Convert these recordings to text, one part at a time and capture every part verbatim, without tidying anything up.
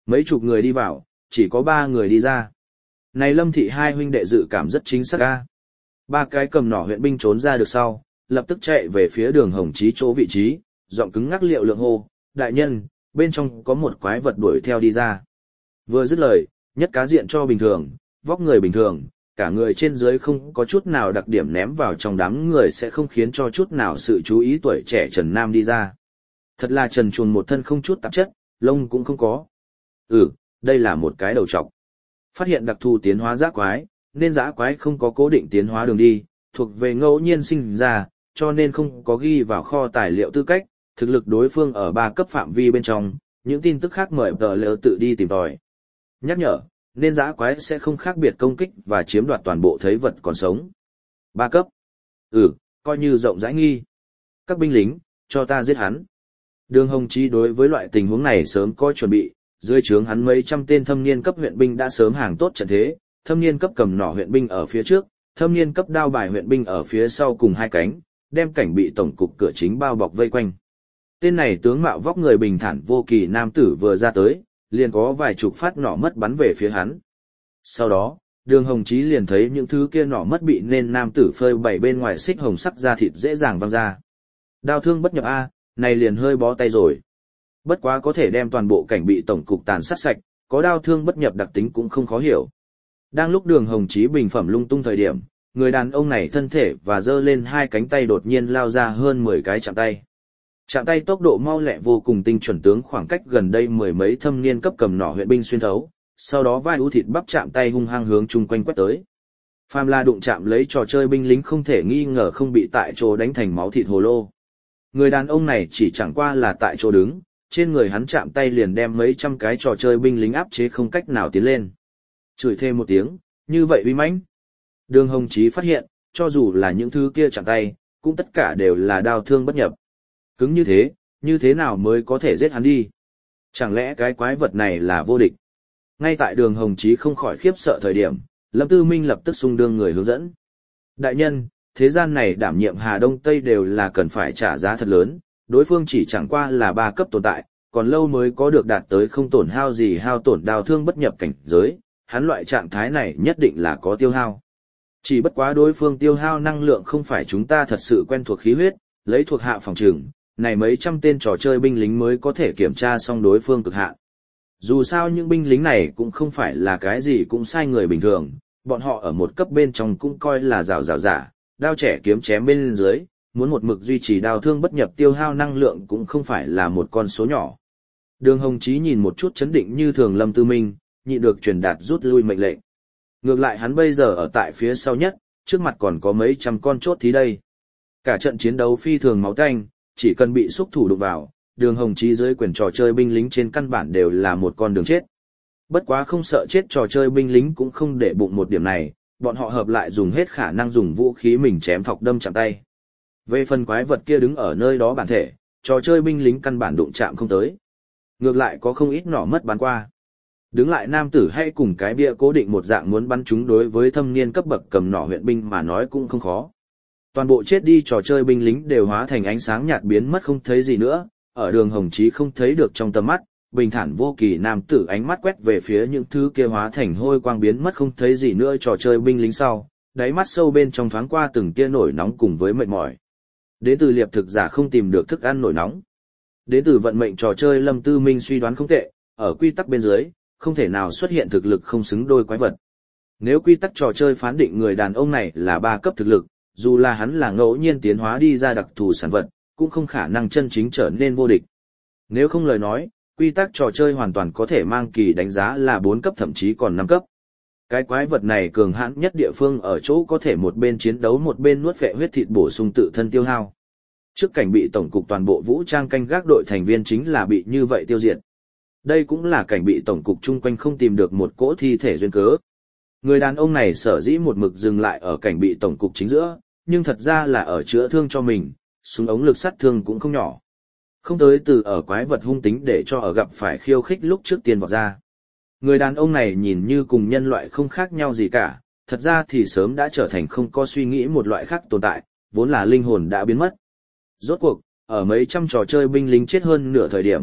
Mấy chục người đi vào, chỉ có ba người đi ra. Này Lâm Thị hai huynh đệ dự cảm rất chính xác ca. Ba cái cầm nỏ huyện binh trốn ra được sau, lập tức chạy về phía đường Hồng Chí chỗ vị trí, giọng cứng ngắc liệu lượng hô, đại nhân, bên trong có một quái vật đuổi theo đi ra. Vừa dứt lời, nhất cá diện cho bình thường, vóc người bình thường, cả người trên dưới không có chút nào đặc điểm ném vào trong đám người sẽ không khiến cho chút nào sự chú ý tuổi trẻ Trần Nam đi ra. Thật là trần truồng một thân không chút tạp chất, lông cũng không có. Ừ, đây là một cái đầu trọc. Phát hiện đặc thù tiến hóa dã quái, nên dã quái không có cố định tiến hóa đường đi, thuộc về ngẫu nhiên sinh ra, cho nên không có ghi vào kho tài liệu tư cách, thực lực đối phương ở ba cấp phạm vi bên trong, những tin tức khác mời tờ lỡ tự đi tìm tòi. Nhắc nhở, nên dã quái sẽ không khác biệt công kích và chiếm đoạt toàn bộ thấy vật còn sống. Ba cấp. Ừ, coi như rộng rãi nghi. Các binh lính, cho ta giết hắn. Đường Hồng Chí đối với loại tình huống này sớm có chuẩn bị, dưới trướng hắn mấy trăm tên thâm niên cấp huyện binh đã sớm hàng tốt trận thế, thâm niên cấp cầm nỏ huyện binh ở phía trước, thâm niên cấp đao bài huyện binh ở phía sau cùng hai cánh, đem cảnh bị tổng cục cửa chính bao bọc vây quanh. Tên này tướng mạo vóc người bình thản vô kỳ nam tử vừa ra tới, liền có vài chục phát nỏ mất bắn về phía hắn. Sau đó, Đường Hồng Chí liền thấy những thứ kia nỏ mất bị nên nam tử phơi bày bên ngoài xích hồng sắc da thịt dễ dàng văng ra. Đao thương bất nhập a, này liền hơi bó tay rồi. Bất quá có thể đem toàn bộ cảnh bị tổng cục tàn sát sạch, có đao thương bất nhập đặc tính cũng không khó hiểu. Đang lúc Đường Hồng Chí bình phẩm lung tung thời điểm, người đàn ông này thân thể và giơ lên hai cánh tay đột nhiên lao ra hơn mười cái chạm tay. Chạm tay tốc độ mau lẹ vô cùng, tinh chuẩn tướng khoảng cách gần đây mười mấy thâm niên cấp cầm nỏ huyện binh xuyên thấu, sau đó vai ưu thịt bắp chạm tay hung hăng hướng chung quanh quét tới. Phàm là đụng chạm lấy trò chơi binh lính không thể nghi ngờ không bị tại chỗ đánh thành máu thịt hồ lô. Người đàn ông này chỉ chẳng qua là tại chỗ đứng, trên người hắn chạm tay liền đem mấy trăm cái trò chơi binh lính áp chế không cách nào tiến lên. Chửi thêm một tiếng, như vậy uy mãnh. Đường Hồng Chí phát hiện, cho dù là những thứ kia chạm tay, cũng tất cả đều là đao thương bất nhập. Cứng như thế, như thế nào mới có thể giết hắn đi? Chẳng lẽ cái quái vật này là vô địch? Ngay tại Đường Hồng Chí không khỏi khiếp sợ thời điểm, Lâm Tư Minh lập tức xung đương người hướng dẫn. Đại nhân, thế gian này đảm nhiệm Hà Đông Tây đều là cần phải trả giá thật lớn, đối phương chỉ chẳng qua là ba cấp tồn tại, còn lâu mới có được đạt tới không tổn hao gì hao tổn đào thương bất nhập cảnh giới, hắn loại trạng thái này nhất định là có tiêu hao. Chỉ bất quá đối phương tiêu hao năng lượng không phải chúng ta thật sự quen thuộc khí huyết, lấy thuộc hạ phòng trường, này mấy trăm tên trò chơi binh lính mới có thể kiểm tra xong đối phương cực hạn. Dù sao những binh lính này cũng không phải là cái gì cũng sai người bình thường, bọn họ ở một cấp bên trong cũng coi là rào rào giả, đao trẻ kiếm chém bên dưới, muốn một mực duy trì đao thương bất nhập tiêu hao năng lượng cũng không phải là một con số nhỏ. Đường Hồng Chí nhìn một chút chấn định như thường Lâm Tư Minh, nhịn được truyền đạt rút lui mệnh lệnh. Ngược lại hắn bây giờ ở tại phía sau nhất, trước mặt còn có mấy trăm con chốt thí đây. Cả trận chiến đấu phi thường máu tanh, chỉ cần bị xúc thủ đụng vào, Đường Hồng Chí dưới quyền trò chơi binh lính trên căn bản đều là một con đường chết. Bất quá không sợ chết trò chơi binh lính cũng không để bụng một điểm này, bọn họ hợp lại dùng hết khả năng dùng vũ khí mình chém thọc đâm chạm tay. Về phần quái vật kia đứng ở nơi đó bản thể, trò chơi binh lính căn bản đụng chạm không tới. Ngược lại có không ít nỏ mất bắn qua. Đứng lại nam tử hay cùng cái bia cố định một dạng muốn bắn chúng đối với thâm niên cấp bậc cầm nỏ huyện binh mà nói cũng không khó. Toàn bộ chết đi trò chơi binh lính đều hóa thành ánh sáng nhạt biến mất không thấy gì nữa, ở Đường Hồng Chí không thấy được trong tầm mắt, bình thản vô kỳ nam tử ánh mắt quét về phía những thứ kia hóa thành hôi quang biến mất không thấy gì nữa trò chơi binh lính sau, đáy mắt sâu bên trong thoáng qua từng tia nổi nóng cùng với mệt mỏi. Đến từ liệp thực giả không tìm được thức ăn nổi nóng. Đến từ vận mệnh trò chơi Lâm Tư Minh suy đoán không tệ, ở quy tắc bên dưới, không thể nào xuất hiện thực lực không xứng đôi quái vật. Nếu quy tắc trò chơi phán định người đàn ông này là ba cấp thực lực, dù là hắn là ngẫu nhiên tiến hóa đi ra đặc thù sản vật, cũng không khả năng chân chính trở nên vô địch. Nếu không lời nói, quy tắc trò chơi hoàn toàn có thể mang kỳ đánh giá là bốn cấp thậm chí còn năm cấp. Cái quái vật này cường hãn nhất địa phương ở chỗ có thể một bên chiến đấu một bên nuốt phệ huyết thịt bổ sung tự thân tiêu hao. Trước cảnh bị tổng cục toàn bộ vũ trang canh gác đội thành viên chính là bị như vậy tiêu diệt. Đây cũng là cảnh bị tổng cục chung quanh không tìm được một cỗ thi thể duyên cớ. Người đàn ông này sở dĩ một mực dừng lại ở cảnh bị tổng cục chính giữa, nhưng thật ra là ở chữa thương cho mình, súng ống lực sát thương cũng không nhỏ. Không tới từ ở quái vật hung tính để cho ở gặp phải khiêu khích lúc trước tiên vọt ra. Người đàn ông này nhìn như cùng nhân loại không khác nhau gì cả, thật ra thì sớm đã trở thành không có suy nghĩ một loại khác tồn tại, vốn là linh hồn đã biến mất. Rốt cuộc, ở mấy trăm trò chơi binh lính chết hơn nửa thời điểm,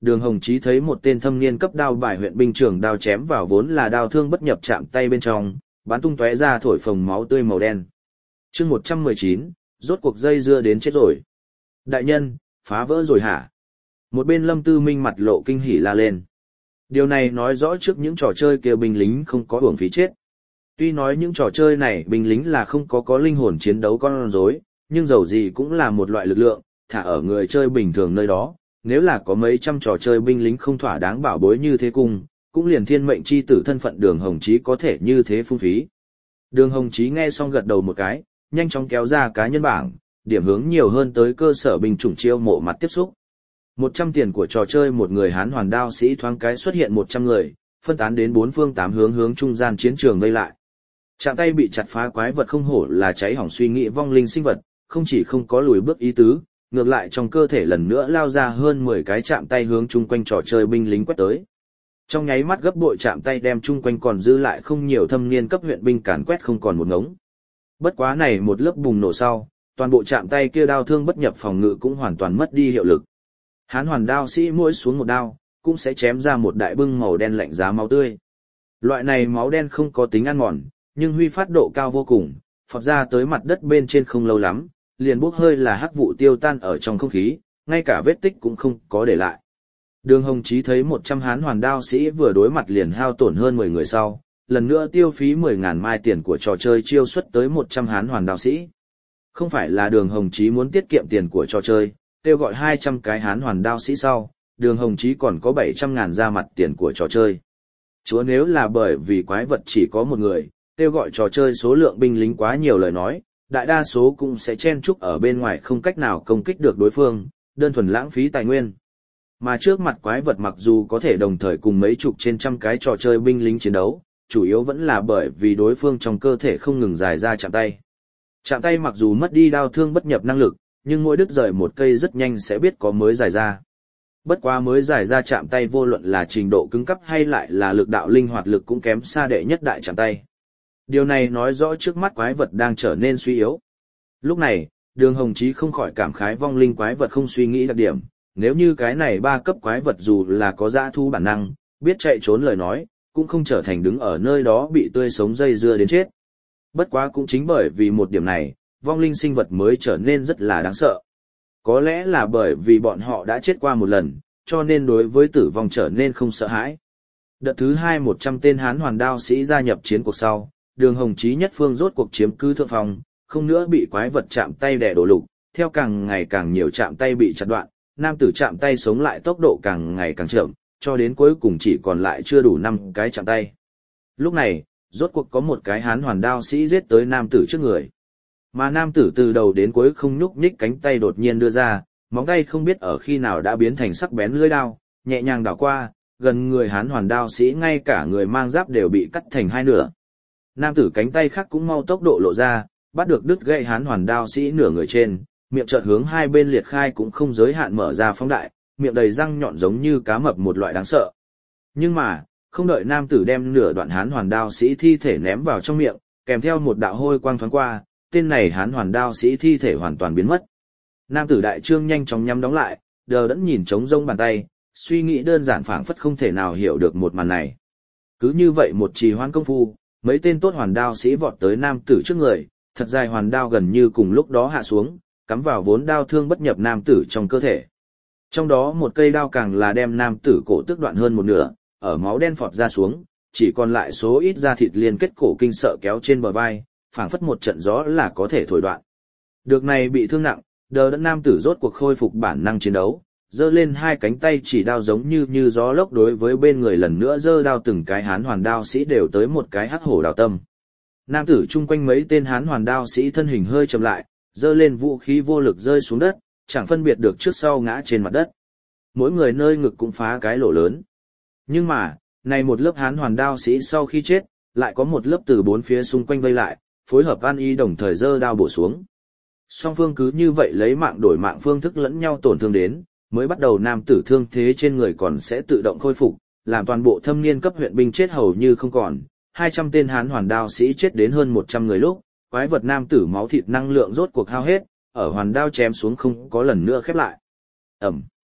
Đường Hồng Chí thấy một tên thâm niên cấp đao bài huyện binh trưởng đao chém vào vốn là đao thương bất nhập chạm tay bên trong, bắn tung tóe ra thổi phồng máu tươi màu đen. Chương một trăm mười chín, rốt cuộc dây dưa đến chết rồi. Đại nhân, phá vỡ rồi hả? Một bên Lâm Tư Minh mặt lộ kinh hỉ la lên. Điều này nói rõ trước những trò chơi kia binh lính không có uổng phí chết. Tuy nói những trò chơi này binh lính là không có có linh hồn chiến đấu con rối, nhưng dầu gì cũng là một loại lực lượng, thả ở người chơi bình thường nơi đó. Nếu là có mấy trăm trò chơi binh lính không thỏa đáng bảo bối như thế cung, cũng liền thiên mệnh chi tử thân phận Đường Hồng Chí có thể như thế phung phí. Đường Hồng Chí nghe xong gật đầu một cái, nhanh chóng kéo ra cá nhân bảng, điểm hướng nhiều hơn tới cơ sở binh chủng chiêu mộ mặt tiếp xúc. một trăm tiền của trò chơi một người Hán hoàn đao sĩ thoáng cái xuất hiện một trăm người, phân tán đến bốn phương tám hướng hướng trung gian chiến trường vây lại. Chạm tay bị chặt phá quái vật không hổ là cháy hỏng suy nghĩ vong linh sinh vật, không chỉ không có lùi bước ý tứ, ngược lại trong cơ thể lần nữa lao ra hơn mười cái chạm tay hướng chung quanh trò chơi binh lính quét tới. Trong nháy mắt gấp bội chạm tay đem chung quanh còn dư lại không nhiều thâm niên cấp huyện binh càn quét không còn một ngống. Bất quá này một lớp bùng nổ sau, toàn bộ chạm tay kia đao thương bất nhập phòng ngự cũng hoàn toàn mất đi hiệu lực. Hán hoàn đao sĩ mỗi xuống một đao, cũng sẽ chém ra một đại bưng màu đen lạnh giá máu tươi. Loại này máu đen không có tính ăn mòn, nhưng huy phát độ cao vô cùng, phọt ra tới mặt đất bên trên không lâu lắm, liền bốc hơi là hắc vụ tiêu tan ở trong không khí, ngay cả vết tích cũng không có để lại. Đường Hồng Chí thấy một trăm Hán hoàn đao sĩ vừa đối mặt liền hao tổn hơn mười người sau, lần nữa tiêu phí mười ngàn mai tiền của trò chơi chiêu xuất tới một trăm Hán hoàn đao sĩ. Không phải là Đường Hồng Chí muốn tiết kiệm tiền của trò chơi, kêu gọi hai trăm cái Hán hoàn đao sĩ sau, Đường Hồng Chí còn có bảy trăm ngàn ra mặt tiền của trò chơi. Chúa nếu là bởi vì quái vật chỉ có một người, kêu gọi trò chơi số lượng binh lính quá nhiều lời nói, đại đa số cũng sẽ chen chúc ở bên ngoài không cách nào công kích được đối phương, đơn thuần lãng phí tài nguyên. Mà trước mặt quái vật mặc dù có thể đồng thời cùng mấy chục trên trăm cái trò chơi binh lính chiến đấu, chủ yếu vẫn là bởi vì đối phương trong cơ thể không ngừng dài ra chạm tay. Chạm tay mặc dù mất đi đao thương bất nhập năng lực, nhưng mỗi đứt rời một cây rất nhanh sẽ biết có mới dài ra. Bất quá mới dài ra chạm tay vô luận là trình độ cứng cấp hay lại là lực đạo linh hoạt lực cũng kém xa đệ nhất đại chạm tay. Điều này nói rõ trước mắt quái vật đang trở nên suy yếu. Lúc này, Đường Hồng Chí không khỏi cảm khái vong linh quái vật không suy nghĩ đặc điểm, nếu như cái này ba cấp quái vật dù là có dã thu bản năng, biết chạy trốn lời nói, cũng không trở thành đứng ở nơi đó bị tươi sống dây dưa đến chết. Bất quá cũng chính bởi vì một điểm này, vong linh sinh vật mới trở nên rất là đáng sợ. Có lẽ là bởi vì bọn họ đã chết qua một lần, cho nên đối với tử vong trở nên không sợ hãi. Đợt thứ hai một trăm tên Hán hoàn đao sĩ gia nhập chiến cuộc sau, Đường Hồng Chí nhất phương rốt cuộc chiếm cứ thượng phong, không nữa bị quái vật chạm tay đè đổ lục, theo càng ngày càng nhiều chạm tay bị chặt đoạn, nam tử chạm tay sống lại tốc độ càng ngày càng chậm, cho đến cuối cùng chỉ còn lại chưa đủ năm cái chạm tay. Lúc này, rốt cuộc có một cái Hán hoàn đao sĩ giết tới nam tử trước người. Mà nam tử từ đầu đến cuối không nhúc nhích cánh tay đột nhiên đưa ra, móng tay không biết ở khi nào đã biến thành sắc bén lưỡi đao, nhẹ nhàng đảo qua, gần người Hán hoàn đao sĩ ngay cả người mang giáp đều bị cắt thành hai nửa. Nam tử cánh tay khác cũng mau tốc độ lộ ra, bắt được đứt gãy Hán hoàn đao sĩ nửa người trên, miệng chợt hướng hai bên liệt khai cũng không giới hạn mở ra phóng đại, miệng đầy răng nhọn giống như cá mập một loại đáng sợ. Nhưng mà, không đợi nam tử đem nửa đoạn Hán hoàn đao sĩ thi thể ném vào trong miệng, kèm theo một đạo hôi quang thoáng qua, tên này Hán hoàn đao sĩ thi thể hoàn toàn biến mất. Nam tử đại trương nhanh chóng nhắm đóng lại, đờ đẫn nhìn trống rỗng bàn tay, suy nghĩ đơn giản phảng phất không thể nào hiểu được một màn này. Cứ như vậy một trì hoãn công phu, mấy tên tốt hoàn đao sĩ vọt tới nam tử trước người, thật dài hoàn đao gần như cùng lúc đó hạ xuống, cắm vào vốn đao thương bất nhập nam tử trong cơ thể. Trong đó một cây đao càng là đem nam tử cổ tước đoạn hơn một nửa, ở máu đen phọt ra xuống, chỉ còn lại số ít da thịt liên kết cổ kinh sợ kéo trên bờ vai, phảng phất một trận gió là có thể thổi đoạn. Được này bị thương nặng, đờ đẫn nam tử rốt cuộc khôi phục bản năng chiến đấu, giơ lên hai cánh tay chỉ đao giống như như gió lốc đối với bên người lần nữa giơ đao từng cái Hán hoàn đao sĩ đều tới một cái hắc hổ đào tâm. Nam tử chung quanh mấy tên Hán hoàn đao sĩ thân hình hơi chậm lại, giơ lên vũ khí vô lực rơi xuống đất, chẳng phân biệt được trước sau ngã trên mặt đất. Mỗi người nơi ngực cũng phá cái lỗ lớn. Nhưng mà, này một lớp Hán hoàn đao sĩ sau khi chết, lại có một lớp từ bốn phía xung quanh vây lại, phối hợp an y đồng thời giơ đao bổ xuống. Song phương cứ như vậy lấy mạng đổi mạng phương thức lẫn nhau tổn thương đến, mới bắt đầu nam tử thương thế trên người còn sẽ tự động khôi phục, làm toàn bộ thâm niên cấp huyện binh chết hầu như không còn, hai trăm tên Hán hoàn đao sĩ chết đến hơn một trăm người lúc, quái vật nam tử máu thịt năng lượng rốt cuộc hao hết, ở hoàn đao chém xuống không có lần nữa khép lại. Ẩm.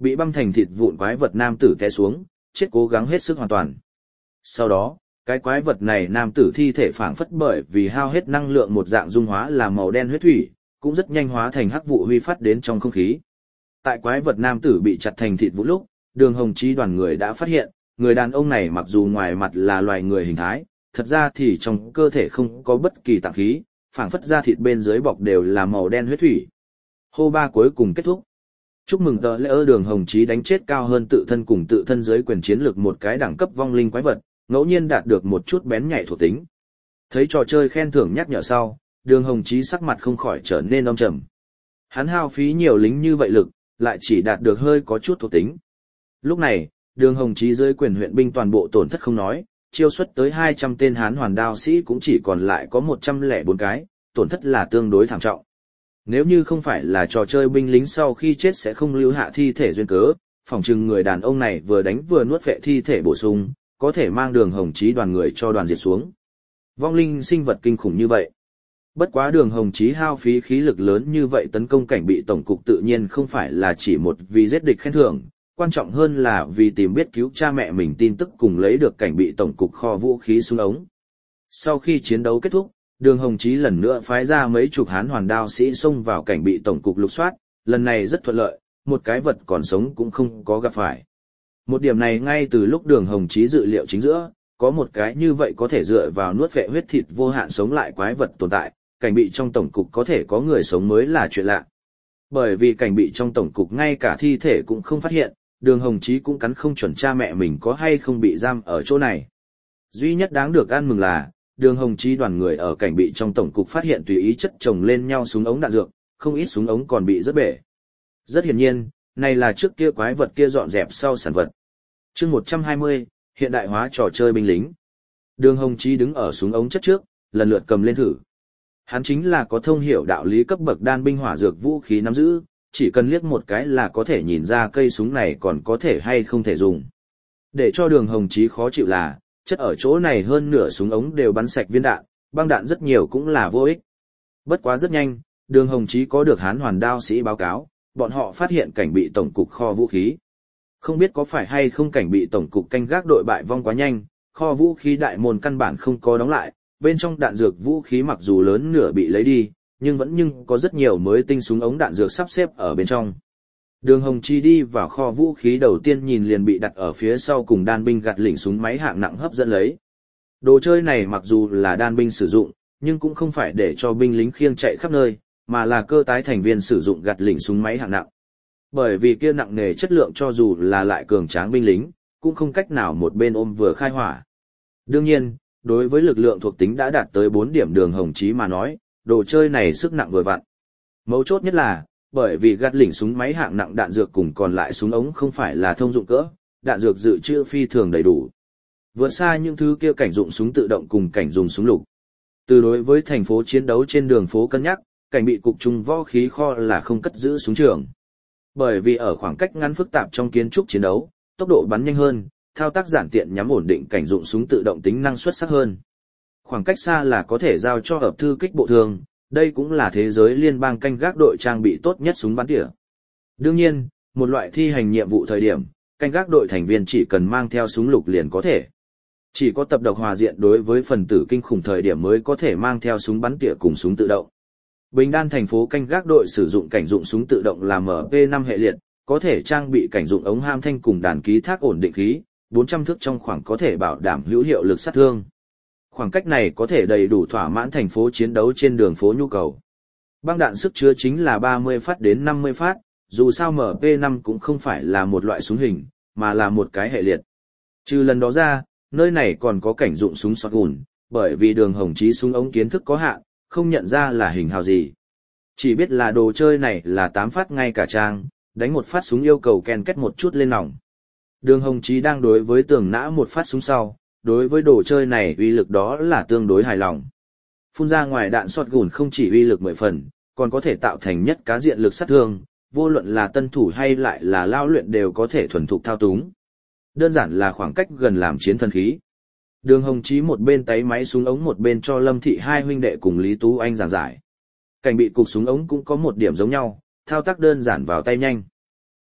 Bị băm thành thịt vụn quái vật nam tử té xuống, chết cố gắng hết sức hoàn toàn. Sau đó, cái quái vật này nam tử thi thể phảng phất bởi vì hao hết năng lượng một dạng dung hóa là màu đen huyết thủy, cũng rất nhanh hóa thành hắc vụ huy phát đến trong không khí. Tại quái vật nam tử bị chặt thành thịt vụn lúc, Đường Hồng Chí đoàn người đã phát hiện, người đàn ông này mặc dù ngoài mặt là loài người hình thái, thật ra thì trong cơ thể không có bất kỳ tạng khí, phảng phất da thịt bên dưới bọc đều là màu đen huyết thủy. Hô ba cuối cùng kết thúc. Chúc mừng tờ lễ ơ Đường Hồng Chí đánh chết cao hơn tự thân cùng tự thân dưới quyền chiến lược một cái đẳng cấp vong linh quái vật, ngẫu nhiên đạt được một chút bén nhạy thuộc tính. Thấy trò chơi khen thưởng nhắc nhở sau, Đường Hồng Chí sắc mặt không khỏi trở nên âm trầm. Hắn hao phí nhiều lính như vậy lực, lại chỉ đạt được hơi có chút thuộc tính. Lúc này, Đường Hồng Chí dưới quyền huyện binh toàn bộ tổn thất không nói, chiêu xuất tới hai trăm tên Hán hoàn đao sĩ cũng chỉ còn lại có một trăm lẻ bốn cái, tổn thất là tương đối thảm trọng. Nếu như không phải là trò chơi binh lính sau khi chết sẽ không lưu hạ thi thể duyên cớ, phỏng chừng người đàn ông này vừa đánh vừa nuốt vệ thi thể bổ sung, có thể mang Đường Hồng Chí đoàn người cho đoàn diệt xuống. Vong linh sinh vật kinh khủng như vậy. Bất quá Đường Hồng Chí hao phí khí lực lớn như vậy tấn công cảnh bị tổng cục tự nhiên không phải là chỉ một vì giết địch khen thưởng, quan trọng hơn là vì tìm biết cứu cha mẹ mình tin tức cùng lấy được cảnh bị tổng cục kho vũ khí súng ống. Sau khi chiến đấu kết thúc, Đường Hồng Chí lần nữa phái ra mấy chục Hán hoàn đao sĩ xông vào cảnh bị tổng cục lục soát, lần này rất thuận lợi, một cái vật còn sống cũng không có gặp phải. Một điểm này ngay từ lúc Đường Hồng Chí dự liệu chính giữa, có một cái như vậy có thể dựa vào nuốt vệ huyết thịt vô hạn sống lại quái vật tồn tại, cảnh bị trong tổng cục có thể có người sống mới là chuyện lạ. Bởi vì cảnh bị trong tổng cục ngay cả thi thể cũng không phát hiện, Đường Hồng Chí cũng cắn không chuẩn cha mẹ mình có hay không bị giam ở chỗ này. Duy nhất đáng được ăn mừng là, Đường Hồng Chí đoàn người ở cảnh bị trong tổng cục phát hiện tùy ý chất chồng lên nhau súng ống đạn dược, không ít súng ống còn bị rớt bể. Rất hiển nhiên, này là trước kia quái vật kia dọn dẹp sau sản vật. Chương một trăm hai mươi, hiện đại hóa trò chơi binh lính. Đường Hồng Chí đứng ở súng ống chất trước, lần lượt cầm lên thử. Hắn chính là có thông hiểu đạo lý cấp bậc đan binh hỏa dược vũ khí nắm giữ, chỉ cần liếc một cái là có thể nhìn ra cây súng này còn có thể hay không thể dùng. Để cho Đường Hồng Chí khó chịu là, chất ở chỗ này hơn nửa súng ống đều bắn sạch viên đạn, băng đạn rất nhiều cũng là vô ích. Bất quá rất nhanh, Đường Hồng Chí có được Hán hoàn đao sĩ báo cáo, bọn họ phát hiện cảnh bị tổng cục kho vũ khí. Không biết có phải hay không cảnh bị tổng cục canh gác đội bại vong quá nhanh, kho vũ khí đại môn căn bản không có đóng lại, bên trong đạn dược vũ khí mặc dù lớn nửa bị lấy đi, nhưng vẫn nhưng có rất nhiều mới tinh súng ống đạn dược sắp xếp ở bên trong. Đường Hồng Chí đi vào kho vũ khí đầu tiên nhìn liền bị đặt ở phía sau cùng đan binh gạt lỉnh súng máy hạng nặng hấp dẫn lấy. Đồ chơi này mặc dù là đan binh sử dụng, nhưng cũng không phải để cho binh lính khiêng chạy khắp nơi, mà là cơ tái thành viên sử dụng gạt lỉnh súng máy hạng nặng. Bởi vì kia nặng nề chất lượng cho dù là lại cường tráng binh lính, cũng không cách nào một bên ôm vừa khai hỏa. Đương nhiên, đối với lực lượng thuộc tính đã đạt tới bốn điểm Đường Hồng Chí mà nói, đồ chơi này sức nặng vừa vặn. Mấu chốt nhất là, bởi vì gạt lỉnh súng máy hạng nặng đạn dược cùng còn lại súng ống không phải là thông dụng cỡ, đạn dược dự trữ phi thường đầy đủ. Vượt xa những thứ kia cảnh dụng súng tự động cùng cảnh dùng súng lục. Từ đối với thành phố chiến đấu trên đường phố cân nhắc, cảnh bị cục trung võ khí kho là không cất giữ súng trường. Bởi vì ở khoảng cách ngắn phức tạp trong kiến trúc chiến đấu, tốc độ bắn nhanh hơn, thao tác giản tiện nhắm ổn định cảnh dụng súng tự động tính năng xuất sắc hơn. Khoảng cách xa là có thể giao cho hợp thư kích bộ thường, đây cũng là thế giới liên bang canh gác đội trang bị tốt nhất súng bắn tỉa. Đương nhiên, một loại thi hành nhiệm vụ thời điểm, canh gác đội thành viên chỉ cần mang theo súng lục liền có thể. Chỉ có tập độc hòa diện đối với phần tử kinh khủng thời điểm mới có thể mang theo súng bắn tỉa cùng súng tự động. Bình Đan thành phố canh gác đội sử dụng cảnh dụng súng tự động là M P năm hệ liệt, có thể trang bị cảnh dụng ống ham thanh cùng đàn ký thác ổn định khí, bốn trăm thước trong khoảng có thể bảo đảm hữu hiệu lực sát thương. Khoảng cách này có thể đầy đủ thỏa mãn thành phố chiến đấu trên đường phố nhu cầu. Băng đạn sức chứa chính là ba mươi phát đến năm mươi phát, dù sao M P năm cũng không phải là một loại súng hình, mà là một cái hệ liệt. Trừ lần đó ra, nơi này còn có cảnh dụng súng shotgun, bởi vì Đường Hồng Chí súng ống kiến thức có hạn, không nhận ra là hình hào gì. Chỉ biết là đồ chơi này là tám phát ngay cả trang, đánh một phát súng yêu cầu ken kết một chút lên nòng. Đường Hồng Chí đang đối với tường nã một phát súng sau, đối với đồ chơi này uy lực đó là tương đối hài lòng. Phun ra ngoài đạn shotgun không chỉ uy lực mười phần, còn có thể tạo thành nhất cá diện lực sát thương, vô luận là tân thủ hay lại là lao luyện đều có thể thuần thục thao túng. Đơn giản là khoảng cách gần làm chiến thần khí. Đường Hồng Chí một bên tay máy súng ống một bên cho Lâm Thị hai huynh đệ cùng Lý Tú Anh giảng giải. Cảnh bị cục súng ống cũng có một điểm giống nhau, thao tác đơn giản vào tay nhanh.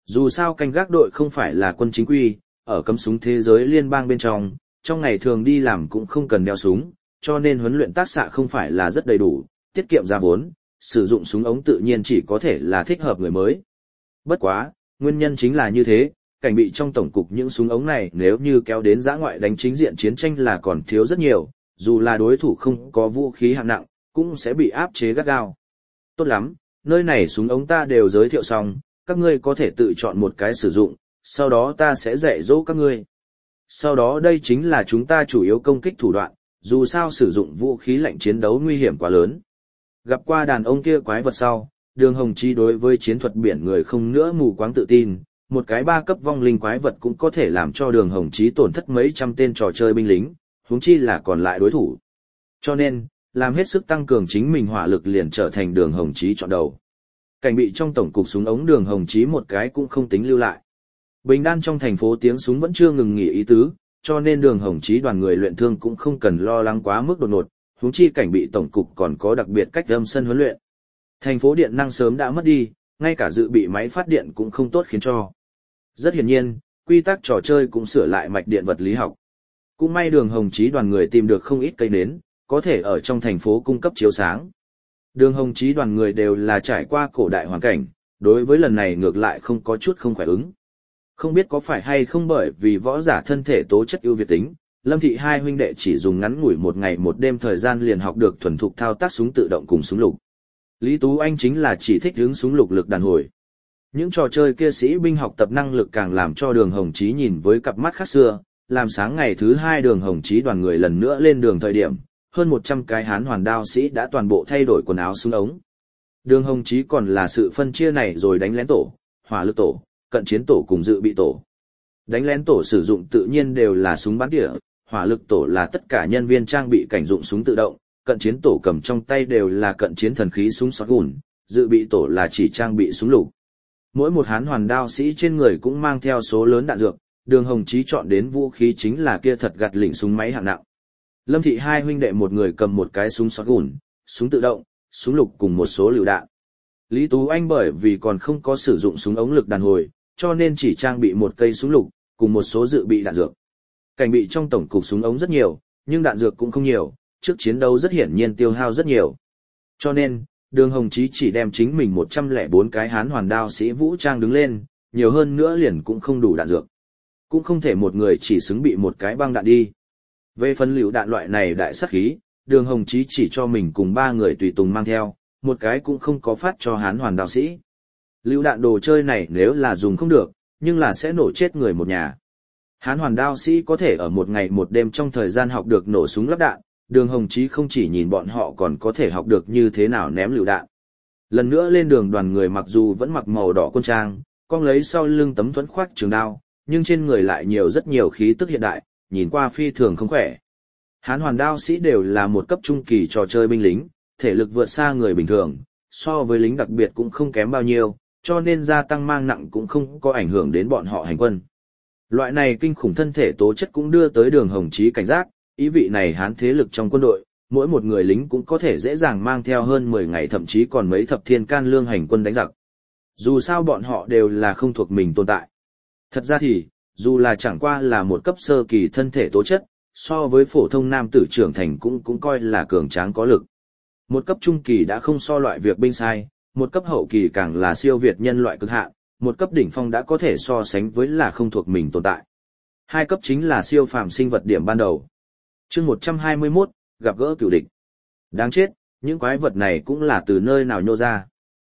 Dù sao canh gác đội không phải là quân chính quy, ở cấm súng thế giới liên bang bên trong, trong ngày thường đi làm cũng không cần đeo súng, cho nên huấn luyện tác xạ không phải là rất đầy đủ, tiết kiệm ra vốn, sử dụng súng ống tự nhiên chỉ có thể là thích hợp người mới. Bất quá, nguyên nhân chính là như thế, cảnh bị trong tổng cục những súng ống này nếu như kéo đến giã ngoại đánh chính diện chiến tranh là còn thiếu rất nhiều, dù là đối thủ không có vũ khí hạng nặng, cũng sẽ bị áp chế gắt gao. Tốt lắm, nơi này súng ống ta đều giới thiệu xong, các ngươi có thể tự chọn một cái sử dụng, sau đó ta sẽ dạy dỗ các ngươi. Sau đó đây chính là chúng ta chủ yếu công kích thủ đoạn, dù sao sử dụng vũ khí lạnh chiến đấu nguy hiểm quá lớn. Gặp qua đàn ông kia quái vật sau, Đường Hồng Chí đối với chiến thuật biển người không nữa mù quáng tự tin, một cái ba cấp vong linh quái vật cũng có thể làm cho Đường Hồng Chí tổn thất mấy trăm tên trò chơi binh lính, huống chi là còn lại đối thủ. Cho nên, làm hết sức tăng cường chính mình hỏa lực liền trở thành Đường Hồng Chí chọn đầu. Cảnh bị trong tổng cục súng ống Đường Hồng Chí một cái cũng không tính lưu lại. Bình đan trong thành phố tiếng súng vẫn chưa ngừng nghỉ ý tứ, cho nên Đường Hồng Chí đoàn người luyện thương cũng không cần lo lắng quá mức đột ngột, huống chi cảnh bị tổng cục còn có đặc biệt cách âm sân huấn luyện. Thành phố điện năng sớm đã mất đi, ngay cả dự bị máy phát điện cũng không tốt khiến cho. Rất hiển nhiên, quy tắc trò chơi cũng sửa lại mạch điện vật lý học. Cũng may Đường Hồng Chí đoàn người tìm được không ít cây nến, có thể ở trong thành phố cung cấp chiếu sáng. Đường Hồng Chí đoàn người đều là trải qua cổ đại hoàn cảnh, đối với lần này ngược lại không có chút không khỏe ứng. Không biết có phải hay không bởi vì võ giả thân thể tố chất ưu việt tính, Lâm Thị hai huynh đệ chỉ dùng ngắn ngủi một ngày một đêm thời gian liền học được thuần thục thao tác súng tự động cùng súng lục. Lý Tú Anh chính là chỉ thích hướng súng lục lực đàn hồi. Những trò chơi kia sĩ binh học tập năng lực càng làm cho Đường Hồng Chí nhìn với cặp mắt khác xưa, làm sáng ngày thứ hai Đường Hồng Chí đoàn người lần nữa lên đường thời điểm, hơn một trăm cái hán hoàn đao sĩ đã toàn bộ thay đổi quần áo súng ống. Đường Hồng Chí còn là sự phân chia này rồi đánh lén tổ, hỏa lực tổ, cận chiến tổ cùng dự bị tổ. Đánh lén tổ sử dụng tự nhiên đều là súng bắn tỉa, hỏa lực tổ là tất cả nhân viên trang bị cảnh dụng súng tự động, cận chiến tổ cầm trong tay đều là cận chiến thần khí súng shotgun, dự bị tổ là chỉ trang bị súng lục. Mỗi một hán hoàn đao sĩ trên người cũng mang theo số lớn đạn dược, Đường Hồng Chí chọn đến vũ khí chính là kia thật gặt lỉnh súng máy hạng nặng. Lâm Thị hai huynh đệ một người cầm một cái súng shotgun, súng tự động, súng lục cùng một số lựu đạn. Lý Tú Anh bởi vì còn không có sử dụng súng ống lực đàn hồi, cho nên chỉ trang bị một cây súng lục, cùng một số dự bị đạn dược. Cảnh bị trong tổng cục súng ống rất nhiều, nhưng đạn dược cũng không nhiều, trước chiến đấu rất hiển nhiên tiêu hao rất nhiều. Cho nên, Đường Hồng Chí chỉ đem chính mình một trăm lẻ bốn cái hán hoàn đao sĩ vũ trang đứng lên, nhiều hơn nữa liền cũng không đủ đạn dược. Cũng không thể một người chỉ xứng bị một cái băng đạn đi. Về phần lựu đạn loại này đại sát khí, Đường Hồng Chí chỉ cho mình cùng ba người tùy tùng mang theo, một cái cũng không có phát cho hán hoàn đao sĩ. Lựu đạn đồ chơi này nếu là dùng không được, nhưng là sẽ nổ chết người một nhà. Hán hoàn đao sĩ có thể ở một ngày một đêm trong thời gian học được nổ súng lắp đạn, Đường Hồng Chí không chỉ nhìn bọn họ còn có thể học được như thế nào ném lựu đạn. Lần nữa lên đường đoàn người mặc dù vẫn mặc màu đỏ quân trang, cong lấy sau lưng tấm thuẫn khoác trường đao, nhưng trên người lại nhiều rất nhiều khí tức hiện đại, nhìn qua phi thường không khỏe. Hán hoàn đao sĩ đều là một cấp trung kỳ trò chơi binh lính, thể lực vượt xa người bình thường, so với lính đặc biệt cũng không kém bao nhiêu, cho nên gia tăng mang nặng cũng không có ảnh hưởng đến bọn họ hành quân. Loại này kinh khủng thân thể tố chất cũng đưa tới Đường Hồng Chí cảnh giác, ý vị này hán thế lực trong quân đội, mỗi một người lính cũng có thể dễ dàng mang theo hơn mười ngày thậm chí còn mấy thập thiên can lương hành quân đánh giặc. Dù sao bọn họ đều là không thuộc mình tồn tại. Thật ra thì, dù là chẳng qua là một cấp sơ kỳ thân thể tố chất, so với phổ thông nam tử trưởng thành cũng cũng coi là cường tráng có lực. Một cấp trung kỳ đã không so loại việc binh sai, một cấp hậu kỳ càng là siêu việt nhân loại cực hạn, một cấp đỉnh phong đã có thể so sánh với là không thuộc mình tồn tại. Hai cấp chính là siêu phàm sinh vật điểm ban đầu. Chương một trăm hai mươi mốt, gặp gỡ cựu địch. Đáng chết, những quái vật này cũng là từ nơi nào nhô ra.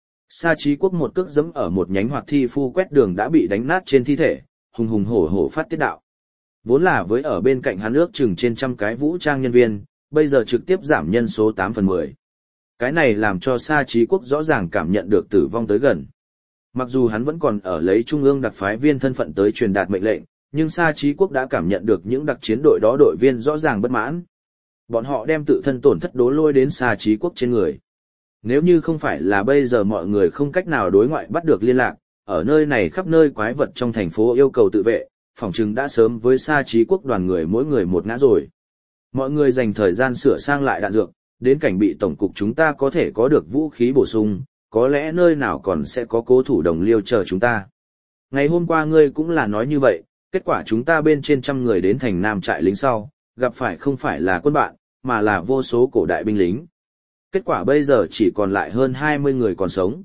Sa Chí Quốc một cước giẫm ở một nhánh hoạt thi phu quét đường đã bị đánh nát trên thi thể, hùng hùng hổ hổ phát tiết đạo. Vốn là với ở bên cạnh hắn ước chừng trên trăm cái vũ trang nhân viên, bây giờ trực tiếp giảm nhân số tám phần mười. Cái này làm cho Sa Chí Quốc rõ ràng cảm nhận được tử vong tới gần. Mặc dù hắn vẫn còn ở lấy trung ương đặc phái viên thân phận tới truyền đạt mệnh lệnh, nhưng Sa Chí Quốc đã cảm nhận được những đặc chiến đội đó đội viên rõ ràng bất mãn. Bọn họ đem tự thân tổn thất đố lôi đến Sa Chí Quốc trên người. Nếu như không phải là bây giờ mọi người không cách nào đối ngoại bắt được liên lạc, ở nơi này khắp nơi quái vật trong thành phố yêu cầu tự vệ, phỏng chừng đã sớm với Sa Chí Quốc đoàn người mỗi người một ngã rồi. Mọi người dành thời gian sửa sang lại đạn dược, đến cảnh bị tổng cục chúng ta có thể có được vũ khí bổ sung, có lẽ nơi nào còn sẽ có cố thủ đồng liêu chờ chúng ta. Ngày hôm qua ngươi cũng là nói như vậy, kết quả chúng ta bên trên trăm người đến thành Nam trại lính sau, gặp phải không phải là quân bạn, mà là vô số cổ đại binh lính. Kết quả bây giờ chỉ còn lại hơn hai mươi người còn sống.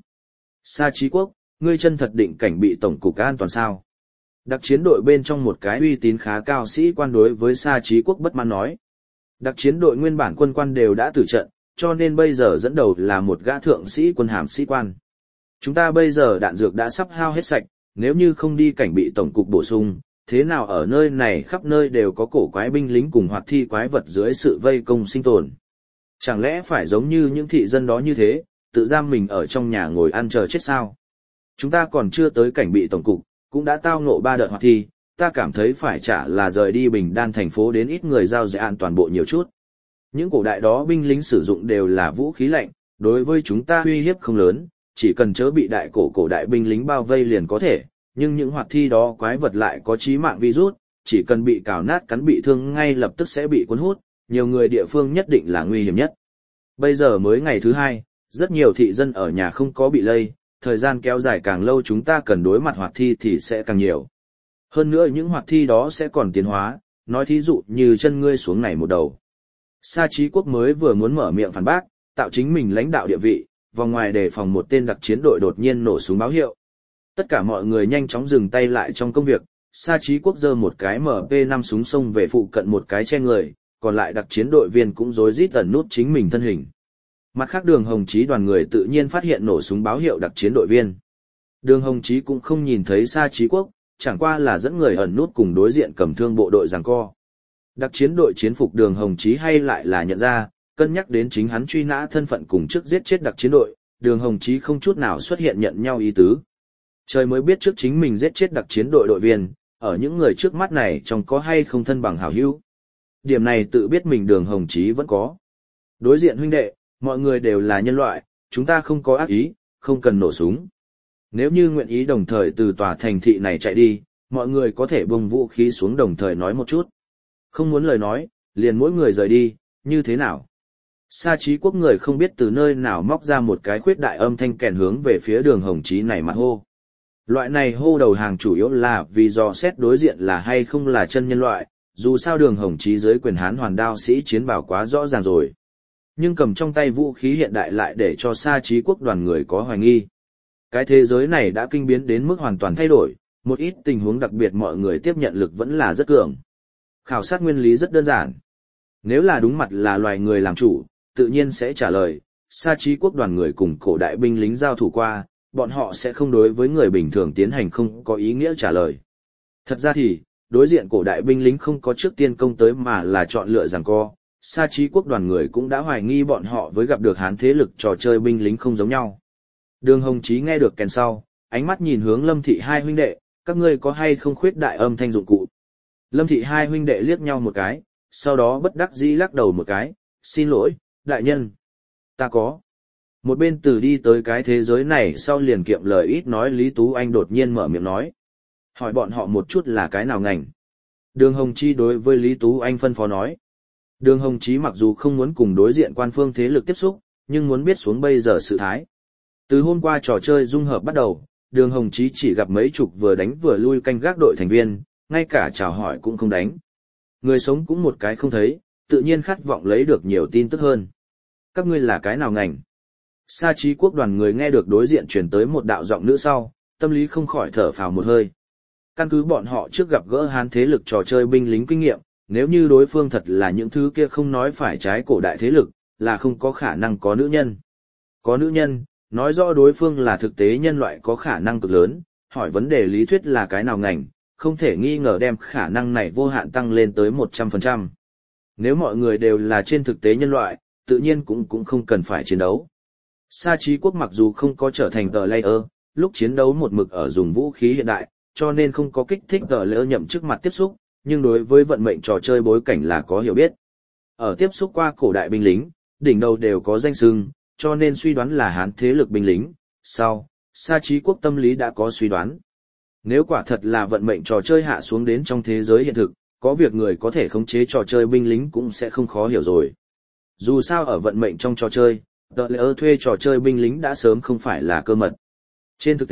Sa Chí Quốc, ngươi chân thật định cảnh bị tổng cục an toàn sao? Đặc chiến đội bên trong một cái uy tín khá cao sĩ quan đối với Sa Chí Quốc bất mãn nói. Đặc chiến đội nguyên bản quân quan đều đã tử trận, cho nên bây giờ dẫn đầu là một gã thượng sĩ quân hàm sĩ quan. Chúng ta bây giờ đạn dược đã sắp hao hết sạch, nếu như không đi cảnh bị tổng cục bổ sung, thế nào ở nơi này khắp nơi đều có cổ quái binh lính cùng hoạt thi quái vật dưới sự vây công sinh tồn. Chẳng lẽ phải giống như những thị dân đó như thế, tự giam mình ở trong nhà ngồi ăn chờ chết sao? Chúng ta còn chưa tới cảnh bị tổng cục, cũng đã tao ngộ ba đợt hoạt thi, ta cảm thấy phải trả là rời đi Bình Đan thành phố đến ít người giao dịch an toàn bộ nhiều chút. Những cổ đại đó binh lính sử dụng đều là vũ khí lạnh, đối với chúng ta uy hiếp không lớn, chỉ cần chớ bị đại cổ cổ đại binh lính bao vây liền có thể, nhưng những hoạt thi đó quái vật lại có chí mạng virus, chỉ cần bị cào nát cắn bị thương ngay lập tức sẽ bị cuốn hút, nhiều người địa phương nhất định là nguy hiểm nhất. Bây giờ mới ngày thứ hai, rất nhiều thị dân ở nhà không có bị lây, thời gian kéo dài càng lâu chúng ta cần đối mặt hoạt thi thì sẽ càng nhiều. Hơn nữa những hoạt thi đó sẽ còn tiến hóa, nói thí dụ như chân ngươi xuống này một đầu. Sa Chí Quốc mới vừa muốn mở miệng phản bác, tạo chính mình lãnh đạo địa vị, vòng ngoài đề phòng một tên đặc chiến đội đột nhiên nổ súng báo hiệu. Tất cả mọi người nhanh chóng dừng tay lại trong công việc, Sa Chí Quốc giơ một cái em pê năm súng xông về phụ cận một cái che người, còn lại đặc chiến đội viên cũng rối rít ẩn nút chính mình thân hình. Mặt khác Đường Hồng Chí đoàn người tự nhiên phát hiện nổ súng báo hiệu đặc chiến đội viên. Đường Hồng Chí cũng không nhìn thấy Sa Chí Quốc, chẳng qua là dẫn người ẩn nút cùng đối diện cầm thương bộ đội giằng co. Đặc chiến đội chiến phục Đường Hồng Chí hay lại là nhận ra, cân nhắc đến chính hắn truy nã thân phận cùng trước giết chết đặc chiến đội, Đường Hồng Chí không chút nào xuất hiện nhận nhau ý tứ. Trời mới biết trước chính mình giết chết đặc chiến đội đội viên, ở những người trước mắt này trong có hay không thân bằng hảo hữu. Điểm này tự biết mình Đường Hồng Chí vẫn có. Đối diện huynh đệ, mọi người đều là nhân loại, chúng ta không có ác ý, không cần nổ súng. Nếu như nguyện ý đồng thời từ tòa thành thị này chạy đi, mọi người có thể bung vũ khí xuống đồng thời nói một chút. Không muốn lời nói, liền mỗi người rời đi, như thế nào? Sa Chí Quốc người không biết từ nơi nào móc ra một cái khuyết đại âm thanh kèn hướng về phía Đường Hồng Chí này mặt hô. Loại này hô đầu hàng chủ yếu là vì do xét đối diện là hay không là chân nhân loại, dù sao Đường Hồng Chí dưới quyền Hán hoàn đao sĩ chiến bảo quá rõ ràng rồi. Nhưng cầm trong tay vũ khí hiện đại lại để cho Sa Chí Quốc đoàn người có hoài nghi. Cái thế giới này đã kinh biến đến mức hoàn toàn thay đổi, một ít tình huống đặc biệt mọi người tiếp nhận lực vẫn là rất cường. Khảo sát nguyên lý rất đơn giản. Nếu là đúng mặt là loài người làm chủ, tự nhiên sẽ trả lời, Sa Chí Quốc đoàn người cùng cổ đại binh lính giao thủ qua, bọn họ sẽ không đối với người bình thường tiến hành không có ý nghĩa trả lời. Thật ra thì, đối diện cổ đại binh lính không có trước tiên công tới mà là chọn lựa giằng co, Sa Chí Quốc đoàn người cũng đã hoài nghi bọn họ với gặp được Hán thế lực trò chơi binh lính không giống nhau. Đường Hồng Chí nghe được kèn sau, ánh mắt nhìn hướng Lâm Thị hai huynh đệ, các ngươi có hay không khuyết đại âm thanh dụng cụ. Lâm Thị hai huynh đệ liếc nhau một cái, sau đó bất đắc dĩ lắc đầu một cái, xin lỗi, đại nhân. Ta có. Một bên từ đi tới cái thế giới này sau liền kiệm lời ít nói Lý Tú Anh đột nhiên mở miệng nói. Hỏi bọn họ một chút là cái nào ngành. Đường Hồng Chí đối với Lý Tú Anh phân phó nói. Đường Hồng Chí mặc dù không muốn cùng đối diện quan phương thế lực tiếp xúc, nhưng muốn biết xuống bây giờ sự thái. Từ hôm qua trò chơi dung hợp bắt đầu, Đường Hồng Chí chỉ gặp mấy chục vừa đánh vừa lui canh gác đội thành viên, ngay cả chào hỏi cũng không đánh. Người sống cũng một cái không thấy, tự nhiên khát vọng lấy được nhiều tin tức hơn. Các ngươi là cái nào ngành? Sa Chí Quốc đoàn người nghe được đối diện truyền tới một đạo giọng nữ sau, tâm lý không khỏi thở phào một hơi. Căn cứ bọn họ trước gặp gỡ Hán thế lực trò chơi binh lính kinh nghiệm, nếu như đối phương thật là những thứ kia không nói phải trái cổ đại thế lực, là không có khả năng có nữ nhân. Có nữ nhân, nói rõ đối phương là thực tế nhân loại có khả năng cực lớn, hỏi vấn đề lý thuyết là cái nào ngành, không thể nghi ngờ đem khả năng này vô hạn tăng lên tới một trăm phần trăm. Nếu mọi người đều là trên thực tế nhân loại, tự nhiên cũng cũng không cần phải chiến đấu. Sa Chí Quốc mặc dù không có trở thành tờ layer, lúc chiến đấu một mực ở dùng vũ khí hiện đại, cho nên không có kích thích tờ layer nhậm trước mặt tiếp xúc, nhưng đối với vận mệnh trò chơi bối cảnh là có hiểu biết. Ở tiếp xúc qua cổ đại binh lính, đỉnh đầu đều có danh xưng, cho nên suy đoán là Hán thế lực binh lính. Sau, Sa Chí Quốc tâm lý đã có suy đoán. Nếu quả thật là vận mệnh trò chơi hạ xuống đến trong thế giới hiện thực, có việc người có thể khống chế trò chơi binh lính cũng sẽ không khó hiểu rồi. Dù sao ở vận mệnh trong trò chơi, tờ layer thuê trò chơi binh lính đã sớm không phải là cơ mật. Trên thực tế,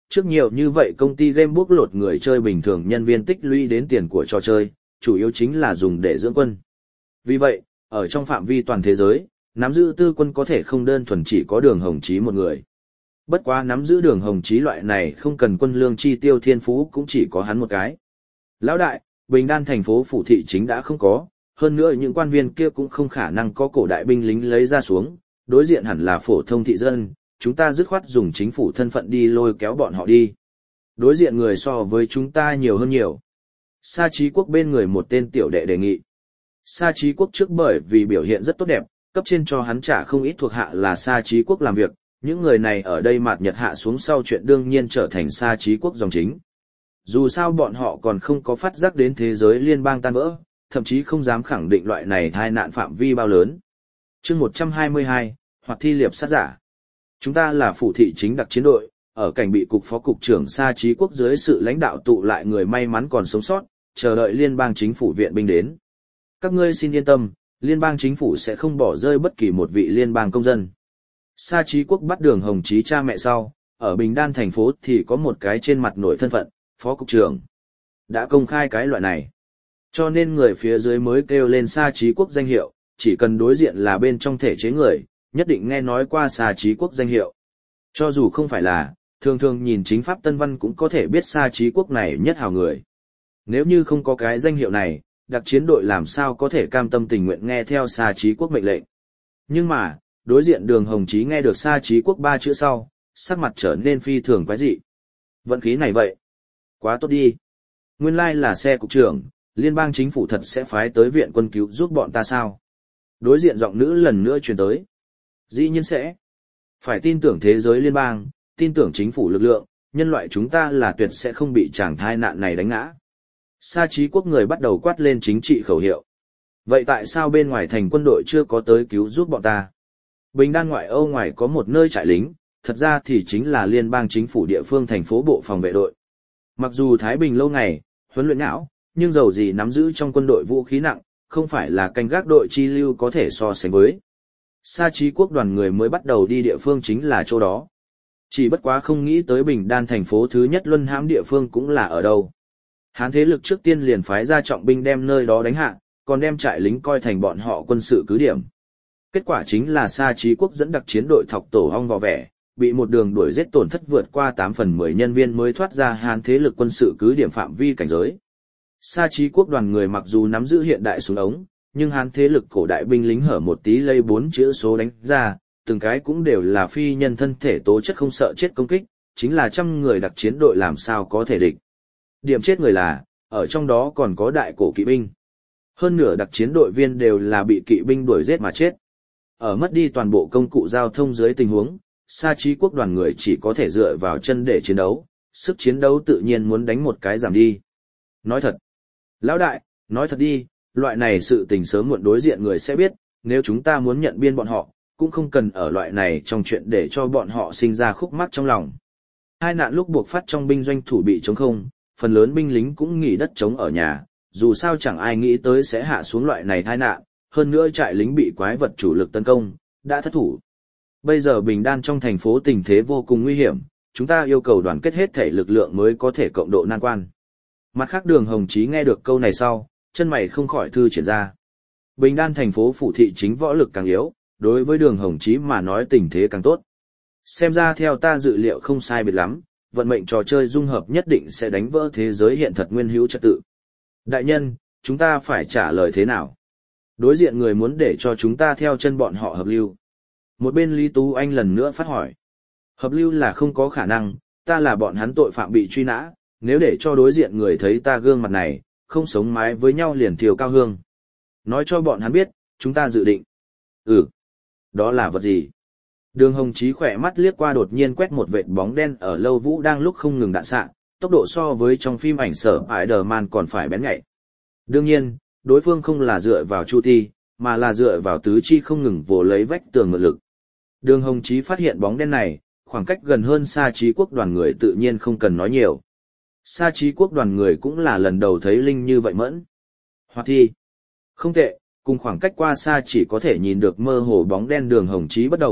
trước nhiều như vậy công ty game bốc lột người chơi bình thường nhân viên tích lũy đến tiền của trò chơi, chủ yếu chính là dùng để dưỡng quân. Vì vậy, ở trong phạm vi toàn thế giới, nắm giữ tư quân có thể không đơn thuần chỉ có Đường Hồng Chí một người. Bất quá nắm giữ Đường Hồng Chí loại này không cần quân lương chi tiêu thiên phú cũng chỉ có hắn một cái. Lão đại, Bình Đan thành phố phủ thị chính đã không có, hơn nữa những quan viên kia cũng không khả năng có cổ đại binh lính lấy ra xuống, đối diện hẳn là phổ thông thị dân, chúng ta dứt khoát dùng chính phủ thân phận đi lôi kéo bọn họ đi. Đối diện người so với chúng ta nhiều hơn nhiều. Sa Chí Quốc bên người một tên tiểu đệ đề nghị. Sa Chí Quốc trước bởi vì biểu hiện rất tốt đẹp, cấp trên cho hắn trả không ít thuộc hạ là Sa Chí Quốc làm việc, những người này ở đây mạt nhật hạ xuống sau chuyện đương nhiên trở thành Sa Chí Quốc dòng chính. Dù sao bọn họ còn không có phát giác đến thế giới liên bang tan vỡ, thậm chí không dám khẳng định loại này tai nạn phạm vi bao lớn. Chương một trăm hai mươi hai, hoặc thi liệp sát giả. Chúng ta là phủ thị chính đặc chiến đội, ở cảnh bị cục phó cục trưởng Sa Chí Quốc dưới sự lãnh đạo tụ lại người may mắn còn sống sót, chờ đợi liên bang chính phủ viện binh đến. Các ngươi xin yên tâm, liên bang chính phủ sẽ không bỏ rơi bất kỳ một vị liên bang công dân. Sa Chí Quốc bắt Đường Hồng Chí cha mẹ sau, ở Bình Đan thành phố thì có một cái trên mặt nổi thân phận, phó cục trưởng. Đã công khai cái loại này. Cho nên người phía dưới mới kêu lên Sa Chí Quốc danh hiệu, chỉ cần đối diện là bên trong thể chế người, nhất định nghe nói qua Sa Chí Quốc danh hiệu. Cho dù không phải là, thường thường nhìn chính pháp tân văn cũng có thể biết Sa Chí Quốc này nhất hào người. Nếu như không có cái danh hiệu này, đặc chiến đội làm sao có thể cam tâm tình nguyện nghe theo Sa Chí Quốc mệnh lệnh. Nhưng mà, đối diện Đường Hồng Chí nghe được Sa Chí Quốc ba chữ sau, sắc mặt trở nên phi thường quái dị. Vận khí này vậy. Quá tốt đi. Nguyên lai là xe cục trưởng, liên bang chính phủ thật sẽ phái tới viện quân cứu giúp bọn ta sao? Đối diện giọng nữ lần nữa truyền tới. Dĩ nhiên sẽ. Phải tin tưởng thế giới liên bang, tin tưởng chính phủ lực lượng, nhân loại chúng ta là tuyệt sẽ không bị tràng thai nạn này đánh ngã. Sa Chí Quốc người bắt đầu quát lên chính trị khẩu hiệu. Vậy tại sao bên ngoài thành quân đội chưa có tới cứu giúp bọn ta? Bình Đan ngoại Âu ngoài có một nơi trại lính, thật ra thì chính là liên bang chính phủ địa phương thành phố bộ phòng vệ đội. Mặc dù Thái Bình lâu ngày, huấn luyện não, nhưng dầu gì nắm giữ trong quân đội vũ khí nặng, không phải là canh gác đội chi lưu có thể so sánh với. Sa Chí Quốc đoàn người mới bắt đầu đi địa phương chính là chỗ đó. Chỉ bất quá không nghĩ tới Bình Đan thành phố thứ nhất luân hãm địa phương cũng là ở đâu. Hán thế lực trước tiên liền phái ra trọng binh đem nơi đó đánh hạ, còn đem trại lính coi thành bọn họ quân sự cứ điểm. Kết quả chính là Sa Chí Quốc dẫn đặc chiến đội thọc tổ ong vò vẽ, bị một đường đuổi giết tổn thất vượt qua tám phần mười nhân viên mới thoát ra Hán thế lực quân sự cứ điểm phạm vi cảnh giới. Sa Chí Quốc đoàn người mặc dù nắm giữ hiện đại súng ống, nhưng Hán thế lực cổ đại binh lính hở một tí lây bốn chữ số đánh ra, từng cái cũng đều là phi nhân thân thể tố chất không sợ chết công kích, chính là trăm người đặc chiến đội làm sao có thể địch. Điểm chết người là, ở trong đó còn có đại cổ kỵ binh. Hơn nửa đặc chiến đội viên đều là bị kỵ binh đuổi giết mà chết. Ở mất đi toàn bộ công cụ giao thông dưới tình huống, Sa Chí Quốc đoàn người chỉ có thể dựa vào chân để chiến đấu, sức chiến đấu tự nhiên muốn đánh một cái giảm đi. Nói thật, lão đại, nói thật đi, loại này sự tình sớm muộn đối diện người sẽ biết, nếu chúng ta muốn nhận biên bọn họ, cũng không cần ở loại này trong chuyện để cho bọn họ sinh ra khúc mắc trong lòng. Hai nạn lúc buộc phát trong binh doanh thủ bị trống không, phần lớn binh lính cũng nghỉ đất trống ở nhà, dù sao chẳng ai nghĩ tới sẽ hạ xuống loại này tai nạn, hơn nữa trại lính bị quái vật chủ lực tấn công, đã thất thủ. Bây giờ Bình Đan trong thành phố tình thế vô cùng nguy hiểm, chúng ta yêu cầu đoàn kết hết thể lực lượng mới có thể cộng độ nan quan. Mặt khác Đường Hồng Chí nghe được câu này sau, chân mày không khỏi thư triển ra. Bình Đan thành phố phủ thị chính võ lực càng yếu, đối với Đường Hồng Chí mà nói tình thế càng tốt. Xem ra theo ta dự liệu không sai biệt lắm, vận mệnh trò chơi dung hợp nhất định sẽ đánh vỡ thế giới hiện thật nguyên hữu trật tự. Đại nhân, chúng ta phải trả lời thế nào? Đối diện người muốn để cho chúng ta theo chân bọn họ hợp lưu. Một bên Lý Tú Anh lần nữa phát hỏi. Hợp lưu là không có khả năng, ta là bọn hắn tội phạm bị truy nã, nếu để cho đối diện người thấy ta gương mặt này, không sống mái với nhau liền thiêu cao hương. Nói cho bọn hắn biết, chúng ta dự định. Ừ, đó là vật gì? Đường Hồng Chí khỏe mắt liếc qua đột nhiên quét một vệt bóng đen ở Lâu Vũ đang lúc không ngừng đạn xạ, tốc độ so với trong phim ảnh sở Spider-Man còn phải bén nhạy. Đương nhiên, đối phương không là dựa vào Chu Ti, mà là dựa vào tứ chi không ngừng vồ lấy vách tường mượn lực. Đường Hồng Chí phát hiện bóng đen này, khoảng cách gần hơn Sa Chí Quốc đoàn người tự nhiên không cần nói nhiều. Sa Chí Quốc đoàn người cũng là lần đầu thấy linh như vậy mẫn. Hoạt thi. Không tệ, cùng khoảng cách qua xa chỉ có thể nhìn được mơ hồ bóng đen Đường Hồng Chí bất đồng,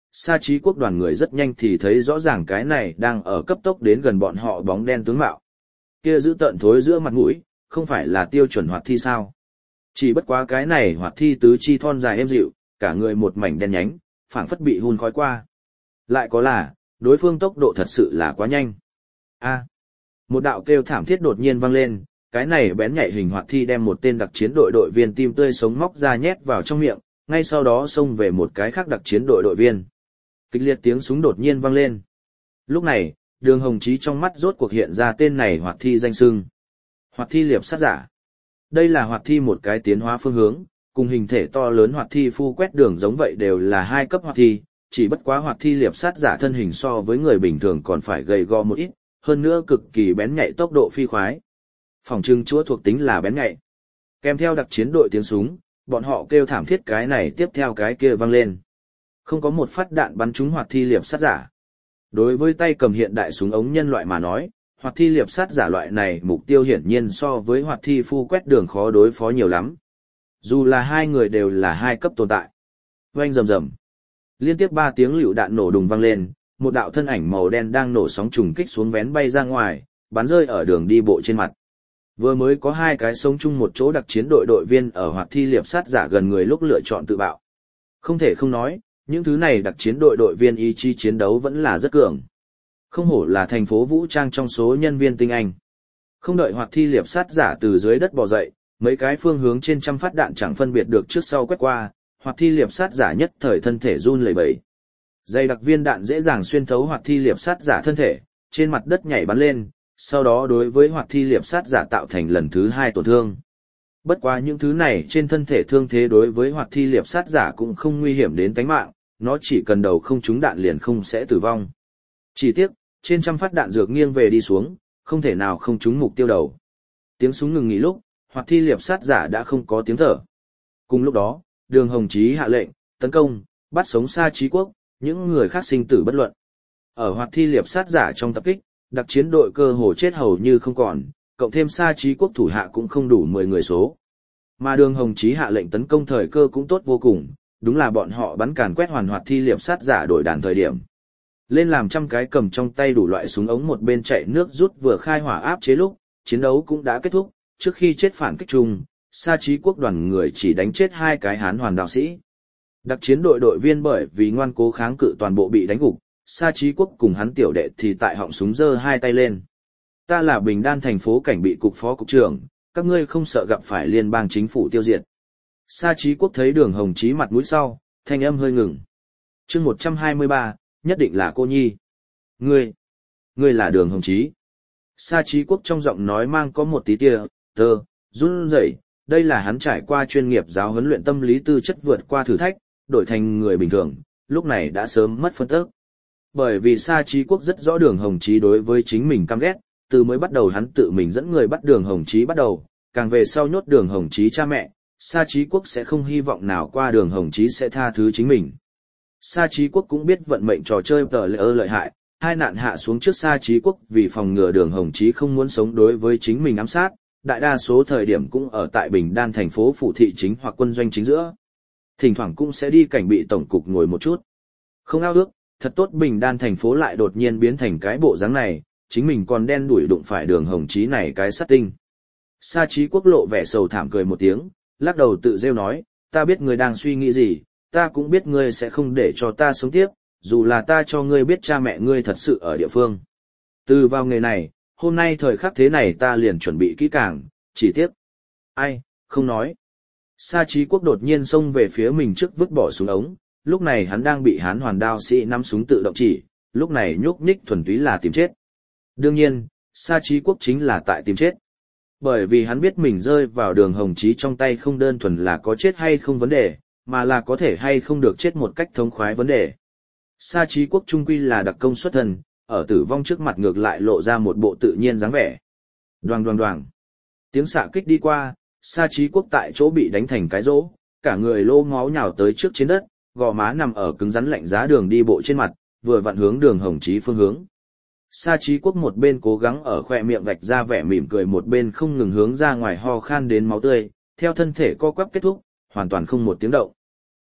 Sa Chí Quốc đoàn người rất nhanh thì thấy rõ ràng cái này đang ở cấp tốc đến gần bọn họ bóng đen tướng mạo. Kia giữ tận thối giữa mặt mũi, không phải là tiêu chuẩn hoạt thi sao? Chỉ bất quá cái này hoạt thi tứ chi thon dài êm dịu, cả người một mảnh đen nhánh, phảng phất bị hun khói qua. Lại có là, đối phương tốc độ thật sự là quá nhanh. A. Một đạo kêu thảm thiết đột nhiên vang lên, cái này bén nhạy hình hoạt thi đem một tên đặc chiến đội đội viên tim tươi sống móc ra nhét vào trong miệng, ngay sau đó xông về một cái khác đặc chiến đội đội viên. Kịch liệt tiếng súng đột nhiên vang lên. Lúc này, Đường Hồng Chí trong mắt rốt cuộc hiện ra tên này hoạt thi danh xưng. Hoạt thi liệp sát giả. Đây là hoạt thi một cái tiến hóa phương hướng, cùng hình thể to lớn hoạt thi phu quét đường giống vậy đều là hai cấp hoạt thi, chỉ bất quá hoạt thi liệp sát giả thân hình so với người bình thường còn phải gầy gò một ít, hơn nữa cực kỳ bén nhạy tốc độ phi khoái. Phòng trưng chúa thuộc tính là bén nhạy. Kèm theo đặc chiến đội tiếng súng, bọn họ kêu thảm thiết cái này tiếp theo cái kia vang lên. Không có một phát đạn bắn trúng hoạt thi liệp sát giả. Đối với tay cầm hiện đại súng ống nhân loại mà nói, hoạt thi liệp sát giả loại này mục tiêu hiển nhiên so với hoạt thi phu quét đường khó đối phó nhiều lắm. Dù là hai người đều là hai cấp tồn tại. Oanh rầm rầm. Liên tiếp ba tiếng lựu đạn nổ đùng vang lên, một đạo thân ảnh màu đen đang nổ sóng trùng kích xuống vén bay ra ngoài, bắn rơi ở đường đi bộ trên mặt. Vừa mới có hai cái sống chung một chỗ đặc chiến đội đội viên ở hoạt thi liệp sát giả gần người lúc lựa chọn tự bạo. Không thể không nói, những thứ này đặc chiến đội đội viên ý chí chiến đấu vẫn là rất cường. Không hổ là thành phố vũ trang trong số nhân viên tinh anh. Không đợi hoạt thi liệp sát giả từ dưới đất bò dậy, mấy cái phương hướng trên trăm phát đạn chẳng phân biệt được trước sau quét qua, hoạt thi liệp sát giả nhất thời thân thể run lẩy bẩy. Dây đặc viên đạn dễ dàng xuyên thấu hoạt thi liệp sát giả thân thể, trên mặt đất nhảy bắn lên, sau đó đối với hoạt thi liệp sát giả tạo thành lần thứ hai tổn thương. Bất quá những thứ này trên thân thể thương thế đối với hoạt thi liệp sát giả cũng không nguy hiểm đến tính mạng, nó chỉ cần đầu không trúng đạn liền không sẽ tử vong. Chỉ tiếc, trên trăm phát đạn dược nghiêng về đi xuống, không thể nào không trúng mục tiêu đầu. Tiếng súng ngừng nghỉ lúc, hoạt thi liệp sát giả đã không có tiếng thở. Cùng lúc đó, Đường Hồng Chí hạ lệnh, tấn công, bắt sống Sa Chí Quốc, những người khác sinh tử bất luận. Ở hoạt thi liệp sát giả trong tập kích, đặc chiến đội cơ hồ chết hầu như không còn, cộng thêm Sa Chí Quốc thủ hạ cũng không đủ mười người số. Mà Đường Hồng Chí hạ lệnh tấn công thời cơ cũng tốt vô cùng, đúng là bọn họ bắn càn quét hoàn hoạt thi liệp sát giả đổi đàn thời điểm. Lên làm trăm cái cầm trong tay đủ loại súng ống một bên chạy nước rút vừa khai hỏa áp chế lúc, chiến đấu cũng đã kết thúc, trước khi chết phản kích chung, Sa Chí Quốc đoàn người chỉ đánh chết hai cái Hán hoàn đạo sĩ. Đặc chiến đội đội viên bởi vì ngoan cố kháng cự toàn bộ bị đánh gục, Sa Chí Quốc cùng hắn tiểu đệ thì tại họng súng giơ hai tay lên. Ta là Bình Đan thành phố cảnh bị cục phó cục trưởng, các ngươi không sợ gặp phải liên bang chính phủ tiêu diệt. Sa Chí Quốc thấy Đường Hồng Chí mặt mũi sau, thanh âm hơi ngừng. Chương một trăm hai mươi ba, nhất định là cô nhi. Ngươi, ngươi là Đường Hồng Chí. Sa Chí Quốc trong giọng nói mang có một tí tia, tơ, run rẩy, đây là hắn trải qua chuyên nghiệp giáo huấn luyện tâm lý tư chất vượt qua thử thách, đổi thành người bình thường, lúc này đã sớm mất phân tức. Bởi vì Sa Chí Quốc rất rõ Đường Hồng Chí đối với chính mình căm ghét, từ mới bắt đầu hắn tự mình dẫn người bắt Đường Hồng Chí bắt đầu, càng về sau nhốt Đường Hồng Chí cha mẹ, Sa Chí Quốc sẽ không hy vọng nào qua Đường Hồng Chí sẽ tha thứ chính mình. Sa Chí Quốc cũng biết vận mệnh trò chơi tờ lệ ơ lợi hại, hai nạn hạ xuống trước Sa Chí Quốc vì phòng ngừa Đường Hồng Chí không muốn sống đối với chính mình ám sát, đại đa số thời điểm cũng ở tại Bình Đan thành phố phủ thị chính hoặc quân doanh chính giữa. Thỉnh thoảng cũng sẽ đi cảnh bị tổng cục ngồi một chút. Không ao ước, thật tốt Bình Đan thành phố lại đột nhiên biến thành cái bộ dáng này, chính mình còn đen đuổi đụng phải Đường Hồng Chí này cái sát tinh. Sa Chí Quốc lộ vẻ sầu thảm cười một tiếng, lắc đầu tự rêu nói, ta biết ngươi đang suy nghĩ gì, ta cũng biết ngươi sẽ không để cho ta sống tiếp, dù là ta cho ngươi biết cha mẹ ngươi thật sự ở địa phương. Từ vào nghề này, hôm nay thời khắc thế này ta liền chuẩn bị kỹ càng, chỉ tiếc. Ai, không nói. Sa Chí Quốc đột nhiên xông về phía mình trước vứt bỏ súng ống, lúc này hắn đang bị Hán hoàn đao sĩ nắm súng tự động chỉ, lúc này nhúc nhích thuần túy là tìm chết. Đương nhiên, Sa Chí Quốc chính là tại tìm chết. Bởi vì hắn biết mình rơi vào Đường Hồng Chí trong tay không đơn thuần là có chết hay không vấn đề, mà là có thể hay không được chết một cách thống khoái vấn đề. Sa Chí Quốc trung quy là đặc công xuất thân, ở tử vong trước mặt ngược lại lộ ra một bộ tự nhiên dáng vẻ. Đoàng đoàng đoàng. Tiếng xạ kích đi qua, Sa Chí Quốc tại chỗ bị đánh thành cái rỗ, cả người lô ngó nhào tới trước trên đất, gò má nằm ở cứng rắn lạnh giá đường đi bộ trên mặt, vừa vặn hướng Đường Hồng Chí phương hướng. Sa Chí Quốc một bên cố gắng ở khóe miệng vạch ra vẻ mỉm cười, một bên không ngừng hướng ra ngoài ho khan đến máu tươi, theo thân thể co quắp kết thúc, hoàn toàn không một tiếng động.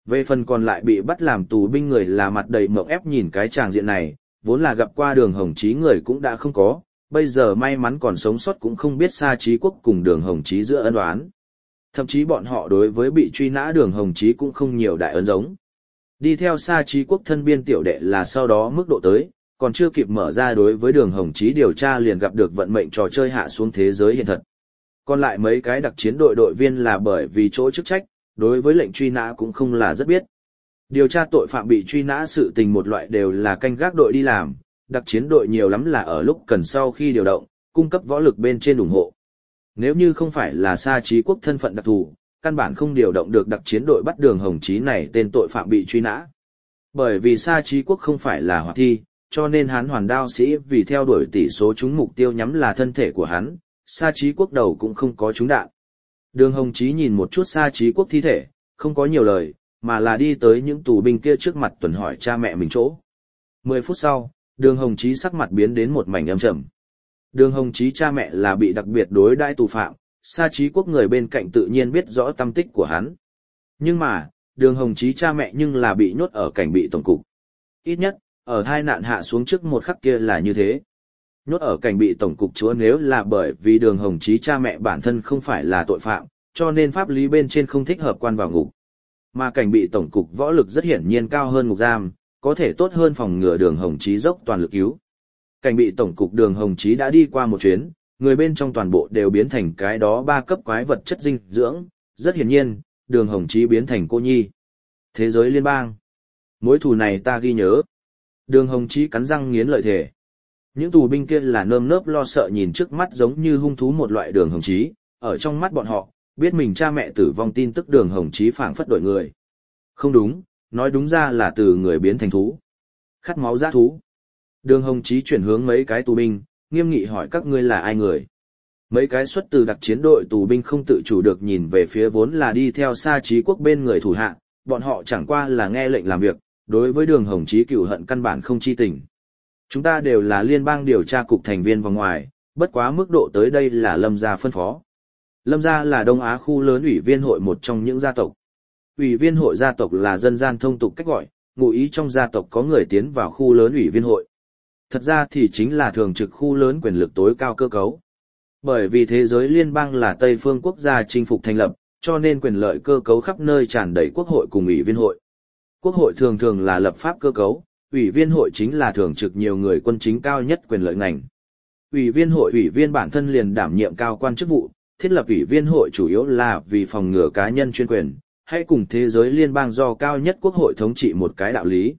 Về phần còn lại bị bắt làm tù binh người là mặt đầy mộng ép nhìn cái tràng diện này, vốn là gặp qua Đường Hồng Chí người cũng đã không có, bây giờ may mắn còn sống sót cũng không biết Sa Chí Quốc cùng Đường Hồng Chí giữa ân oán. Thậm chí bọn họ đối với bị truy nã Đường Hồng Chí cũng không nhiều đại ấn giống. Đi theo Sa Chí Quốc thân biên tiểu đệ là sau đó mức độ tới, còn chưa kịp mở ra đối với Đường Hồng Chí điều tra liền gặp được vận mệnh trò chơi hạ xuống thế giới hiện thật. Còn lại mấy cái đặc chiến đội đội viên là bởi vì chỗ chức trách, đối với lệnh truy nã cũng không là rất biết. Điều tra tội phạm bị truy nã sự tình một loại đều là canh gác đội đi làm, đặc chiến đội nhiều lắm là ở lúc cần sau khi điều động, cung cấp võ lực bên trên ủng hộ. Nếu như không phải là Sa Chí Quốc thân phận đặc thù, căn bản không điều động được đặc chiến đội bắt Đường Hồng Chí này tên tội phạm bị truy nã. Bởi vì Sa Chí Quốc không phải là hoạt thi, cho nên hắn hoàn đao sĩ vì theo đuổi tỷ số trúng mục tiêu nhắm là thân thể của hắn, Sa Chí Quốc đầu cũng không có trúng đạn. Đường Hồng Chí nhìn một chút Sa Chí Quốc thi thể, không có nhiều lời, mà là đi tới những tù binh kia trước mặt tuần hỏi cha mẹ mình chỗ. Mười phút sau, Đường Hồng Chí sắc mặt biến đến một mảnh âm trầm. Đường Hồng Chí cha mẹ là bị đặc biệt đối đãi tù phạm, Sa Chí Quốc người bên cạnh tự nhiên biết rõ tâm tích của hắn. Nhưng mà, Đường Hồng Chí cha mẹ nhưng là bị nhốt ở cảnh bị tổng cục. Ít nhất, ở hai nạn hạ xuống trước một khắc kia là như thế. Nhốt ở cảnh bị tổng cục chúa nếu là bởi vì Đường Hồng Chí cha mẹ bản thân không phải là tội phạm, cho nên pháp lý bên trên không thích hợp quan vào ngục. Mà cảnh bị tổng cục võ lực rất hiển nhiên cao hơn ngục giam, có thể tốt hơn phòng ngừa Đường Hồng Chí dốc toàn lực cứu. Cảnh bị tổng cục Đường Hồng Chí đã đi qua một chuyến, người bên trong toàn bộ đều biến thành cái đó ba cấp quái vật chất dinh dưỡng, rất hiển nhiên, Đường Hồng Chí biến thành cô nhi. Thế giới liên bang. Mối thù này ta ghi nhớ. Đường Hồng Chí cắn răng nghiến lợi thể. Những tù binh kia là nơm nớp lo sợ nhìn trước mắt giống như hung thú một loại Đường Hồng Chí, ở trong mắt bọn họ, biết mình cha mẹ tử vong tin tức Đường Hồng Chí phảng phất đổi người. Không đúng, nói đúng ra là từ người biến thành thú. Khát máu dã thú. Đường Hồng Chí chuyển hướng mấy cái tù binh, nghiêm nghị hỏi các ngươi là ai người. Mấy cái xuất từ đặc chiến đội tù binh không tự chủ được nhìn về phía vốn là đi theo Sa Chí Quốc bên người thủ hạ, bọn họ chẳng qua là nghe lệnh làm việc, đối với Đường Hồng Chí cừu hận căn bản không chi tình. Chúng ta đều là liên bang điều tra cục thành viên vòng ngoài, bất quá mức độ tới đây là Lâm gia phân phó. Lâm gia là Đông Á khu lớn ủy viên hội một trong những gia tộc. Ủy viên hội gia tộc là dân gian thông tục cách gọi, ngụ ý trong gia tộc có người tiến vào khu lớn ủy viên hội. Thật ra thì chính là thường trực khu lớn quyền lực tối cao cơ cấu. Bởi vì thế giới liên bang là Tây phương quốc gia chinh phục thành lập, cho nên quyền lợi cơ cấu khắp nơi tràn đầy quốc hội cùng ủy viên hội. Quốc hội thường thường là lập pháp cơ cấu, ủy viên hội chính là thường trực nhiều người quân chính cao nhất quyền lợi ngành. Ủy viên hội ủy viên bản thân liền đảm nhiệm cao quan chức vụ, thiết lập ủy viên hội chủ yếu là vì phòng ngừa cá nhân chuyên quyền, hay cùng thế giới liên bang do cao nhất quốc hội thống trị một cái đạo lý.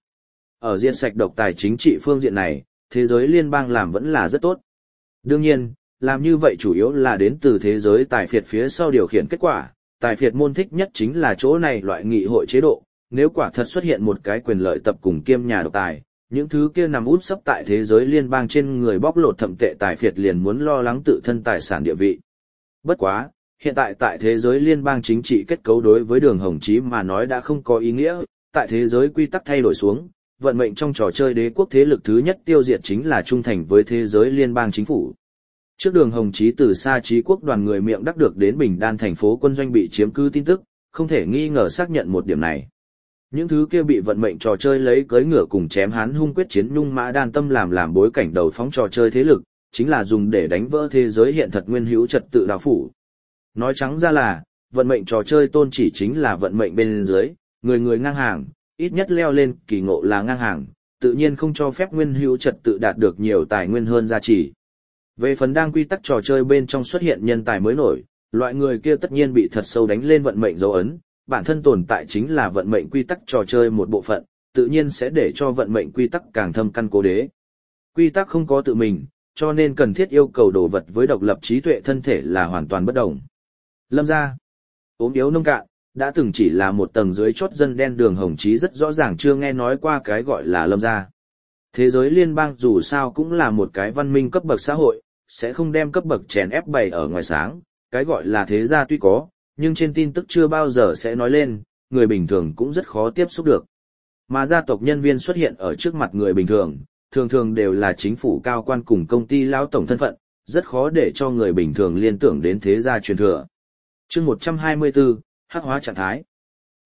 Ở diện sạch độc tài chính trị phương diện này, thế giới liên bang làm vẫn là rất tốt. Đương nhiên, làm như vậy chủ yếu là đến từ thế giới tài phiệt phía sau điều khiển kết quả, tài phiệt môn thích nhất chính là chỗ này loại nghị hội chế độ, nếu quả thật xuất hiện một cái quyền lợi tập cùng kiêm nhà độc tài, những thứ kia nằm út sấp tại thế giới liên bang trên người bóc lột thậm tệ tài phiệt liền muốn lo lắng tự thân tài sản địa vị. Bất quá, hiện tại tại thế giới liên bang chính trị kết cấu đối với Đường Hồng Chí mà nói đã không có ý nghĩa, tại thế giới quy tắc thay đổi xuống, vận mệnh trong trò chơi đế quốc thế lực thứ nhất tiêu diệt chính là trung thành với thế giới liên bang chính phủ. Trước Đường Hồng Chí từ Sa Chí Quốc đoàn người miệng đắc được đến Bình Đan thành phố quân doanh bị chiếm cứ tin tức, không thể nghi ngờ xác nhận một điểm này. Những thứ kia bị vận mệnh trò chơi lấy cưỡi ngựa cùng chém hán hung quyết chiến nhung mã đan tâm làm làm bối cảnh đầu phóng trò chơi thế lực, chính là dùng để đánh vỡ thế giới hiện thật nguyên hữu trật tự đạo phủ. Nói trắng ra là, vận mệnh trò chơi tôn chỉ chính là vận mệnh bên dưới, người người ngang hàng, ít nhất leo lên kỳ ngộ là ngang hàng, tự nhiên không cho phép nguyên hữu trật tự đạt được nhiều tài nguyên hơn giá trị. Về phần đang quy tắc trò chơi bên trong xuất hiện nhân tài mới nổi, loại người kia tất nhiên bị thật sâu đánh lên vận mệnh dấu ấn, bản thân tồn tại chính là vận mệnh quy tắc trò chơi một bộ phận, tự nhiên sẽ để cho vận mệnh quy tắc càng thâm căn cố đế. Quy tắc không có tự mình, cho nên cần thiết yêu cầu đồ vật với độc lập trí tuệ thân thể là hoàn toàn bất đồng. Lâm gia, ốm yếu nông cạn, đã từng chỉ là một tầng dưới chót dân đen. Đường Hồng Chí rất rõ ràng chưa nghe nói qua cái gọi là Lâm gia. Thế giới liên bang dù sao cũng là một cái văn minh cấp bậc xã hội, sẽ không đem cấp bậc chèn ép bày ở ngoài sáng, cái gọi là thế gia tuy có, nhưng trên tin tức chưa bao giờ sẽ nói lên, người bình thường cũng rất khó tiếp xúc được. Mà gia tộc nhân viên xuất hiện ở trước mặt người bình thường, thường thường đều là chính phủ cao quan cùng công ty lão tổng thân phận, rất khó để cho người bình thường liên tưởng đến thế gia truyền thừa. Chương một trăm hai mươi tư, hắc hóa trạng thái.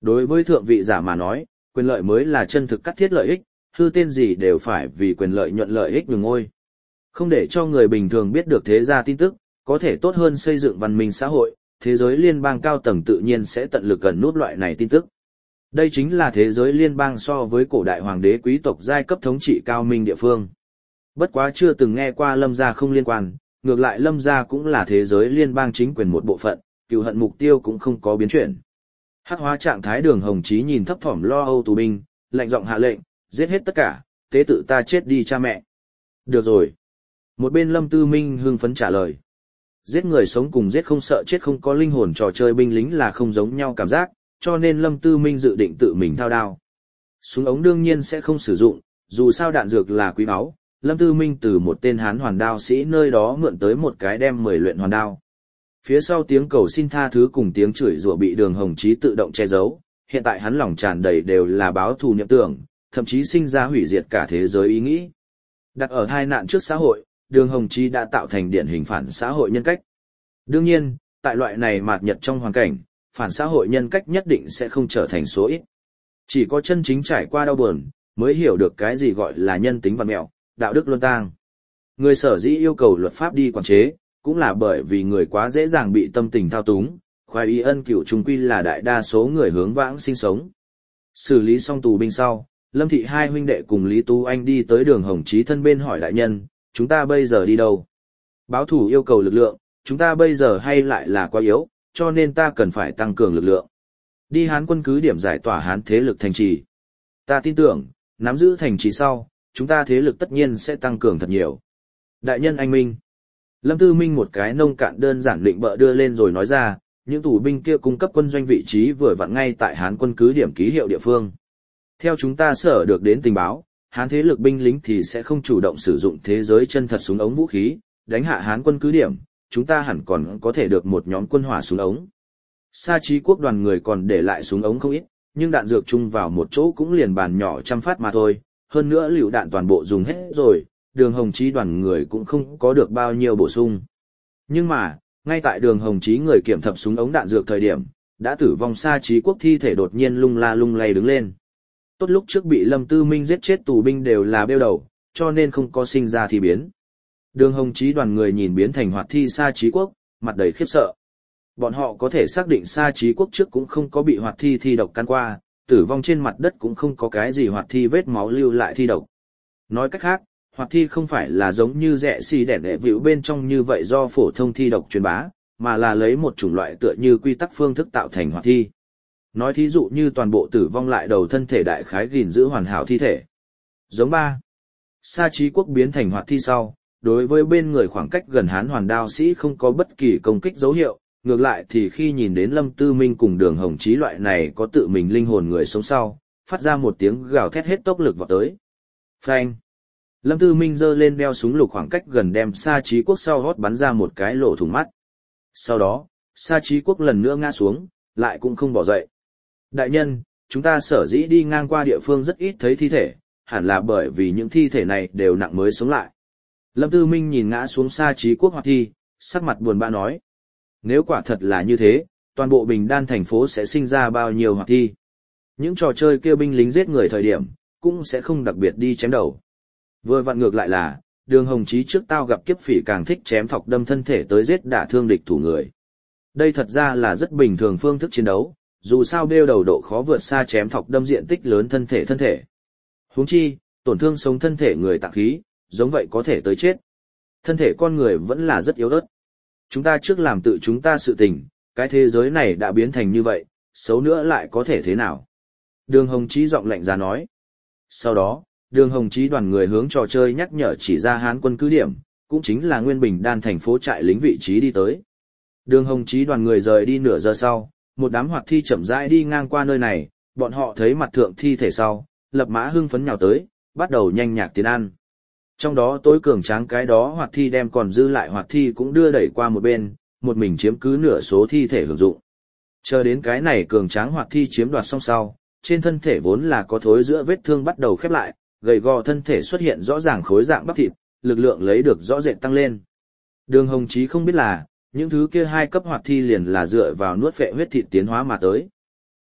Đối với thượng vị giả mà nói, quyền lợi mới là chân thực cắt thiết lợi ích, hư tên gì đều phải vì quyền lợi nhuận lợi ích nhường ngôi. Không để cho người bình thường biết được thế gia tin tức, có thể tốt hơn xây dựng văn minh xã hội, thế giới liên bang cao tầng tự nhiên sẽ tận lực gần nút loại này tin tức. Đây chính là thế giới liên bang so với cổ đại hoàng đế quý tộc giai cấp thống trị cao minh địa phương. Bất quá chưa từng nghe qua Lâm gia không liên quan, ngược lại Lâm gia cũng là thế giới liên bang chính quyền một bộ phận, cừu hận mục tiêu cũng không có biến chuyển. Hắc hóa trạng thái Đường Hồng Chí nhìn thấp thỏm lo âu tù binh, lạnh giọng hạ lệnh, giết hết tất cả, tế tự ta chết đi cha mẹ. Được rồi. Một bên Lâm Tư Minh hưng phấn trả lời. Giết người sống cùng giết không sợ chết không có linh hồn trò chơi binh lính là không giống nhau cảm giác, cho nên Lâm Tư Minh dự định tự mình thao đao. Súng ống đương nhiên sẽ không sử dụng, dù sao đạn dược là quý báu, Lâm Tư Minh từ một tên hán hoàn đao sĩ nơi đó mượn tới một cái đem mười luyện hoàn đao. Phía sau tiếng cầu xin tha thứ cùng tiếng chửi rủa bị Đường Hồng Chí tự động che giấu, hiện tại hắn lòng tràn đầy đều là báo thù niệm tưởng, thậm chí sinh ra hủy diệt cả thế giới ý nghĩ. Đặt ở hai nạn trước xã hội, Đường Hồng Chí đã tạo thành điển hình phản xã hội nhân cách. Đương nhiên, tại loại này mạt nhật trong hoàn cảnh, phản xã hội nhân cách nhất định sẽ không trở thành số ít. Chỉ có chân chính trải qua đau buồn, mới hiểu được cái gì gọi là nhân tính vặn mẹo, đạo đức luân tang. Người sở dĩ yêu cầu luật pháp đi quản chế, cũng là bởi vì người quá dễ dàng bị tâm tình thao túng, khoái ý ân cửu trung quy là đại đa số người hướng vãng sinh sống. Xử lý xong tù binh sau, Lâm Thị hai huynh đệ cùng Lý Tú Anh đi tới Đường Hồng Chí thân bên hỏi đại nhân, chúng ta bây giờ đi đâu? Báo thủ yêu cầu lực lượng, chúng ta bây giờ hay lại là quá yếu, cho nên ta cần phải tăng cường lực lượng. Đi Hán quân cứ điểm giải tỏa Hán thế lực thành trì. Ta tin tưởng, nắm giữ thành trì sau, chúng ta thế lực tất nhiên sẽ tăng cường thật nhiều. Đại nhân anh Minh. Lâm Tư Minh một cái nông cạn đơn giản định bợ đưa lên rồi nói ra, những tù binh kia cung cấp quân doanh vị trí vừa vặn ngay tại Hán quân cứ điểm ký hiệu địa phương. Theo chúng ta sở được đến tình báo, Hán thế lực binh lính thì sẽ không chủ động sử dụng thế giới chân thật súng ống vũ khí, đánh hạ Hán quân cứ điểm, chúng ta hẳn còn có thể được một nhóm quân hỏa súng ống. Sa Chí quốc đoàn người còn để lại súng ống không ít, nhưng đạn dược chung vào một chỗ cũng liền bàn nhỏ trăm phát mà thôi, hơn nữa lựu đạn toàn bộ dùng hết rồi, Đường Hồng Chí đoàn người cũng không có được bao nhiêu bổ sung. Nhưng mà, ngay tại Đường Hồng Chí người kiểm thập súng ống đạn dược thời điểm, đã tử vong Sa Chí quốc thi thể đột nhiên lung la lung lay đứng lên. Tốt lúc trước bị Lâm Tư Minh giết chết tù binh đều là bêu đầu, cho nên không có sinh ra thi biến. Đường Hồng Chí đoàn người nhìn biến thành hoạt thi Sa Chí quốc, mặt đầy khiếp sợ. Bọn họ có thể xác định Sa Chí quốc trước cũng không có bị hoạt thi thi độc căn qua, tử vong trên mặt đất cũng không có cái gì hoạt thi vết máu lưu lại thi độc. Nói cách khác, hoạt thi không phải là giống như rẻ xì đẻ đệ vĩu bên trong như vậy do phổ thông thi độc truyền bá, mà là lấy một chủng loại tựa như quy tắc phương thức tạo thành hoạt thi. Nói thí dụ như toàn bộ tử vong lại đầu thân thể đại khái gìn giữ hoàn hảo thi thể. Giống ba. Sa Chí quốc biến thành hoạt thi sau, đối với bên người khoảng cách gần Hán hoàn đao sĩ không có bất kỳ công kích dấu hiệu, ngược lại thì khi nhìn đến Lâm Tư Minh cùng Đường Hồng Chí loại này có tự mình linh hồn người sống sau, phát ra một tiếng gào thét hết tốc lực vào tới. Phanh. Lâm Tư Minh giơ lên đeo súng lục khoảng cách gần đem Sa Chí quốc sau hót bắn ra một cái lỗ thủng mắt. Sau đó, Sa Chí quốc lần nữa ngã xuống, lại cũng không bỏ dậy. Đại nhân, chúng ta sở dĩ đi ngang qua địa phương rất ít thấy thi thể, hẳn là bởi vì những thi thể này đều nặng mới sống lại. Lâm Tư Minh nhìn ngã xuống Sa Chí quốc hoạt thi, sắc mặt buồn bã nói. Nếu quả thật là như thế, toàn bộ Bình Đan thành phố sẽ sinh ra bao nhiêu hoạt thi. Những trò chơi kêu binh lính giết người thời điểm, cũng sẽ không đặc biệt đi chém đầu. Vừa vặn ngược lại là, Đường Hồng Chí trước tao gặp kiếp phỉ càng thích chém thọc đâm thân thể tới giết đả thương địch thủ người. Đây thật ra là rất bình thường phương thức chiến đấu, dù sao đeo đầu độ khó vượt xa chém thọc đâm diện tích lớn thân thể thân thể. Huống chi, tổn thương sống thân thể người tạng khí, giống vậy có thể tới chết. Thân thể con người vẫn là rất yếu ớt. Chúng ta trước làm tự chúng ta sự tình, cái thế giới này đã biến thành như vậy, xấu nữa lại có thể thế nào? Đường Hồng Chí giọng lạnh giá nói. Sau đó, Đường Hồng Chí đoàn người hướng trò chơi nhắc nhở chỉ ra Hán quân cứ điểm, cũng chính là Nguyên Bình Đan thành phố trại lính vị trí đi tới. Đường Hồng Chí đoàn người rời đi nửa giờ sau, một đám hoạt thi chậm rãi đi ngang qua nơi này, bọn họ thấy mặt thượng thi thể sau, lập mã hưng phấn nhào tới, bắt đầu nhanh nhạc tiến ăn. Trong đó tối cường tráng cái đó hoạt thi đem còn dư lại hoạt thi cũng đưa đẩy qua một bên, một mình chiếm cứ nửa số thi thể hưởng dụng. Chờ đến cái này cường tráng hoạt thi chiếm đoạt xong sau, trên thân thể vốn là có thối giữa vết thương bắt đầu khép lại, gầy gò thân thể xuất hiện rõ ràng khối dạng bắp thịt, lực lượng lấy được rõ rệt tăng lên. Đường Hồng Chí không biết là, những thứ kia hai cấp hoạt thi liền là dựa vào nuốt phệ huyết thịt tiến hóa mà tới.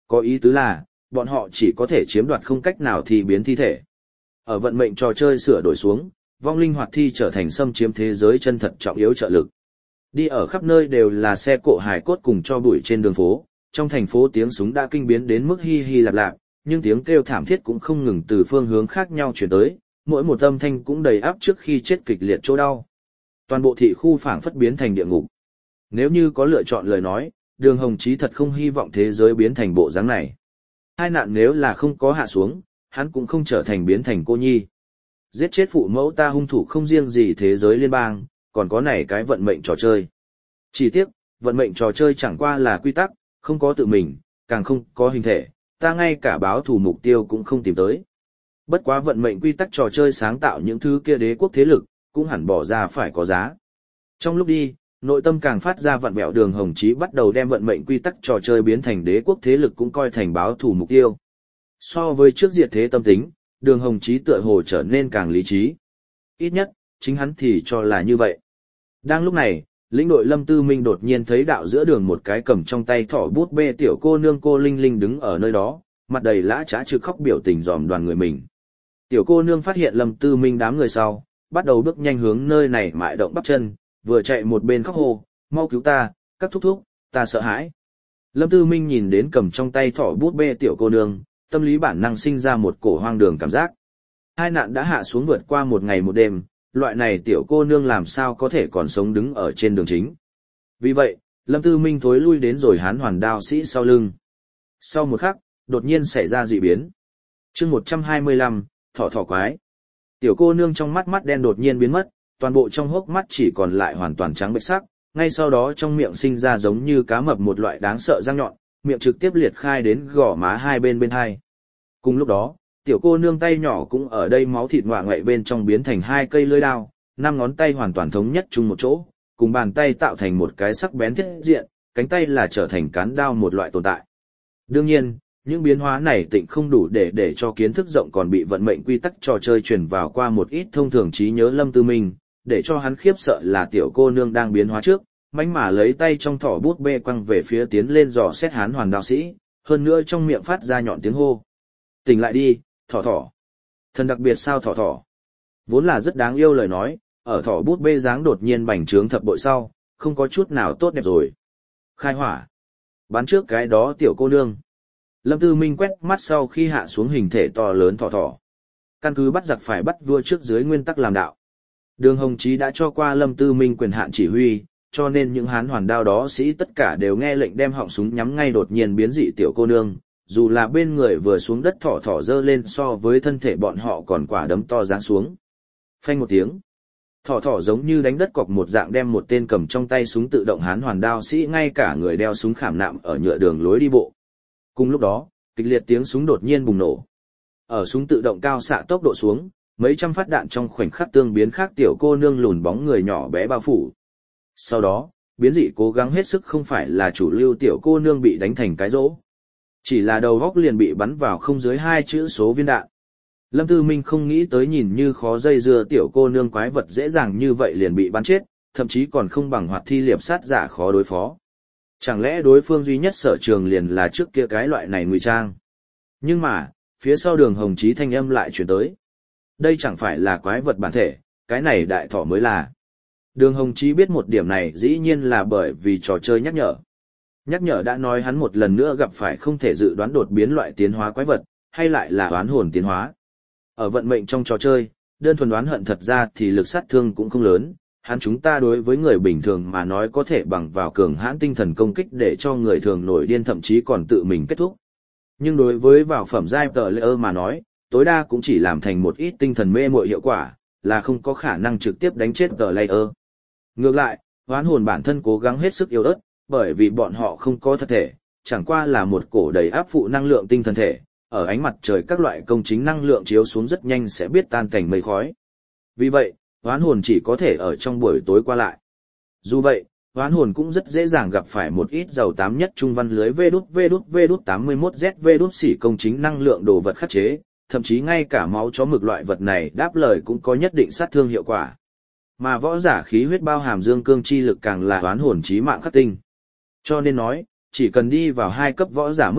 Có ý tứ là, bọn họ chỉ có thể chiếm đoạt không cách nào thì biến thi thể. Ở vận mệnh trò chơi sửa đổi xuống, vong linh hoạt thi trở thành xâm chiếm thế giới chân thật trọng yếu trợ lực. Đi ở khắp nơi đều là xe cộ hài cốt cùng cho bụi trên đường phố, trong thành phố tiếng súng đã kinh biến đến mức hi hi lạp lạp, nhưng tiếng kêu thảm thiết cũng không ngừng từ phương hướng khác nhau chuyển tới, mỗi một âm thanh cũng đầy áp trước khi chết kịch liệt chỗ đau. Toàn bộ thị khu phảng phất biến thành địa ngục. Nếu như có lựa chọn lời nói, Đường Hồng Chí thật không hy vọng thế giới biến thành bộ dáng này. Hai nạn nếu là không có hạ xuống, hắn cũng không trở thành biến thành cô nhi. Giết chết phụ mẫu ta hung thủ không riêng gì thế giới liên bang, còn có này cái vận mệnh trò chơi. Chỉ tiếc, vận mệnh trò chơi chẳng qua là quy tắc, không có tự mình, càng không có hình thể, ta ngay cả báo thù mục tiêu cũng không tìm tới. Bất quá vận mệnh quy tắc trò chơi sáng tạo những thứ kia đế quốc thế lực, cũng hẳn bỏ ra phải có giá. Trong lúc đi, nội tâm càng phát ra vặn vẹo, Đường Hồng Chí bắt đầu đem vận mệnh quy tắc trò chơi biến thành đế quốc thế lực cũng coi thành báo thù mục tiêu. So với trước diệt thế tâm tính, Đường Hồng Chí tựa hồ trở nên càng lý trí. Ít nhất, chính hắn thì cho là như vậy. Đang lúc này, lĩnh đội Lâm Tư Minh đột nhiên thấy đạo giữa đường một cái cầm trong tay thỏ bút bê tiểu cô nương cô Linh Linh đứng ở nơi đó, mặt đầy lã trá trực khóc biểu tình dòm đoàn người mình. Tiểu cô nương phát hiện Lâm Tư Minh đám người sau, bắt đầu bước nhanh hướng nơi này mại động bắp chân, vừa chạy một bên khóc hô, mau cứu ta, các thúc thúc, ta sợ hãi. Lâm Tư Minh nhìn đến cầm trong tay thỏ bút bê tiểu cô nương, tâm lý bản năng sinh ra một cổ hoang đường cảm giác. Hai nạn đã hạ xuống vượt qua một ngày một đêm, loại này tiểu cô nương làm sao có thể còn sống đứng ở trên đường chính. Vì vậy, Lâm Tư Minh thối lui đến rồi hán hoàn đao sĩ sau lưng. Sau một khắc, đột nhiên xảy ra dị biến. chương một trăm hai mươi lăm, thỏ thỏ quái. Tiểu cô nương trong mắt mắt đen đột nhiên biến mất, toàn bộ trong hốc mắt chỉ còn lại hoàn toàn trắng bệch sắc, ngay sau đó trong miệng sinh ra giống như cá mập một loại đáng sợ răng nhọn, miệng trực tiếp liệt khai đến gò má hai bên bên hai. Cùng lúc đó, tiểu cô nương tay nhỏ cũng ở đây máu thịt ngoạ ngoại bên trong biến thành hai cây lưỡi đao, năm ngón tay hoàn toàn thống nhất chung một chỗ, cùng bàn tay tạo thành một cái sắc bén thiết diện, cánh tay là trở thành cán đao một loại tồn tại. Đương nhiên, những biến hóa này tịnh không đủ để để cho kiến thức rộng còn bị vận mệnh quy tắc trò chơi truyền vào qua một ít thông thường trí nhớ Lâm Tư Minh, để cho hắn khiếp sợ là tiểu cô nương đang biến hóa trước, mánh mà lấy tay trong thỏ bút bê quăng về phía tiến lên dò xét hán hoàn đạo sĩ, hơn nữa trong miệng phát ra nhọn tiếng hô. Tỉnh lại đi, thỏ thỏ. Thần đặc biệt sao thỏ thỏ. Vốn là rất đáng yêu lời nói, ở thỏ bút bê dáng đột nhiên bành trướng thập bội sau, không có chút nào tốt đẹp rồi. Khai hỏa. Bắn trước cái đó tiểu cô nương. Lâm Tư Minh quét mắt sau khi hạ xuống hình thể to lớn thỏ thỏ. Căn cứ bắt giặc phải bắt vua trước dưới nguyên tắc làm đạo. Đường Hồng Chí đã cho qua Lâm Tư Minh quyền hạn chỉ huy, cho nên những hán hoàn đao đó sĩ tất cả đều nghe lệnh đem họng súng nhắm ngay đột nhiên biến dị tiểu cô nương, dù là bên người vừa xuống đất thỏ thỏ dơ lên so với thân thể bọn họ còn quả đấm to giáng xuống. Phanh một tiếng. Thỏ thỏ giống như đánh đất cọc một dạng đem một tên cầm trong tay súng tự động hán hoàn đao sĩ ngay cả người đeo súng khảm nạm ở nhựa đường lối đi bộ. Cùng lúc đó, kịch liệt tiếng súng đột nhiên bùng nổ. Ở súng tự động cao xạ tốc độ xuống, mấy trăm phát đạn trong khoảnh khắc tương biến khác tiểu cô nương lùn bóng người nhỏ bé bao phủ. Sau đó, biến dị cố gắng hết sức không phải là chủ lưu tiểu cô nương bị đánh thành cái rỗ. Chỉ là đầu góc liền bị bắn vào không dưới hai chữ số viên đạn. Lâm Tư Minh không nghĩ tới nhìn như khó dây dưa tiểu cô nương quái vật dễ dàng như vậy liền bị bắn chết, thậm chí còn không bằng hoạt thi liệp sát giả khó đối phó. Chẳng lẽ đối phương duy nhất sở trường liền là trước kia cái loại này ngụy trang? Nhưng mà, phía sau Đường Hồng Chí thanh âm lại chuyển tới. Đây chẳng phải là quái vật bản thể, cái này đại thỏ mới là. Đường Hồng Chí biết một điểm này dĩ nhiên là bởi vì trò chơi nhắc nhở. Nhắc nhở đã nói hắn một lần nữa gặp phải không thể dự đoán đột biến loại tiến hóa quái vật, hay lại là oán hồn tiến hóa. Ở vận mệnh trong trò chơi, đơn thuần oán hận thật ra thì lực sát thương cũng không lớn, hắn chúng ta đối với người bình thường mà nói có thể bằng vào cường hãn tinh thần công kích để cho người thường nổi điên thậm chí còn tự mình kết thúc. Nhưng đối với vào phẩm giai tờ layer mà nói, tối đa cũng chỉ làm thành một ít tinh thần mê muội hiệu quả, là không có khả năng trực tiếp đánh chết tờ layer. Ngược lại, oán hồn bản thân cố gắng hết sức yếu ớt, bởi vì bọn họ không có thật thể, chẳng qua là một cổ đầy áp phụ năng lượng tinh thần thể, ở ánh mặt trời các loại công chính năng lượng chiếu xuống rất nhanh sẽ biết tan thành mây khói. Vì vậy, oán hồn chỉ có thể ở trong buổi tối qua lại. Dù vậy, oán hồn cũng rất dễ dàng gặp phải một ít dầu tám nhất trung văn lưới vê đút vê đút vê đút tám mươi mốt Z vê đút xỉ công chính năng lượng đồ vật khắc chế, thậm chí ngay cả máu chó mực loại vật này đáp lời cũng có nhất định sát thương hiệu quả. Mà võ giả khí huyết bao hàm dương cương chi lực càng là oán hồn chí mạng khắc tinh. Cho nên nói, chỉ cần đi vào hai cấp võ giả mức độ,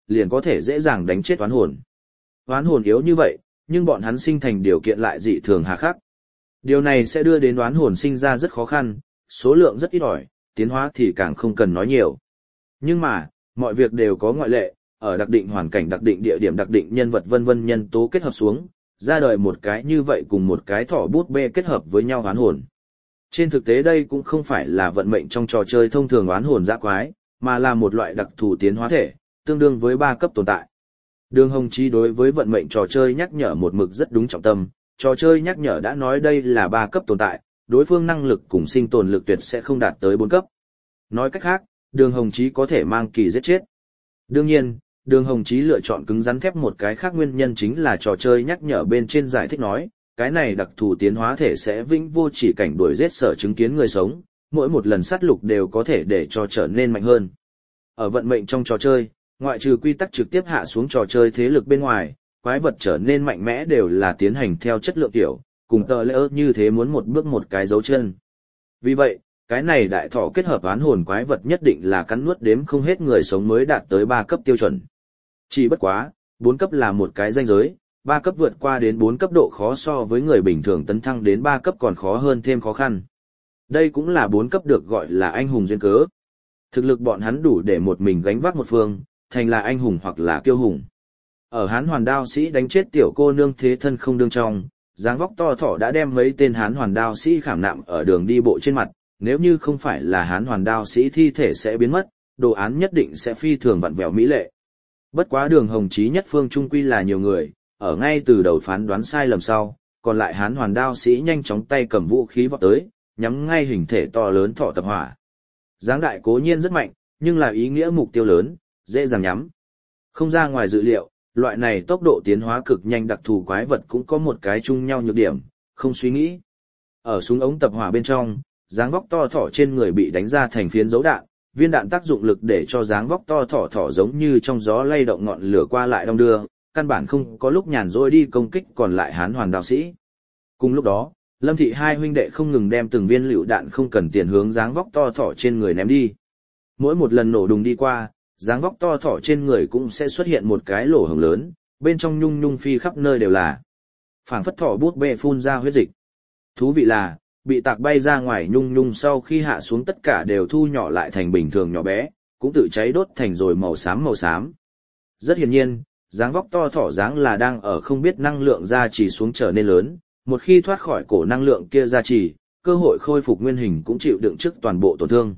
liền có thể dễ dàng đánh chết oán hồn. Oán hồn yếu như vậy, nhưng bọn hắn sinh thành điều kiện lại dị thường hà khắc. Điều này sẽ đưa đến oán hồn sinh ra rất khó khăn, số lượng rất ít ỏi, tiến hóa thì càng không cần nói nhiều. Nhưng mà, mọi việc đều có ngoại lệ, ở đặc định hoàn cảnh, đặc định địa điểm, đặc định nhân vật vân vân nhân tố kết hợp xuống, ra đời một cái như vậy cùng một cái thỏ bút bê kết hợp với nhau oán hồn. Trên thực tế đây cũng không phải là vận mệnh trong trò chơi thông thường oán hồn dã quái, mà là một loại đặc thù tiến hóa thể, tương đương với ba cấp tồn tại. Đường Hồng Chí đối với vận mệnh trò chơi nhắc nhở một mực rất đúng trọng tâm, trò chơi nhắc nhở đã nói đây là ba cấp tồn tại, đối phương năng lực cùng sinh tồn lực tuyệt sẽ không đạt tới bốn cấp. Nói cách khác, Đường Hồng Chí có thể mang kỳ giết chết. Đương nhiên, Đường Hồng Chí lựa chọn cứng rắn thép một cái khác nguyên nhân chính là trò chơi nhắc nhở bên trên giải thích nói, cái này đặc thù tiến hóa thể sẽ vĩnh vô chỉ cảnh đuổi giết sở chứng kiến người sống, mỗi một lần sát lục đều có thể để cho trở nên mạnh hơn. Ở vận mệnh trong trò chơi, ngoại trừ quy tắc trực tiếp hạ xuống trò chơi thế lực bên ngoài, quái vật trở nên mạnh mẽ đều là tiến hành theo chất lượng tiểu, cùng tờ lễ như thế muốn một bước một cái dấu chân. Vì vậy, cái này đại thọ kết hợp oán hồn quái vật nhất định là cắn nuốt đếm không hết người sống mới đạt tới ba cấp tiêu chuẩn. Chỉ bất quá, bốn cấp là một cái ranh giới, ba cấp vượt qua đến bốn cấp độ khó so với người bình thường tấn thăng đến ba cấp còn khó hơn thêm khó khăn. Đây cũng là bốn cấp được gọi là anh hùng duyên cớ. Thực lực bọn hắn đủ để một mình gánh vác một phương, thành là anh hùng hoặc là kiêu hùng. Ở Hán Hoàn Đao Sĩ đánh chết tiểu cô nương thế thân không đương trong, dáng vóc to thỏ đã đem mấy tên Hán Hoàn Đao Sĩ khảm nạm ở đường đi bộ trên mặt, nếu như không phải là Hán Hoàn Đao Sĩ thi thể sẽ biến mất, đồ án nhất định sẽ phi thường vặn vẹo mỹ lệ. Bất quá Đường Hồng Chí nhất phương trung quy là nhiều người, ở ngay từ đầu phán đoán sai lầm sau, còn lại Hán Hoàn Đao Sĩ nhanh chóng tay cầm vũ khí vọt tới, nhắm ngay hình thể to lớn thỏ tập hỏa. Dáng đại cố nhiên rất mạnh, nhưng là ý nghĩa mục tiêu lớn, dễ dàng nhắm. Không ra ngoài dự liệu, loại này tốc độ tiến hóa cực nhanh đặc thù quái vật cũng có một cái chung nhau nhược điểm, không suy nghĩ. Ở súng ống tập hỏa bên trong, dáng vóc to thỏ trên người bị đánh ra thành phiến dấu đạn, viên đạn tác dụng lực để cho dáng vóc to thỏ thỏ giống như trong gió lay động ngọn lửa qua lại đong đưa, căn bản không có lúc nhàn rỗi đi công kích còn lại Hán Hoàn Đao Sĩ. Cùng lúc đó, Lâm Thị hai huynh đệ không ngừng đem từng viên lựu đạn không cần tiền hướng dáng vóc to thỏ trên người ném đi. Mỗi một lần nổ đùng đi qua, dáng vóc to thỏ trên người cũng sẽ xuất hiện một cái lỗ hổng lớn, bên trong nhung nhung phi khắp nơi đều là. Phảng phất thỏ bút bê phun ra huyết dịch. Thú vị là, bị tạc bay ra ngoài nhung nhung sau khi hạ xuống tất cả đều thu nhỏ lại thành bình thường nhỏ bé, cũng tự cháy đốt thành rồi màu xám màu xám. Rất hiển nhiên, dáng vóc to thỏ dáng là đang ở không biết năng lượng gia trì xuống trở nên lớn, một khi thoát khỏi cổ năng lượng kia gia trì, cơ hội khôi phục nguyên hình cũng chịu đựng trước toàn bộ tổn thương.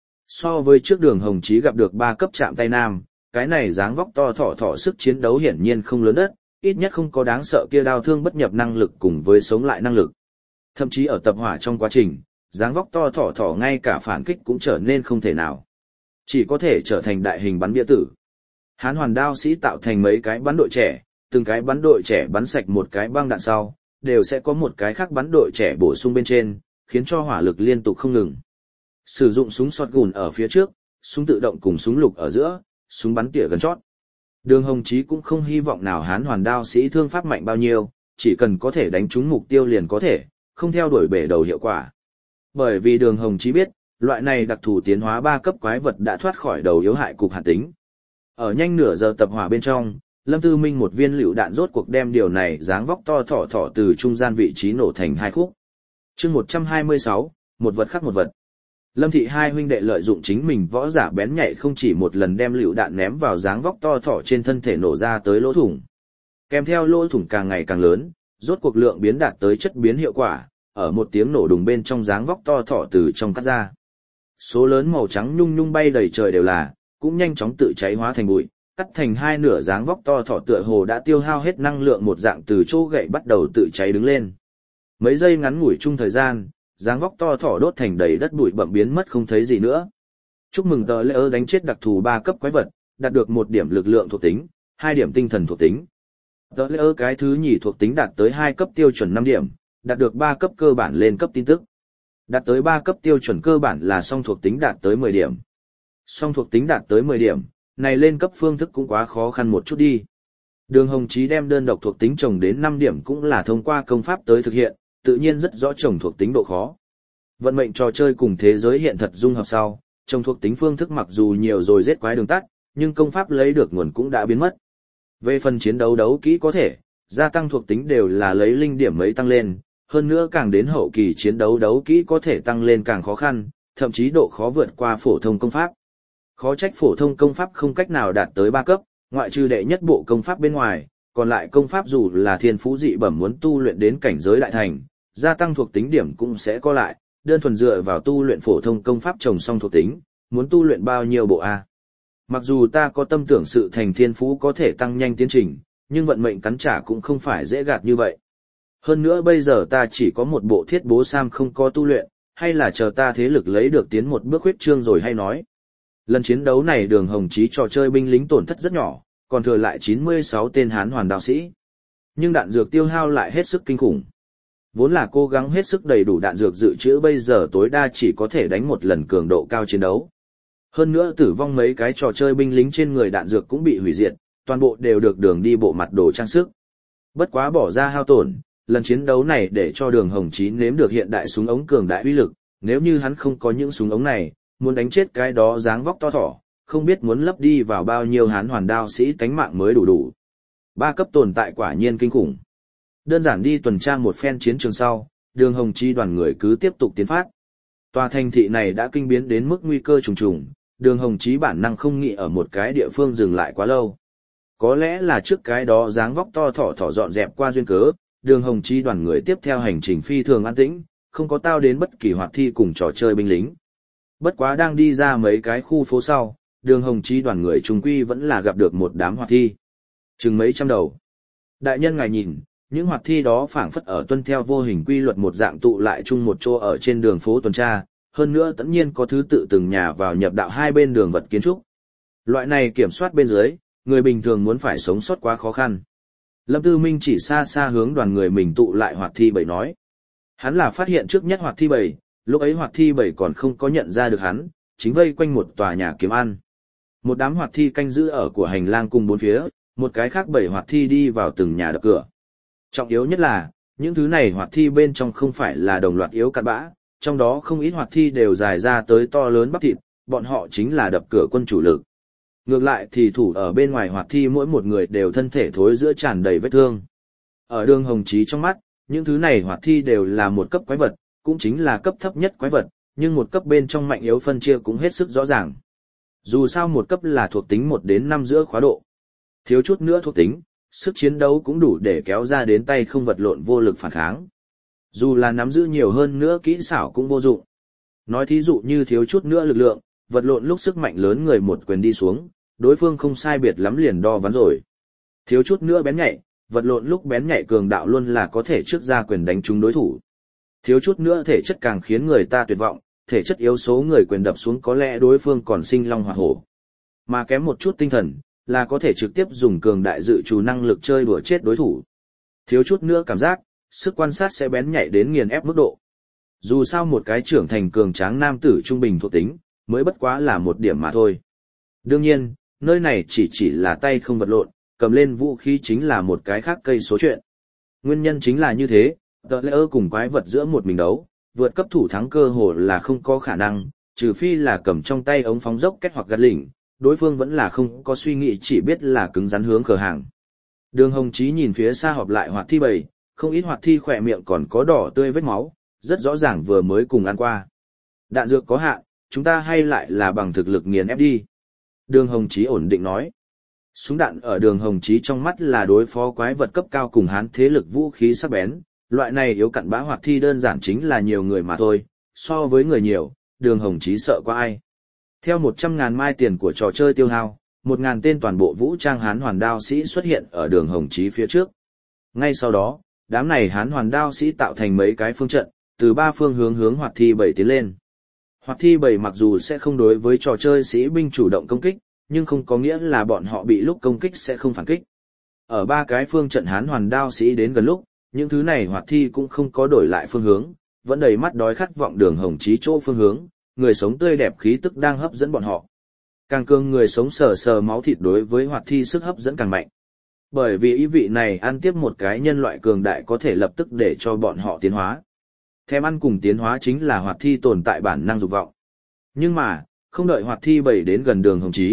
So với trước Đường Hồng Chí gặp được ba cấp chạm tay nam, cái này dáng vóc to thỏ thỏ sức chiến đấu hiển nhiên không lớn đất, ít nhất không có đáng sợ kia đao thương bất nhập năng lực cùng với sống lại năng lực. Thậm chí ở tập hỏa trong quá trình, dáng vóc to thỏ thỏ ngay cả phản kích cũng trở nên không thể nào. Chỉ có thể trở thành đại hình bắn bia tử. Hán Hoàn Đao Sĩ tạo thành mấy cái bắn đội trẻ, từng cái bắn đội trẻ bắn sạch một cái băng đạn sau, đều sẽ có một cái khác bắn đội trẻ bổ sung bên trên, khiến cho hỏa lực liên tục không ngừng. Sử dụng súng shotgun ở phía trước, súng tự động cùng súng lục ở giữa, súng bắn tỉa gần chót. Đường Hồng Chí cũng không hy vọng nào Hán Hoàn Đao Sĩ thương pháp mạnh bao nhiêu, chỉ cần có thể đánh trúng mục tiêu liền có thể, không theo đuổi bể đầu hiệu quả. Bởi vì Đường Hồng Chí biết, loại này đặc thù tiến hóa ba cấp quái vật đã thoát khỏi đầu yếu hại cục hạn tính. Ở nhanh nửa giờ tập hỏa bên trong, Lâm Tư Minh một viên lựu đạn rốt cuộc đem điều này dáng vóc to thỏ thỏ từ trung gian vị trí nổ thành hai khúc. Chương một trăm hai mươi sáu, một vật khác một vật. Lâm Thị hai huynh đệ lợi dụng chính mình võ giả bén nhạy không chỉ một lần đem lựu đạn ném vào dáng vóc to thỏ trên thân thể nổ ra tới lỗ thủng. Kèm theo lỗ thủng càng ngày càng lớn, rốt cuộc lượng biến đạt tới chất biến hiệu quả, ở một tiếng nổ đùng bên trong dáng vóc to thỏ từ trong cắt ra. Số lớn màu trắng nhung nhung bay đầy trời đều là, cũng nhanh chóng tự cháy hóa thành bụi, cắt thành hai nửa dáng vóc to thỏ tựa hồ đã tiêu hao hết năng lượng một dạng từ chỗ gậy bắt đầu tự cháy đứng lên. Mấy giây ngắn ngủi chung thời gian, dáng vóc to thỏ đốt thành đầy đất bụi bặm biến mất không thấy gì nữa. Chúc mừng tờ lễ đánh chết đặc thù ba cấp quái vật, đạt được một điểm lực lượng thuộc tính, hai điểm tinh thần thuộc tính. Tờ lễ cái thứ nhì thuộc tính đạt tới hai cấp tiêu chuẩn năm điểm, đạt được ba cấp cơ bản lên cấp tin tức. Đạt tới ba cấp tiêu chuẩn cơ bản là song thuộc tính đạt tới mười điểm. Song thuộc tính đạt tới mười điểm, này lên cấp phương thức cũng quá khó khăn một chút đi. Đường Hồng Chí đem đơn độc thuộc tính trồng đến năm điểm cũng là thông qua công pháp tới thực hiện, tự nhiên rất rõ trồng thuộc tính độ khó. Vận mệnh trò chơi cùng thế giới hiện thật dung hợp sau, trồng thuộc tính phương thức mặc dù nhiều rồi giết quái đường tắt, nhưng công pháp lấy được nguồn cũng đã biến mất. Về phần chiến đấu đấu kỹ có thể, gia tăng thuộc tính đều là lấy linh điểm mấy tăng lên, hơn nữa càng đến hậu kỳ chiến đấu đấu kỹ có thể tăng lên càng khó khăn, thậm chí độ khó vượt qua phổ thông công pháp. Khó trách phổ thông công pháp không cách nào đạt tới ba cấp, ngoại trừ đệ nhất bộ công pháp bên ngoài, còn lại công pháp dù là thiên phú dị bẩm muốn tu luyện đến cảnh giới đại thành, gia tăng thuộc tính điểm cũng sẽ có lại, đơn thuần dựa vào tu luyện phổ thông công pháp trồng song thuộc tính, muốn tu luyện bao nhiêu bộ a? Mặc dù ta có tâm tưởng sự thành thiên phú có thể tăng nhanh tiến trình, nhưng vận mệnh cắn trả cũng không phải dễ gạt như vậy. Hơn nữa bây giờ ta chỉ có một bộ thiết bố sam không có tu luyện, hay là chờ ta thế lực lấy được tiến một bước huyết trương rồi hay nói. Lần chiến đấu này Đường Hồng Chí trò chơi binh lính tổn thất rất nhỏ, còn thừa lại chín mươi sáu tên Hán hoàn đạo sĩ. Nhưng đạn dược tiêu hao lại hết sức kinh khủng. Vốn là cố gắng hết sức đầy đủ đạn dược dự trữ bây giờ tối đa chỉ có thể đánh một lần cường độ cao chiến đấu. Hơn nữa tử vong mấy cái trò chơi binh lính trên người đạn dược cũng bị hủy diệt, toàn bộ đều được Đường đi bộ mặt đồ trang sức. Bất quá bỏ ra hao tổn, lần chiến đấu này để cho Đường Hồng Chí nếm được hiện đại súng ống cường đại uy lực, nếu như hắn không có những súng ống này, muốn đánh chết cái đó dáng vóc to thỏ, không biết muốn lấp đi vào bao nhiêu Hán hoàn đao sĩ tánh mạng mới đủ đủ. Ba cấp tồn tại quả nhiên kinh khủng. Đơn giản đi tuần tra một phen chiến trường sau, Đường Hồng Chí đoàn người cứ tiếp tục tiến phát. Tòa thành thị này đã kinh biến đến mức nguy cơ trùng trùng, Đường Hồng Chí bản năng không nghĩ ở một cái địa phương dừng lại quá lâu. Có lẽ là trước cái đó dáng vóc to thỏ thỏ dọn dẹp qua duyên cớ, Đường Hồng Chí đoàn người tiếp theo hành trình phi thường an tĩnh, không có tao đến bất kỳ hoạt thi cùng trò chơi binh lính. Bất quá đang đi ra mấy cái khu phố sau, Đường Hồng Chí đoàn người trung quy vẫn là gặp được một đám hoạt thi. Chừng mấy trăm đầu. Đại nhân ngài nhìn, những hoạt thi đó phảng phất ở tuân theo vô hình quy luật một dạng tụ lại chung một chỗ ở trên đường phố tuần tra, hơn nữa tất nhiên có thứ tự từng nhà vào nhập đạo hai bên đường vật kiến trúc. Loại này kiểm soát bên dưới, người bình thường muốn phải sống sót quá khó khăn. Lâm Tư Minh chỉ xa xa hướng đoàn người mình tụ lại hoạt thi bảy nói. Hắn là phát hiện trước nhất hoạt thi bảy, lúc ấy hoạt thi bảy còn không có nhận ra được hắn, chính vây quanh một tòa nhà kiếm ăn. Một đám hoạt thi canh giữ ở của hành lang cùng bốn phía, một cái khác bảy hoạt thi đi vào từng nhà đập cửa. Trọng yếu nhất là, những thứ này hoạt thi bên trong không phải là đồng loạt yếu cặn bã, trong đó không ít hoạt thi đều dài ra tới to lớn bắp thịt, bọn họ chính là đập cửa quân chủ lực. Ngược lại thì thủ ở bên ngoài hoạt thi mỗi một người đều thân thể thối giữa tràn đầy vết thương. Ở Đường Hồng Chí trong mắt, những thứ này hoạt thi đều là một cấp quái vật, cũng chính là cấp thấp nhất quái vật, nhưng một cấp bên trong mạnh yếu phân chia cũng hết sức rõ ràng. Dù sao một cấp là thuộc tính một đến năm giữa khóa độ. Thiếu chút nữa thuộc tính, sức chiến đấu cũng đủ để kéo ra đến tay không vật lộn vô lực phản kháng. Dù là nắm giữ nhiều hơn nữa kỹ xảo cũng vô dụng. Nói thí dụ như thiếu chút nữa lực lượng, vật lộn lúc sức mạnh lớn người một quyền đi xuống, đối phương không sai biệt lắm liền đo ván rồi. Thiếu chút nữa bén nhạy, vật lộn lúc bén nhạy cường đạo luôn là có thể trước ra quyền đánh trúng đối thủ. Thiếu chút nữa thể chất càng khiến người ta tuyệt vọng, thể chất yếu số người quyền đập xuống có lẽ đối phương còn sinh long hỏa hổ. Mà kém một chút tinh thần, là có thể trực tiếp dùng cường đại dự trù năng lực chơi đùa chết đối thủ. Thiếu chút nữa cảm giác, sức quan sát sẽ bén nhạy đến nghiền ép mức độ. Dù sao một cái trưởng thành cường tráng nam tử trung bình thuộc tính, mới bất quá là một điểm mà thôi. Đương nhiên, nơi này chỉ chỉ là tay không vật lộn, cầm lên vũ khí chính là một cái khác cây số chuyện. Nguyên nhân chính là như thế, tờ lễ ơ cùng quái vật giữa một mình đấu, vượt cấp thủ thắng cơ hồ là không có khả năng, trừ phi là cầm trong tay ống phóng dốc kết hoặc gạt lỉnh, đối phương vẫn là không có suy nghĩ chỉ biết là cứng rắn hướng khờ hàng. Đường Hồng Chí nhìn phía xa họp lại hoạt thi bầy, không ít hoạt thi khỏe miệng còn có đỏ tươi vết máu, rất rõ ràng vừa mới cùng ăn qua. Đạn dược có hạn, chúng ta hay lại là bằng thực lực nghiền ép đi. Đường Hồng Chí ổn định nói. Súng đạn ở Đường Hồng Chí trong mắt là đối phó quái vật cấp cao cùng hán thế lực vũ khí sắc bén, loại này yếu cặn bã hoạt thi đơn giản chính là nhiều người mà thôi, so với người nhiều, Đường Hồng Chí sợ qua ai. Theo một trăm ngàn mai tiền của trò chơi tiêu hao, một ngàn tên toàn bộ vũ trang hán hoàn đao sĩ xuất hiện ở Đường Hồng Chí phía trước. Ngay sau đó, đám này hán hoàn đao sĩ tạo thành mấy cái phương trận, từ ba phương hướng hướng hoạt thi bảy tiến lên. Hoạt thi bảy mặc dù sẽ không đối với trò chơi sĩ binh chủ động công kích, nhưng không có nghĩa là bọn họ bị lúc công kích sẽ không phản kích. Ở ba cái phương trận hán hoàn đao sĩ đến gần lúc, những thứ này hoạt thi cũng không có đổi lại phương hướng, vẫn đầy mắt đói khát vọng Đường Hồng Chí chỗ phương hướng, người sống tươi đẹp khí tức đang hấp dẫn bọn họ. Càng cường người sống sờ sờ máu thịt đối với hoạt thi sức hấp dẫn càng mạnh. Bởi vì ý vị này ăn tiếp một cái nhân loại cường đại có thể lập tức để cho bọn họ tiến hóa. Thèm ăn cùng tiến hóa chính là hoạt thi tồn tại bản năng dục vọng. Nhưng mà, không đợi hoạt thi bảy đến gần Đường Hồng Chí,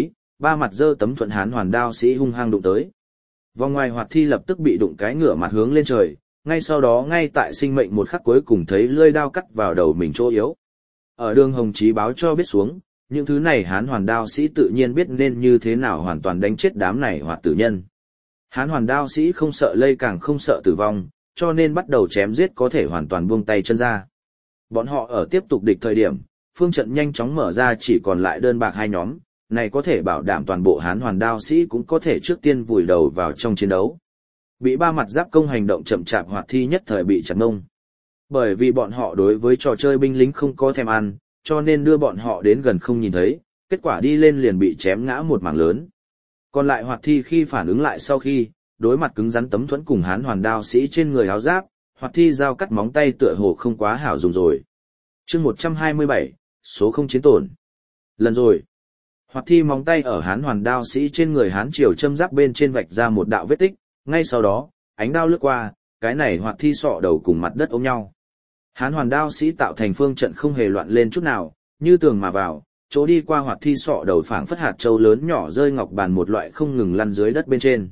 ba mặt giơ tấm thuận hán hoàn đao sĩ hung hăng đụng tới. Vòng ngoài hoạt thi lập tức bị đụng cái ngửa mặt hướng lên trời, ngay sau đó ngay tại sinh mệnh một khắc cuối cùng thấy lưỡi đao cắt vào đầu mình chỗ yếu. Ở đường Hồng Chí báo cho biết xuống, những thứ này hán hoàn đao sĩ tự nhiên biết nên như thế nào hoàn toàn đánh chết đám này hoạt tử nhân. Hán hoàn đao sĩ không sợ lây càng không sợ tử vong, cho nên bắt đầu chém giết có thể hoàn toàn buông tay chân ra. Bọn họ ở tiếp tục địch thời điểm, phương trận nhanh chóng mở ra chỉ còn lại đơn bạc hai nhóm, này có thể bảo đảm toàn bộ hán hoàn đao sĩ cũng có thể trước tiên vùi đầu vào trong chiến đấu. Bị ba mặt giáp công hành động chậm chạp hoạt thi nhất thời bị chặt ngông. Bởi vì bọn họ đối với trò chơi binh lính không có thèm ăn, cho nên đưa bọn họ đến gần không nhìn thấy, kết quả đi lên liền bị chém ngã một mảng lớn. Còn lại hoạt thi khi phản ứng lại sau khi, đối mặt cứng rắn tấm thuẫn cùng hán hoàn đao sĩ trên người áo giáp, hoạt thi dao cắt móng tay tựa hồ không quá hảo dùng rồi. Chương một trăm hai mươi bảy, số không chiến tổn. Lần rồi, hoạt thi móng tay ở hán hoàn đao sĩ trên người hán triều châm giáp bên trên vạch ra một đạo vết tích, ngay sau đó, ánh đao lướt qua, cái này hoạt thi sọ đầu cùng mặt đất ôm nhau. Hán hoàn đao sĩ tạo thành phương trận không hề loạn lên chút nào, như tường mà vào, chỗ đi qua hoạt thi sọ đầu phảng phất hạt châu lớn nhỏ rơi ngọc bàn một loại không ngừng lăn dưới đất bên trên.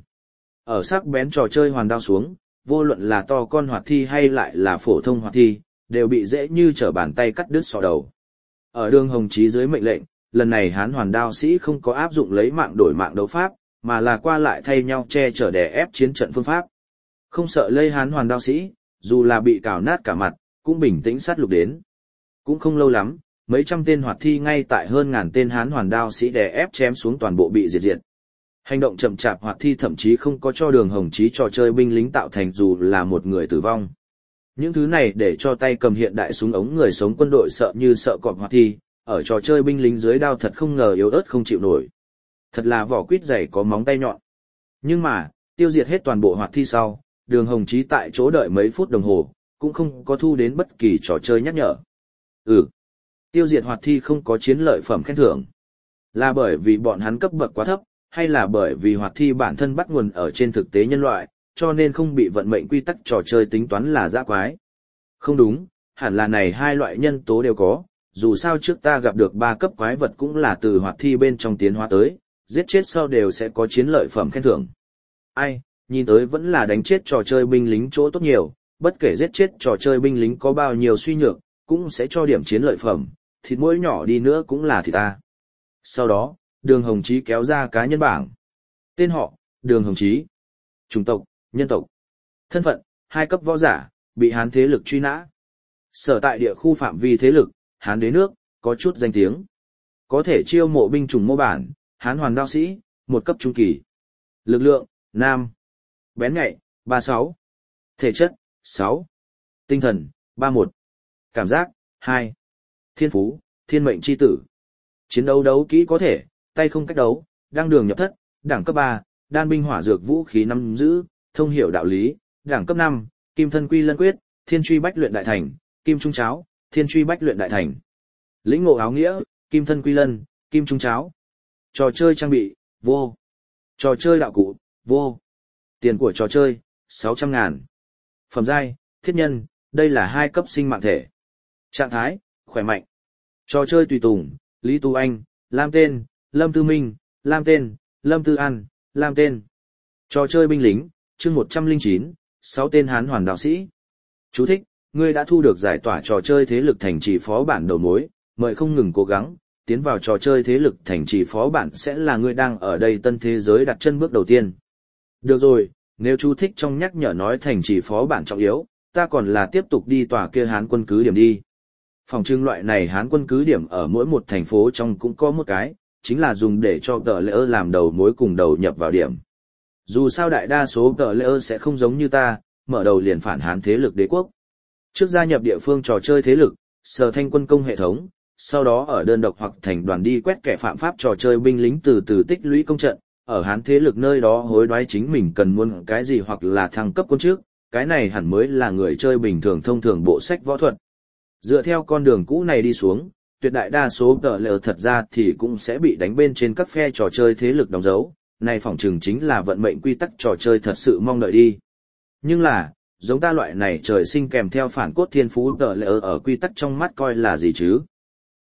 Ở sắc bén trò chơi hoàn đao xuống, vô luận là to con hoạt thi hay lại là phổ thông hoạt thi, đều bị dễ như trở bàn tay cắt đứt sọ đầu. Ở đường Hồng Chí dưới mệnh lệnh, lần này hán hoàn đao sĩ không có áp dụng lấy mạng đổi mạng đấu pháp, mà là qua lại thay nhau che chở đè ép chiến trận phương pháp. Không sợ lây hán hoàn đao sĩ, dù là bị cào nát cả mặt, cũng bình tĩnh sát lục đến. Cũng không lâu lắm, mấy trăm tên hoạt thi ngay tại hơn ngàn tên hán hoàn đao sĩ đè ép chém xuống toàn bộ bị diệt diệt. Hành động chậm chạp hoạt thi thậm chí không có cho đường Hồng Chí trò chơi binh lính tạo thành dù là một người tử vong. Những thứ này để cho tay cầm hiện đại súng ống người sống quân đội sợ như sợ cọp hoạt thi, ở trò chơi binh lính dưới đao thật không ngờ yếu ớt không chịu nổi. Thật là vỏ quýt dày có móng tay nhọn. Nhưng mà, tiêu diệt hết toàn bộ hoạt thi sau, đường Hồng Chí tại chỗ đợi mấy phút đồng hồ, cũng không có thu đến bất kỳ trò chơi nhắc nhở. Ừ, tiêu diệt hoạt thi không có chiến lợi phẩm khen thưởng. Là bởi vì bọn hắn cấp bậc quá thấp, hay là bởi vì hoạt thi bản thân bắt nguồn ở trên thực tế nhân loại, cho nên không bị vận mệnh quy tắc trò chơi tính toán là dã quái. Không đúng, hẳn là này hai loại nhân tố đều có, dù sao trước ta gặp được ba cấp quái vật cũng là từ hoạt thi bên trong tiến hóa tới, giết chết sau đều sẽ có chiến lợi phẩm khen thưởng. Ai, nhìn tới vẫn là đánh chết trò chơi binh lính chỗ tốt nhiều, bất kể giết chết trò chơi binh lính có bao nhiêu suy nhược, cũng sẽ cho điểm chiến lợi phẩm, thịt mỗi nhỏ đi nữa cũng là thịt ta. Sau đó, đường Hồng Chí kéo ra cá nhân bảng. Tên họ, đường Hồng Chí. Chủng tộc, nhân tộc. Thân phận, hai cấp võ giả, bị Hán thế lực truy nã. Sở tại địa khu phạm vi thế lực, Hán đế nước, có chút danh tiếng. Có thể chiêu mộ binh chủng mô bản, Hán hoàn đao sĩ, một cấp trung kỳ. Lực lượng, nam. Bén nhạy, ba mươi sáu. Thể chất, sáu. Tinh thần, ba mươi mốt. Cảm giác, hai. Thiên phú, thiên mệnh chi tử. Chiến đấu đấu kỹ có thể, tay không cách đấu, đăng đường nhập thất, đẳng cấp ba, đan binh hỏa dược vũ khí nắm giữ, thông hiểu đạo lý, đẳng cấp năm, kim thân quy lân quyết, thiên truy bách luyện đại thành, kim trung cháo, thiên truy bách luyện đại thành. Lĩnh ngộ áo nghĩa, kim thân quy lân, kim trung cháo. Trò chơi trang bị, vô. Trò chơi đạo cụ, vô. Tiền của trò chơi, sáu trăm ngàn. Phẩm giai, thiết nhân, đây là hai cấp sinh mạng thể. Trạng thái, khỏe mạnh. Trò chơi tùy tùng, Lý Tu Anh, Lam tên, Lâm Tư Minh, Lam tên, Lâm Tư An, Lam tên. Trò chơi binh lính, chương một trăm lẻ chín, sáu tên Hán hoàn đạo sĩ. Chú thích, ngươi đã thu được giải tỏa trò chơi thế lực thành trì phó bản đầu mối, mời không ngừng cố gắng, tiến vào trò chơi thế lực thành trì phó bản sẽ là ngươi đang ở đây tân thế giới đặt chân bước đầu tiên. Được rồi, nếu chú thích trong nhắc nhở nói thành trì phó bản trọng yếu, ta còn là tiếp tục đi tòa kia Hán quân cứ điểm đi. Phòng trưng loại này Hán quân cứ điểm ở mỗi một thành phố trong cũng có một cái, chính là dùng để cho tờ lễ làm đầu mối cùng đầu nhập vào điểm. Dù sao đại đa số tờ lễ sẽ không giống như ta, mở đầu liền phản Hán thế lực đế quốc. Trước gia nhập địa phương trò chơi thế lực, sở thanh quân công hệ thống, sau đó ở đơn độc hoặc thành đoàn đi quét kẻ phạm pháp trò chơi binh lính từ từ tích lũy công trận, ở Hán thế lực nơi đó hối đoái chính mình cần muốn cái gì hoặc là thăng cấp quân trước, cái này hẳn mới là người chơi bình thường thông thường bộ sách võ thuật. Dựa theo con đường cũ này đi xuống, tuyệt đại đa số tờ lờ thật ra thì cũng sẽ bị đánh bên trên các phe trò chơi thế lực đóng dấu, này phỏng chừng chính là vận mệnh quy tắc trò chơi thật sự mong đợi đi. Nhưng là, giống ta loại này trời sinh kèm theo phản cốt thiên phú tờ lờ ở quy tắc trong mắt coi là gì chứ?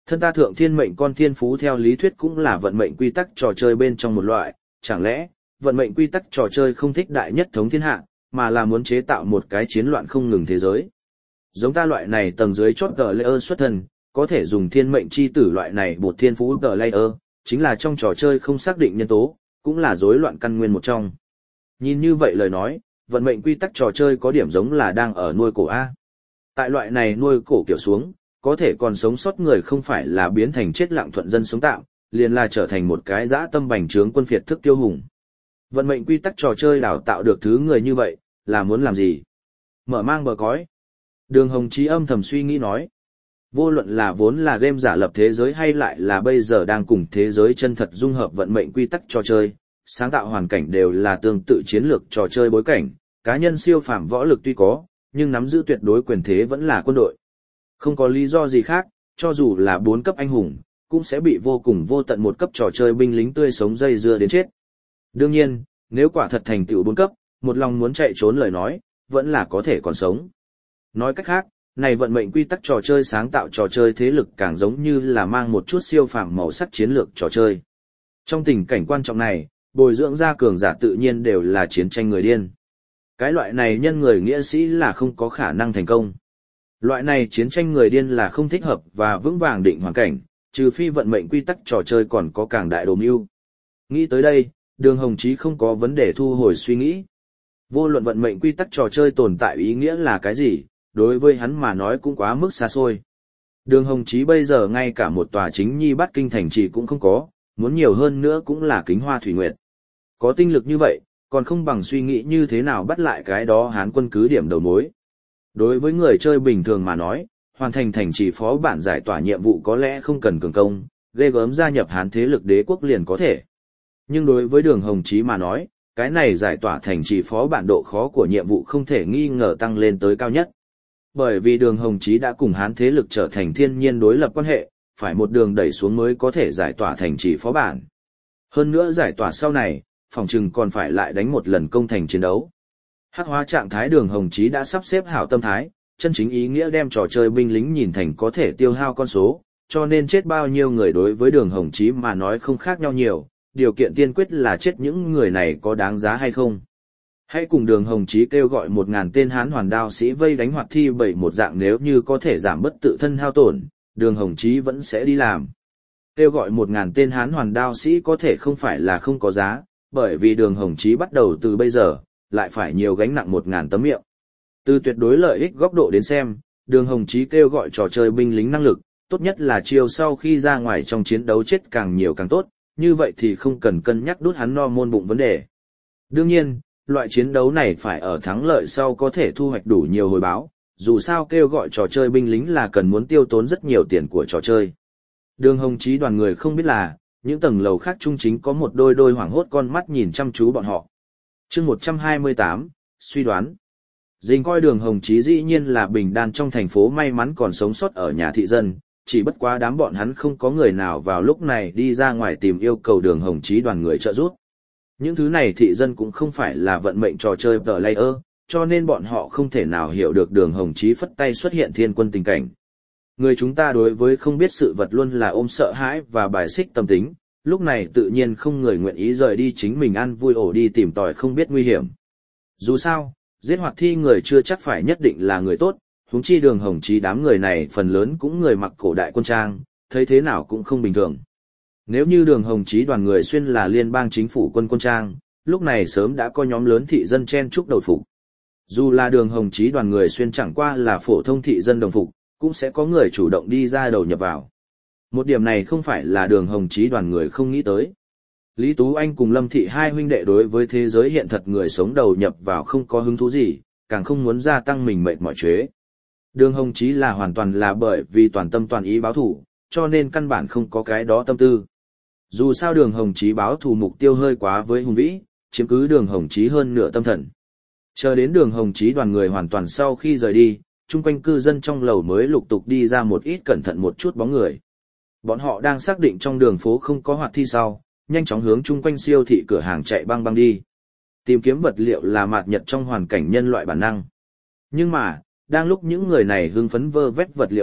Thân ta thượng thiên mệnh con thiên phú theo lý thuyết cũng là vận mệnh quy tắc trò chơi bên trong một loại, chẳng lẽ, vận mệnh quy tắc trò chơi không thích đại nhất thống thiên hạ, mà là muốn chế tạo một cái chiến loạn không ngừng thế giới. Giống ta loại này tầng dưới chót tờ layer xuất thân, có thể dùng thiên mệnh chi tử loại này bột thiên phú tờ layer, chính là trong trò chơi không xác định nhân tố, cũng là rối loạn căn nguyên một trong. Nhìn như vậy lời nói, vận mệnh quy tắc trò chơi có điểm giống là đang ở nuôi cổ A. Tại loại này nuôi cổ kiểu xuống, có thể còn sống sót người không phải là biến thành chết lặng thuận dân sống tạm, liền là trở thành một cái dã tâm bành trướng quân phiệt thức tiêu hùng. Vận mệnh quy tắc trò chơi đào tạo được thứ người như vậy, là muốn làm gì? Mở mang bờ cõi. Đường Hồng Chí âm thầm suy nghĩ nói. Vô luận là vốn là game giả lập thế giới hay lại là bây giờ đang cùng thế giới chân thật dung hợp vận mệnh quy tắc trò chơi, sáng tạo hoàn cảnh đều là tương tự chiến lược trò chơi bối cảnh, cá nhân siêu phàm võ lực tuy có, nhưng nắm giữ tuyệt đối quyền thế vẫn là quân đội. Không có lý do gì khác, cho dù là bốn cấp anh hùng, cũng sẽ bị vô cùng vô tận một cấp trò chơi binh lính tươi sống dây dưa đến chết. Đương nhiên, nếu quả thật thành tựu bốn cấp, một lòng muốn chạy trốn lời nói, vẫn là có thể còn sống. Nói cách khác, này vận mệnh quy tắc trò chơi sáng tạo trò chơi thế lực càng giống như là mang một chút siêu phàm màu sắc chiến lược trò chơi. Trong tình cảnh quan trọng này, bồi dưỡng ra cường giả tự nhiên đều là chiến tranh người điên. Cái loại này nhân người nghĩa sĩ là không có khả năng thành công. Loại này chiến tranh người điên là không thích hợp và vững vàng định hoàn cảnh, trừ phi vận mệnh quy tắc trò chơi còn có càng đại đồ mưu. Nghĩ tới đây, Đường Hồng Chí không có vấn đề thu hồi suy nghĩ. Vô luận vận mệnh quy tắc trò chơi tồn tại ý nghĩa là cái gì, đối với hắn mà nói cũng quá mức xa xôi. Đường Hồng Chí bây giờ ngay cả một tòa chính nhi bát kinh thành trì cũng không có, muốn nhiều hơn nữa cũng là Kính Hoa Thủy Nguyệt. Có tinh lực như vậy, còn không bằng suy nghĩ như thế nào bắt lại cái đó Hán quân cứ điểm đầu mối. Đối với người chơi bình thường mà nói, hoàn thành thành trì phó bản giải tỏa nhiệm vụ có lẽ không cần cường công, ghê gớm gia nhập Hán thế lực đế quốc liền có thể. Nhưng đối với Đường Hồng Chí mà nói, cái này giải tỏa thành trì phó bản độ khó của nhiệm vụ không thể nghi ngờ tăng lên tới cao nhất. Bởi vì Đường Hồng Chí đã cùng Hán thế lực trở thành thiên nhiên đối lập quan hệ, phải một đường đẩy xuống mới có thể giải tỏa thành trì phó bản. Hơn nữa giải tỏa sau này, phòng trừng còn phải lại đánh một lần công thành chiến đấu. Hắc hóa trạng thái Đường Hồng Chí đã sắp xếp hảo tâm thái, chân chính ý nghĩa đem trò chơi binh lính nhìn thành có thể tiêu hao con số, cho nên chết bao nhiêu người đối với Đường Hồng Chí mà nói không khác nhau nhiều, điều kiện tiên quyết là chết những người này có đáng giá hay không. Hãy cùng Đường Hồng Chí kêu gọi một ngàn tên Hán hoàn đao sĩ vây đánh hoạt thi bảy một dạng, nếu như có thể giảm bất tự thân hao tổn, Đường Hồng Chí vẫn sẽ đi làm. Kêu gọi một ngàn tên Hán hoàn đao sĩ có thể không phải là không có giá, bởi vì Đường Hồng Chí bắt đầu từ bây giờ, lại phải nhiều gánh nặng một ngàn tấm miệng. Từ tuyệt đối lợi ích góc độ đến xem, Đường Hồng Chí kêu gọi trò chơi binh lính năng lực, tốt nhất là chiều sau khi ra ngoài trong chiến đấu chết càng nhiều càng tốt, như vậy thì không cần cân nhắc đút hắn no môn bụng vấn đề. Đương nhiên, loại chiến đấu này phải ở thắng lợi sau có thể thu hoạch đủ nhiều hồi báo, dù sao kêu gọi trò chơi binh lính là cần muốn tiêu tốn rất nhiều tiền của trò chơi. Đường Hồng Chí đoàn người không biết là, những tầng lầu khác trung chính có một đôi đôi hoảng hốt con mắt nhìn chăm chú bọn họ. Chương một trăm hai mươi tám, suy đoán. Dình coi Đường Hồng Chí dĩ nhiên là bình đan trong thành phố may mắn còn sống sót ở nhà thị dân, chỉ bất quá đám bọn hắn không có người nào vào lúc này đi ra ngoài tìm yêu cầu Đường Hồng Chí đoàn người trợ giúp. Những thứ này thị dân cũng không phải là vận mệnh trò chơi player, cho nên bọn họ không thể nào hiểu được Đường Hồng Chí phất tay xuất hiện thiên quân tình cảnh. Người chúng ta đối với không biết sự vật luôn là ôm sợ hãi và bài xích tâm tính, lúc này tự nhiên không người nguyện ý rời đi chính mình ăn vui ổ đi tìm tòi không biết nguy hiểm. Dù sao, giết hoạt thi người chưa chắc phải nhất định là người tốt, huống chi Đường Hồng Chí đám người này phần lớn cũng người mặc cổ đại quân trang, thấy thế nào cũng không bình thường. Nếu như Đường Hồng Chí đoàn người xuyên là liên bang chính phủ quân quân trang, lúc này sớm đã có nhóm lớn thị dân chen chúc đầu phục. Dù là Đường Hồng Chí đoàn người xuyên chẳng qua là phổ thông thị dân đồng phục, cũng sẽ có người chủ động đi ra đầu nhập vào. Một điểm này không phải là Đường Hồng Chí đoàn người không nghĩ tới. Lý Tú Anh cùng Lâm Thị hai huynh đệ đối với thế giới hiện thật người sống đầu nhập vào không có hứng thú gì, càng không muốn gia tăng mình mệt mỏi chế. Đường Hồng Chí là hoàn toàn là bởi vì toàn tâm toàn ý báo thù, cho nên căn bản không có cái đó tâm tư. Dù sao Đường Hồng Chí báo thù mục tiêu hơi quá với hùng vĩ, chiếm cứ Đường Hồng Chí hơn nửa tâm thần. Chờ đến Đường Hồng Chí đoàn người hoàn toàn sau khi rời đi, chung quanh cư dân trong lầu mới lục tục đi ra một ít cẩn thận một chút bóng người. Bọn họ đang xác định trong đường phố không có hoạt thi sau, nhanh chóng hướng chung quanh siêu thị cửa hàng chạy băng băng đi. Tìm kiếm vật liệu là mạt nhật trong hoàn cảnh nhân loại bản năng. Nhưng mà, đang lúc những người này hưng phấn vơ vét vật liệu lúc,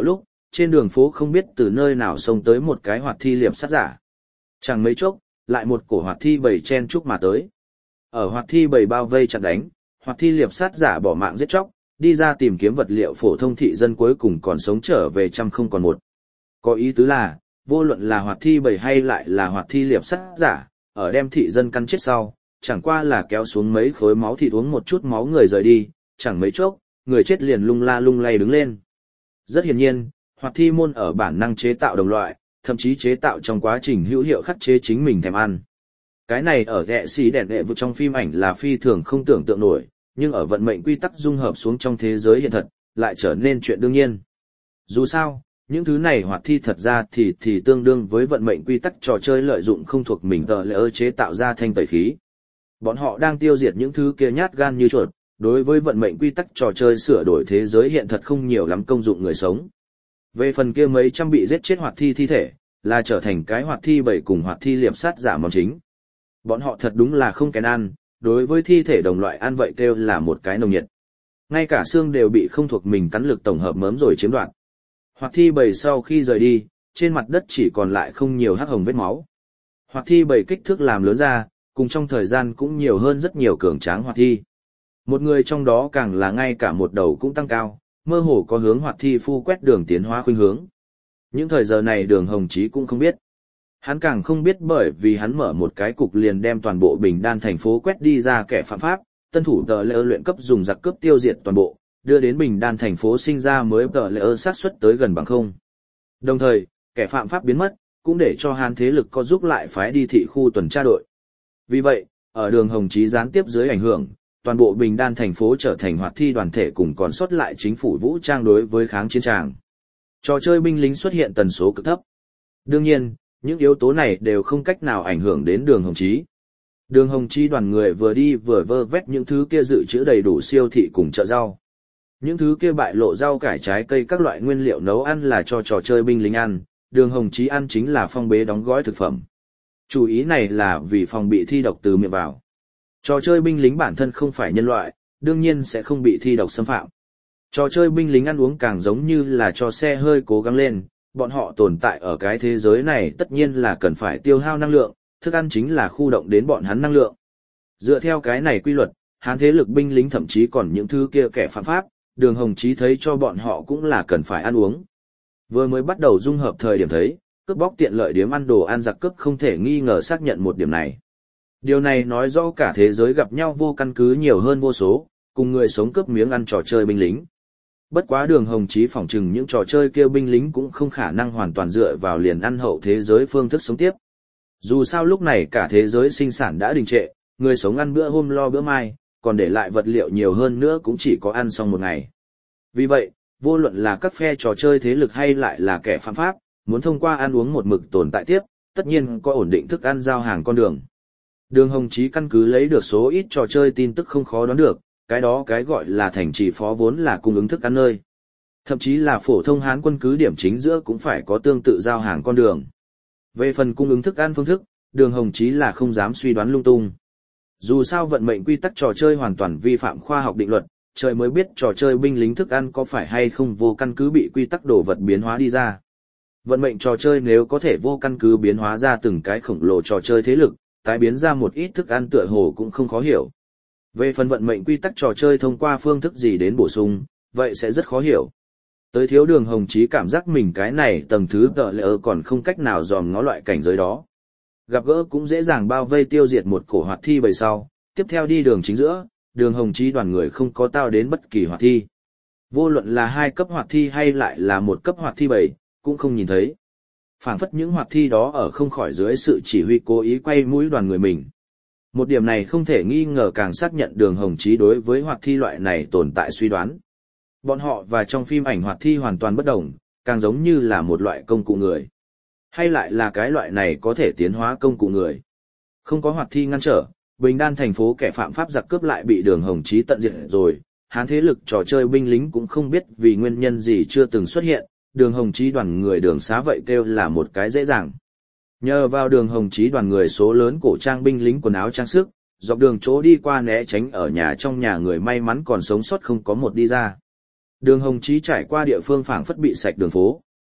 trên đường phố không biết từ nơi nào xông tới một cái hoạt thi liệp sát giả. Chẳng mấy chốc, lại một cổ hoạt thi bầy chen chúc mà tới. Ở hoạt thi bầy bao vây chặn đánh, hoạt thi liệp sát giả bỏ mạng giết chóc, đi ra tìm kiếm vật liệu phổ thông thị dân cuối cùng còn sống trở về trăm không còn một. Có ý tứ là, vô luận là hoạt thi bầy hay lại là hoạt thi liệp sát giả, ở đem thị dân căn chết sau, chẳng qua là kéo xuống mấy khối máu thịt uống một chút máu người rời đi, chẳng mấy chốc, người chết liền lung la lung lay đứng lên. Rất hiển nhiên, hoạt thi môn ở bản năng chế tạo đồng loại, thậm chí chế tạo trong quá trình hữu hiệu khắc chế chính mình thèm ăn. Cái này ở rẽ xì đèn đệ vực trong phim ảnh là phi thường không tưởng tượng nổi, nhưng ở vận mệnh quy tắc dung hợp xuống trong thế giới hiện thật, lại trở nên chuyện đương nhiên. Dù sao, những thứ này hoạt thi thật ra thì thì tương đương với vận mệnh quy tắc trò chơi lợi dụng không thuộc mình tờ lỡ chế tạo ra thanh tẩy khí. Bọn họ đang tiêu diệt những thứ kia nhát gan như chuột, đối với vận mệnh quy tắc trò chơi sửa đổi thế giới hiện thật không nhiều lắm công dụng người sống. Về phần kia mấy trăm bị giết chết hoạt thi thi thể, là trở thành cái hoạt thi bầy cùng hoạt thi liệp sát giả món chính. Bọn họ thật đúng là không kén ăn, đối với thi thể đồng loại ăn vậy kêu là một cái nồng nhiệt. Ngay cả xương đều bị không thuộc mình cắn lực tổng hợp mớm rồi chiếm đoạt. Hoạt thi bầy sau khi rời đi, trên mặt đất chỉ còn lại không nhiều hắc hồng vết máu. Hoạt thi bầy kích thước làm lớn ra, cùng trong thời gian cũng nhiều hơn rất nhiều cường tráng hoạt thi. Một người trong đó càng là ngay cả một đầu cũng tăng cao, mơ hồ có hướng hoạt thi phu quét đường tiến hóa khuynh hướng. Những thời giờ này Đường Hồng Chí cũng không biết. Hắn càng không biết bởi vì hắn mở một cái cục liền đem toàn bộ Bình Đan thành phố quét đi ra kẻ phạm pháp, tân thủ tờ lỡ luyện cấp dùng giặc cướp tiêu diệt toàn bộ, đưa đến Bình Đan thành phố sinh ra mới tờ lỡ sát suất tới gần bằng không. Đồng thời, kẻ phạm pháp biến mất, cũng để cho Hán thế lực có giúp lại phái đi thị khu tuần tra đội. Vì vậy, ở Đường Hồng Chí gián tiếp dưới ảnh hưởng, toàn bộ Bình Đan thành phố trở thành hoạt thi đoàn thể cùng còn sót lại chính phủ vũ trang đối với kháng chiến tràng. Trò chơi binh lính xuất hiện tần số cực thấp. Đương nhiên, những yếu tố này đều không cách nào ảnh hưởng đến Đường Hồng Chí. Đường Hồng Chí đoàn người vừa đi vừa vơ vét những thứ kia dự trữ đầy đủ siêu thị cùng chợ rau. Những thứ kia bại lộ rau cải trái cây các loại nguyên liệu nấu ăn là cho trò chơi binh lính ăn, Đường Hồng Chí ăn chính là phong bế đóng gói thực phẩm. Chủ ý này là vì phòng bị thi độc từ miệng vào. Trò chơi binh lính bản thân không phải nhân loại, đương nhiên sẽ không bị thi độc xâm phạm. Trò chơi binh lính ăn uống càng giống như là cho xe hơi cố gắng lên, bọn họ tồn tại ở cái thế giới này tất nhiên là cần phải tiêu hao năng lượng, thức ăn chính là khu động đến bọn hắn năng lượng. Dựa theo cái này quy luật, Hán thế lực binh lính thậm chí còn những thứ kia kẻ phạm pháp, Đường Hồng Chí thấy cho bọn họ cũng là cần phải ăn uống. Vừa mới bắt đầu dung hợp thời điểm thấy, cướp bóc tiện lợi điếm ăn đồ ăn giặc cướp không thể nghi ngờ xác nhận một điểm này. Điều này nói rõ cả thế giới gặp nhau vô căn cứ nhiều hơn vô số, cùng người sống cướp miếng ăn trò chơi binh lính. Bất quá Đường Hồng Chí phỏng chừng những trò chơi kêu binh lính cũng không khả năng hoàn toàn dựa vào liền ăn hậu thế giới phương thức sống tiếp. Dù sao lúc này cả thế giới sinh sản đã đình trệ, người sống ăn bữa hôm lo bữa mai, còn để lại vật liệu nhiều hơn nữa cũng chỉ có ăn xong một ngày. Vì vậy, vô luận là các phe trò chơi thế lực hay lại là kẻ phạm pháp, muốn thông qua ăn uống một mực tồn tại tiếp, tất nhiên có ổn định thức ăn giao hàng con đường. Đường Hồng Chí căn cứ lấy được số ít trò chơi tin tức không khó đoán được, cái đó cái gọi là thành trì phó vốn là cung ứng thức ăn nơi. Thậm chí là phổ thông Hán quân cứ điểm chính giữa cũng phải có tương tự giao hàng con đường. Về phần cung ứng thức ăn phương thức, Đường Hồng Chí là không dám suy đoán lung tung. Dù sao vận mệnh quy tắc trò chơi hoàn toàn vi phạm khoa học định luật, trời mới biết trò chơi binh lính thức ăn có phải hay không vô căn cứ bị quy tắc đồ vật biến hóa đi ra. Vận mệnh trò chơi nếu có thể vô căn cứ biến hóa ra từng cái khổng lồ trò chơi thế lực, tái biến ra một ít thức ăn tựa hồ cũng không khó hiểu. Về phần vận mệnh quy tắc trò chơi thông qua phương thức gì đến bổ sung, vậy sẽ rất khó hiểu. Tới thiếu Đường Hồng Chí cảm giác mình cái này tầng thứ tợ lỡ còn không cách nào dòm ngó loại cảnh giới đó. Gặp gỡ cũng dễ dàng bao vây tiêu diệt một cổ hoạt thi bầy sau, tiếp theo đi đường chính giữa, Đường Hồng Chí đoàn người không có tao đến bất kỳ hoạt thi. Vô luận là hai cấp hoạt thi hay lại là một cấp hoạt thi bầy, cũng không nhìn thấy. Phảng phất những hoạt thi đó ở không khỏi dưới sự chỉ huy cố ý quay mũi đoàn người mình. Một điểm này không thể nghi ngờ càng xác nhận Đường Hồng Chí đối với hoạt thi loại này tồn tại suy đoán. Bọn họ và trong phim ảnh hoạt thi hoàn toàn bất đồng, càng giống như là một loại công cụ người. Hay lại là cái loại này có thể tiến hóa công cụ người. Không có hoạt thi ngăn trở, Bình Đan thành phố kẻ phạm pháp giặc cướp lại bị Đường Hồng Chí tận diệt rồi, Hán thế lực trò chơi binh lính cũng không biết vì nguyên nhân gì chưa từng xuất hiện, Đường Hồng Chí đoàn người đường xá vậy kêu là một cái dễ dàng. Nhờ vào Đường Hồng Chí đoàn người số lớn cổ trang binh lính quần áo trang sức, dọc đường chỗ đi qua né tránh ở nhà trong nhà người may mắn còn sống sót không có một đi ra. Đường Hồng Chí trải qua địa phương phảng phất bị sạch đường phố,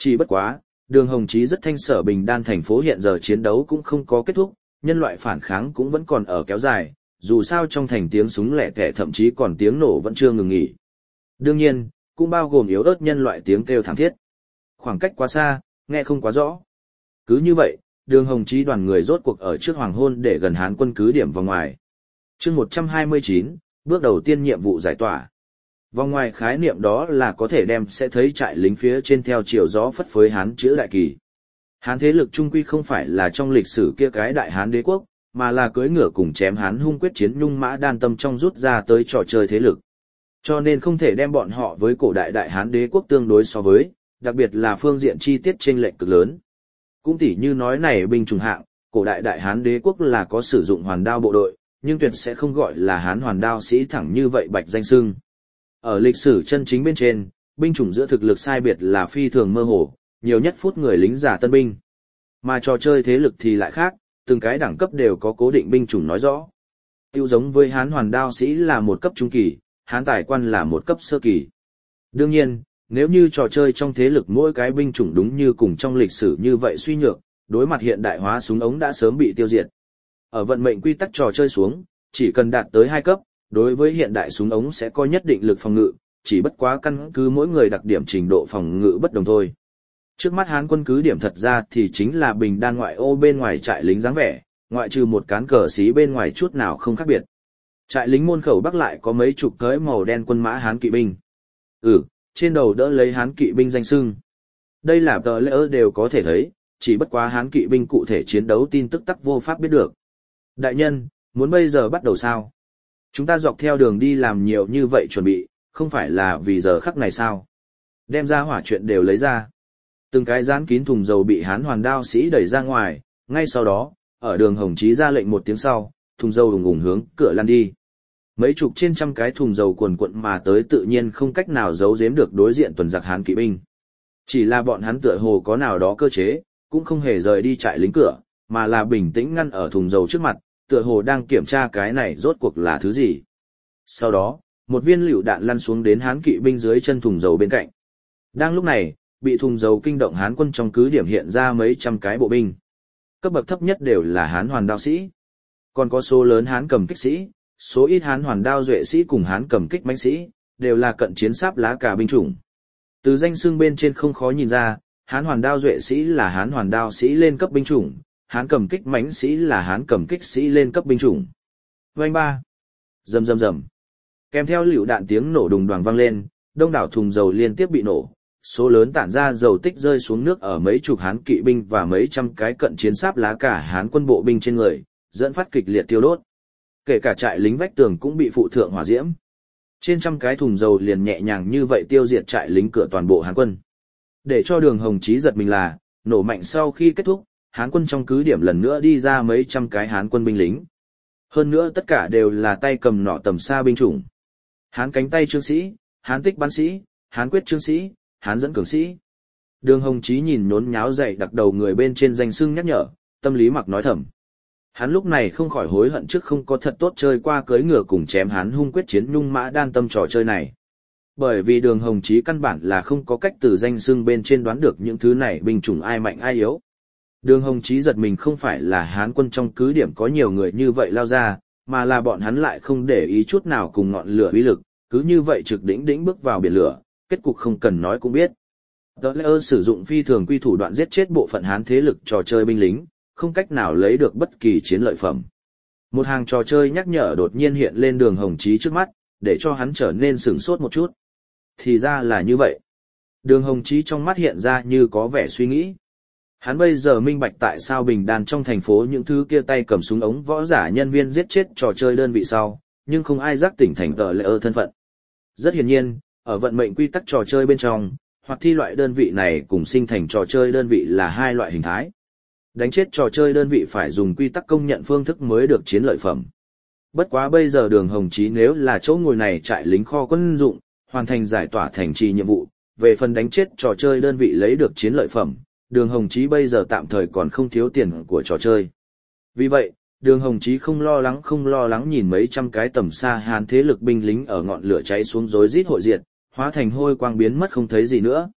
Chỉ bất quá, Đường Hồng Chí rất thanh sở Bình Đan thành phố hiện giờ chiến đấu cũng không có kết thúc, nhân loại phản kháng cũng vẫn còn ở kéo dài, dù sao trong thành tiếng súng lẻ tẻ thậm chí còn tiếng nổ vẫn chưa ngừng nghỉ. Đương nhiên, cũng bao gồm yếu ớt nhân loại tiếng kêu thảm thiết. Khoảng cách quá xa, nghe không quá rõ. Cứ như vậy, Đường Hồng Chí đoàn người rốt cuộc ở trước hoàng hôn để gần Hán quân cứ điểm vòng ngoài. Chương một trăm hai mươi chín, bước đầu tiên nhiệm vụ giải tỏa. Vòng ngoài khái niệm đó là có thể đem sẽ thấy trại lính phía trên theo chiều gió phất phới Hán chữ đại kỳ. Hán thế lực trung quy không phải là trong lịch sử kia cái đại Hán đế quốc, mà là cưỡi ngựa cùng chém Hán hung quyết chiến nhung mã đan tâm trong rút ra tới trò chơi thế lực. Cho nên không thể đem bọn họ với cổ đại đại Hán đế quốc tương đối so với, đặc biệt là phương diện chi tiết chênh lệch cực lớn. Cũng tỉ như nói này binh chủng hạng, cổ đại đại Hán đế quốc là có sử dụng hoàn đao bộ đội, nhưng tuyệt sẽ không gọi là Hán hoàn đao sĩ thẳng như vậy bạch danh xưng. Ở lịch sử chân chính bên trên, binh chủng giữa thực lực sai biệt là phi thường mơ hồ, nhiều nhất phút người lính giả tân binh. Mà trò chơi thế lực thì lại khác, từng cái đẳng cấp đều có cố định binh chủng nói rõ. Tiêu giống với Hán hoàn đao sĩ là một cấp trung kỳ, Hán tài quan là một cấp sơ kỳ. Đương nhiên, nếu như trò chơi trong thế lực mỗi cái binh chủng đúng như cùng trong lịch sử như vậy suy nhược, đối mặt hiện đại hóa súng ống đã sớm bị tiêu diệt. Ở vận mệnh quy tắc trò chơi xuống, chỉ cần đạt tới hai cấp, đối với hiện đại súng ống sẽ có nhất định lực phòng ngự, chỉ bất quá căn cứ mỗi người đặc điểm trình độ phòng ngự bất đồng thôi. Trước mắt Hán quân cứ điểm thật ra thì chính là Bình Đan ngoại ô bên ngoài trại lính dáng vẻ, ngoại trừ một cán cờ xí bên ngoài chút nào không khác biệt. Trại lính môn khẩu bắc lại có mấy chục cưỡi màu đen quân mã Hán kỵ binh. Ừ, trên đầu đỡ lấy Hán kỵ binh danh xưng. Đây là tờ lễ đều có thể thấy, chỉ bất quá Hán kỵ binh cụ thể chiến đấu tin tức tắc vô pháp biết được. Đại nhân, muốn bây giờ bắt đầu sao? Chúng ta dọc theo đường đi làm nhiều như vậy chuẩn bị, không phải là vì giờ khắc này sao? Đem ra hỏa chuyện đều lấy ra. Từng cái dán kín thùng dầu bị Hán hoàn đao sĩ đẩy ra ngoài, ngay sau đó, ở Đường Hồng Chí ra lệnh một tiếng sau, thùng dầu ùng ùng hướng cửa lăn đi. Mấy chục trên trăm cái thùng dầu cuồn cuộn mà tới tự nhiên không cách nào giấu giếm được đối diện tuần giặc Hán kỵ binh. Chỉ là bọn hắn tựa hồ có nào đó cơ chế, cũng không hề rời đi trại lính cửa, mà là bình tĩnh ngăn ở thùng dầu trước mặt, tựa hồ đang kiểm tra cái này rốt cuộc là thứ gì. Sau đó, một viên lựu đạn lăn xuống đến Hán kỵ binh dưới chân thùng dầu bên cạnh. Đang lúc này, bị thùng dầu kinh động Hán quân trong cứ điểm hiện ra mấy trăm cái bộ binh. Cấp bậc thấp nhất đều là Hán hoàn đao sĩ. Còn có số lớn Hán cầm kích sĩ, số ít Hán hoàn đao duệ sĩ cùng Hán cầm kích mãnh sĩ, đều là cận chiến sáp lá cà binh chủng. Từ danh xưng bên trên không khó nhìn ra, Hán hoàn đao duệ sĩ là Hán hoàn đao sĩ lên cấp binh chủng, Hán cầm kích mãnh sĩ là Hán cầm kích sĩ lên cấp binh chủng. Vành ba. Rầm rầm rầm. Kèm theo lựu đạn tiếng nổ đùng đoàng vang lên, đông đảo thùng dầu liên tiếp bị nổ, số lớn tản ra dầu tích rơi xuống nước ở mấy chục Hán kỵ binh và mấy trăm cái cận chiến sáp lá cả Hán quân bộ binh trên người, dẫn phát kịch liệt tiêu đốt. Kể cả trại lính vách tường cũng bị phụ thượng hỏa diễm. Trên trăm cái thùng dầu liền nhẹ nhàng như vậy tiêu diệt trại lính cửa toàn bộ Hán quân. Để cho Đường Hồng Chí giật mình là, nổ mạnh sau khi kết thúc, Hán quân trong cứ điểm lần nữa đi ra mấy trăm cái Hán quân binh lính. Hơn nữa tất cả đều là tay cầm nỏ tầm xa binh chủng. Hán cánh tay trương sĩ, Hán tích bắn sĩ, Hán quyết trương sĩ, Hán dẫn cường sĩ. Đường Hồng Chí nhìn nhốn nháo dậy đặc đầu người bên trên danh xưng nhắc nhở, tâm lý mặc nói thầm. Hắn lúc này không khỏi hối hận trước không có thật tốt chơi qua cưỡi ngựa cùng chém Hán hung quyết chiến nhung mã đan tâm trò chơi này. Bởi vì Đường Hồng Chí căn bản là không có cách từ danh xưng bên trên đoán được những thứ này binh chủng ai mạnh ai yếu. Đường Hồng Chí giật mình không phải là Hán quân trong cứ điểm có nhiều người như vậy lao ra, mà là bọn hắn lại không để ý chút nào cùng ngọn lửa uy lực, cứ như vậy trực đỉnh đỉnh bước vào biển lửa, kết cục không cần nói cũng biết. Tờ lễ sử dụng phi thường quy thủ đoạn giết chết bộ phận Hán thế lực trò chơi binh lính, không cách nào lấy được bất kỳ chiến lợi phẩm. Một hàng trò chơi nhắc nhở đột nhiên hiện lên Đường Hồng Chí trước mắt, để cho hắn trở nên sửng sốt một chút. Thì ra là như vậy. Đường Hồng Chí trong mắt hiện ra như có vẻ suy nghĩ. Hắn bây giờ minh bạch tại sao Bình Đan trong thành phố những thứ kia tay cầm súng ống võ giả nhân viên giết chết trò chơi đơn vị sau, nhưng không ai giác tỉnh thành tờ lễ ơ thân phận. Rất hiển nhiên, ở vận mệnh quy tắc trò chơi bên trong, hoặc thi loại đơn vị này cùng sinh thành trò chơi đơn vị là hai loại hình thái. Đánh chết trò chơi đơn vị phải dùng quy tắc công nhận phương thức mới được chiến lợi phẩm. Bất quá bây giờ Đường Hồng Chí nếu là chỗ ngồi này trại lính kho quân dụng, hoàn thành giải tỏa thành trì nhiệm vụ, về phần đánh chết trò chơi đơn vị lấy được chiến lợi phẩm, Đường Hồng Chí bây giờ tạm thời còn không thiếu tiền của trò chơi. Vì vậy, Đường Hồng Chí không lo lắng không lo lắng nhìn mấy trăm cái tầm xa Hán thế lực binh lính ở ngọn lửa cháy xuống rối rít hội diệt, hóa thành hôi quang biến mất không thấy gì nữa.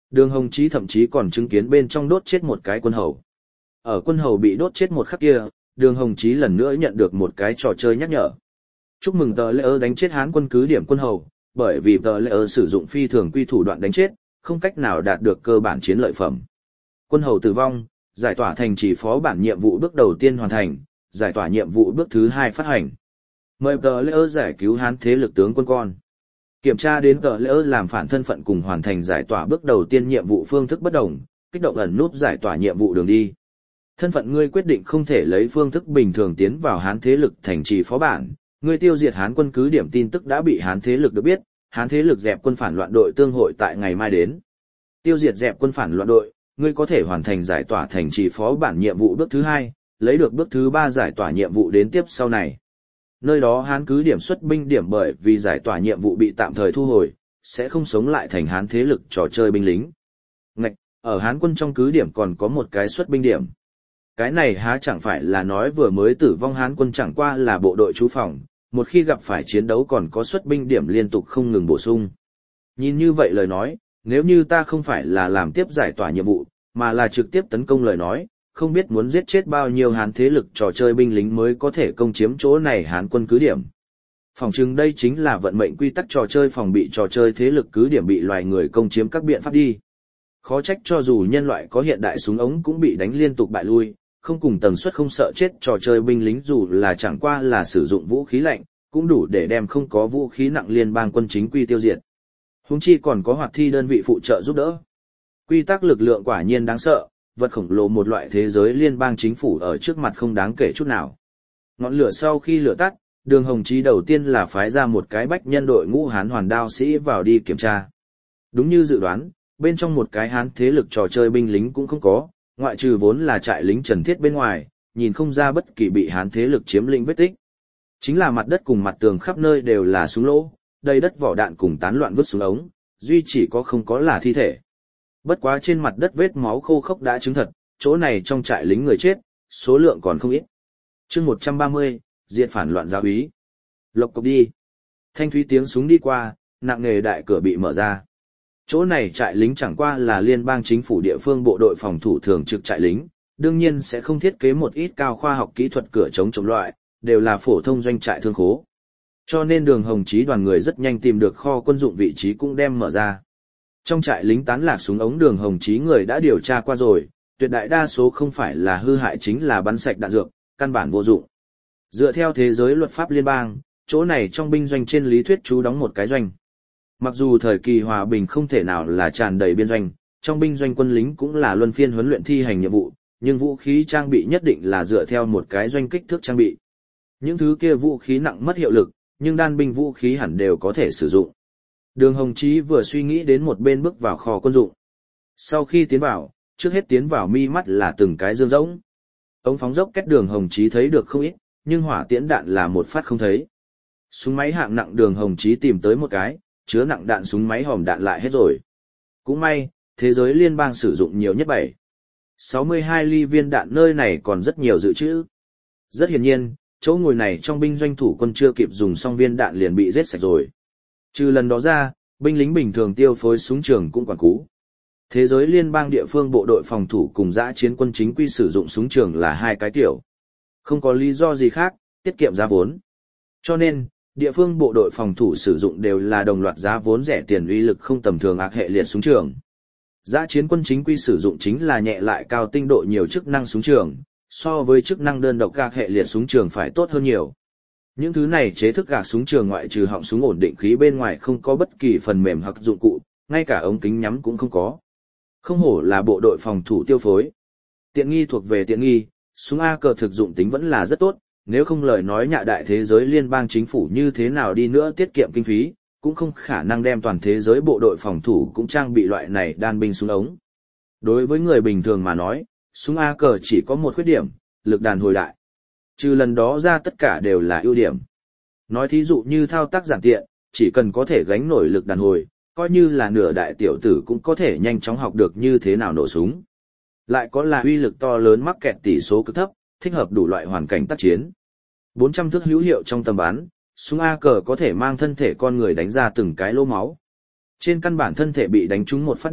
Đường Hồng Chí thậm chí còn chứng kiến bên trong đốt chết một cái quân hầu. Ở quân hầu bị đốt chết một khắc kia, Đường Hồng Chí lần nữa nhận được một cái trò chơi nhắc nhở. Chúc mừng tờ lễ ơ đánh chết Hán quân cứ điểm quân hầu, bởi vì tờ lễ ơ sử dụng phi thường quy thủ đoạn đánh chết, không cách nào đạt được cơ bản chiến lợi phẩm. Quân hầu tử vong, giải tỏa thành trì phó bản nhiệm vụ bước đầu tiên hoàn thành, giải tỏa nhiệm vụ bước thứ hai phát hành. Mời tờ lễ ơ giải cứu Hán thế lực tướng quân con. Kiểm tra đến tờ lễ ơ làm phản thân phận cùng hoàn thành giải tỏa bước đầu tiên nhiệm vụ phương thức bất đồng, kích động ẩn nút giải tỏa nhiệm vụ đường đi. Thân phận ngươi quyết định không thể lấy phương thức bình thường tiến vào Hán thế lực thành trì phó bản, ngươi tiêu diệt Hán quân cứ điểm tin tức đã bị Hán thế lực được biết, Hán thế lực dẹp quân phản loạn đội tương hội tại ngày mai đến. Tiêu diệt dẹp quân phản loạn đội, ngươi có thể hoàn thành giải tỏa thành trì phó bản nhiệm vụ bước thứ hai, lấy được bước thứ ba giải tỏa nhiệm vụ đến tiếp sau này. Nơi đó Hán cứ điểm xuất binh điểm bởi vì giải tỏa nhiệm vụ bị tạm thời thu hồi, sẽ không sống lại thành Hán thế lực trò chơi binh lính. Ngạch, ở Hán quân trong cứ điểm còn có một cái xuất binh điểm. Cái này há chẳng phải là nói vừa mới tử vong Hán quân chẳng qua là bộ đội trú phòng, một khi gặp phải chiến đấu còn có xuất binh điểm liên tục không ngừng bổ sung. Nhìn như vậy lời nói, nếu như ta không phải là làm tiếp giải tỏa nhiệm vụ, mà là trực tiếp tấn công lời nói, không biết muốn giết chết bao nhiêu Hán thế lực trò chơi binh lính mới có thể công chiếm chỗ này Hán quân cứ điểm. Phòng chừng đây chính là vận mệnh quy tắc trò chơi phòng bị trò chơi thế lực cứ điểm bị loài người công chiếm các biện pháp đi. Khó trách cho dù nhân loại có hiện đại súng ống cũng bị đánh liên tục bại lui, không cùng tần suất không sợ chết trò chơi binh lính dù là chẳng qua là sử dụng vũ khí lạnh, cũng đủ để đem không có vũ khí nặng liên bang quân chính quy tiêu diệt. Huống chi còn có hoạt thi đơn vị phụ trợ giúp đỡ. Quy tắc lực lượng quả nhiên đáng sợ, vật khổng lồ một loại thế giới liên bang chính phủ ở trước mặt không đáng kể chút nào. Ngọn lửa sau khi lửa tắt, Đường Hồng Chí đầu tiên là phái ra một cái bách nhân đội ngũ Hán hoàn đao sĩ vào đi kiểm tra. Đúng như dự đoán, bên trong một cái Hán thế lực trò chơi binh lính cũng không có, ngoại trừ vốn là trại lính Trần Thiết bên ngoài, nhìn không ra bất kỳ bị Hán thế lực chiếm lĩnh vết tích. Chính là mặt đất cùng mặt tường khắp nơi đều là súng lỗ, đầy đất vỏ đạn cùng tán loạn vứt xuống ống, duy chỉ có không có là thi thể. Bất quá trên mặt đất vết máu khô khốc đã chứng thật, chỗ này trong trại lính người chết, số lượng còn không ít. Chương một trăm ba mươi, diệt phản loạn giáo úy. Lộc cộc đi. Thanh thúy tiếng súng đi qua, nặng nề đại cửa bị mở ra. Chỗ này trại lính chẳng qua là liên bang chính phủ địa phương bộ đội phòng thủ thường trực trại lính, đương nhiên sẽ không thiết kế một ít cao khoa học kỹ thuật cửa chống chống loại, đều là phổ thông doanh trại thương khố. Cho nên Đường Hồng Chí đoàn người rất nhanh tìm được kho quân dụng vị trí cũng đem mở ra. Trong trại lính tán lạc súng ống Đường Hồng Chí người đã điều tra qua rồi, tuyệt đại đa số không phải là hư hại chính là bắn sạch đạn dược, căn bản vô dụng. Dựa theo thế giới luật pháp liên bang, chỗ này trong binh doanh trên lý thuyết chú đóng một cái doanh. Mặc dù thời kỳ hòa bình không thể nào là tràn đầy biên doanh, trong binh doanh quân lính cũng là luân phiên huấn luyện thi hành nhiệm vụ, nhưng vũ khí trang bị nhất định là dựa theo một cái doanh kích thước trang bị. Những thứ kia vũ khí nặng mất hiệu lực, nhưng đan binh vũ khí hẳn đều có thể sử dụng. Đường Hồng Chí vừa suy nghĩ đến một bên bước vào kho quân dụng. Sau khi tiến vào, trước hết tiến vào mi mắt là từng cái dương rỗng. Ống phóng dốc cách Đường Hồng Chí thấy được không ít, nhưng hỏa tiễn đạn là một phát không thấy. Súng máy hạng nặng Đường Hồng Chí tìm tới một cái, chứa nặng đạn súng máy hòm đạn lại hết rồi. Cũng may, thế giới liên bang sử dụng nhiều nhất bảy. sáu mươi hai ly viên đạn nơi này còn rất nhiều dự trữ. Rất hiển nhiên, chỗ ngồi này trong binh doanh thủ quân chưa kịp dùng xong viên đạn liền bị giết sạch rồi. Trừ lần đó ra, binh lính bình thường tiêu phối súng trường cũng còn cũ. Thế giới liên bang địa phương bộ đội phòng thủ cùng dã chiến quân chính quy sử dụng súng trường là hai cái kiểu. Không có lý do gì khác, tiết kiệm giá vốn. Cho nên, địa phương bộ đội phòng thủ sử dụng đều là đồng loạt giá vốn rẻ tiền uy lực không tầm thường ác hệ liệt súng trường. Dã chiến quân chính quy sử dụng chính là nhẹ lại cao tinh độ nhiều chức năng súng trường, so với chức năng đơn độc gạc hệ liệt súng trường phải tốt hơn nhiều. Những thứ này chế thức gạc súng trường ngoại trừ họng súng ổn định khí bên ngoài không có bất kỳ phần mềm hoặc dụng cụ, ngay cả ống kính nhắm cũng không có. Không hổ là bộ đội phòng thủ tiêu phối. Tiện nghi thuộc về tiện nghi, súng a cờ thực dụng tính vẫn là rất tốt, nếu không lời nói nhạ đại thế giới liên bang chính phủ như thế nào đi nữa tiết kiệm kinh phí, cũng không khả năng đem toàn thế giới bộ đội phòng thủ cũng trang bị loại này đan binh súng ống. Đối với người bình thường mà nói, súng a cờ chỉ có một khuyết điểm, lực đàn hồi đại. Trừ lần đó ra tất cả đều là ưu điểm. Nói thí dụ như thao tác giản tiện, chỉ cần có thể gánh nổi lực đàn hồi, coi như là nửa đại tiểu tử cũng có thể nhanh chóng học được như thế nào nổ súng. Lại có là uy lực to lớn mắc kẹt tỷ số cực thấp, thích hợp đủ loại hoàn cảnh tác chiến. bốn trăm thước hữu hiệu trong tầm bắn, súng a cờ có thể mang thân thể con người đánh ra từng cái lỗ máu. Trên căn bản thân thể bị đánh trúng một phát đạn,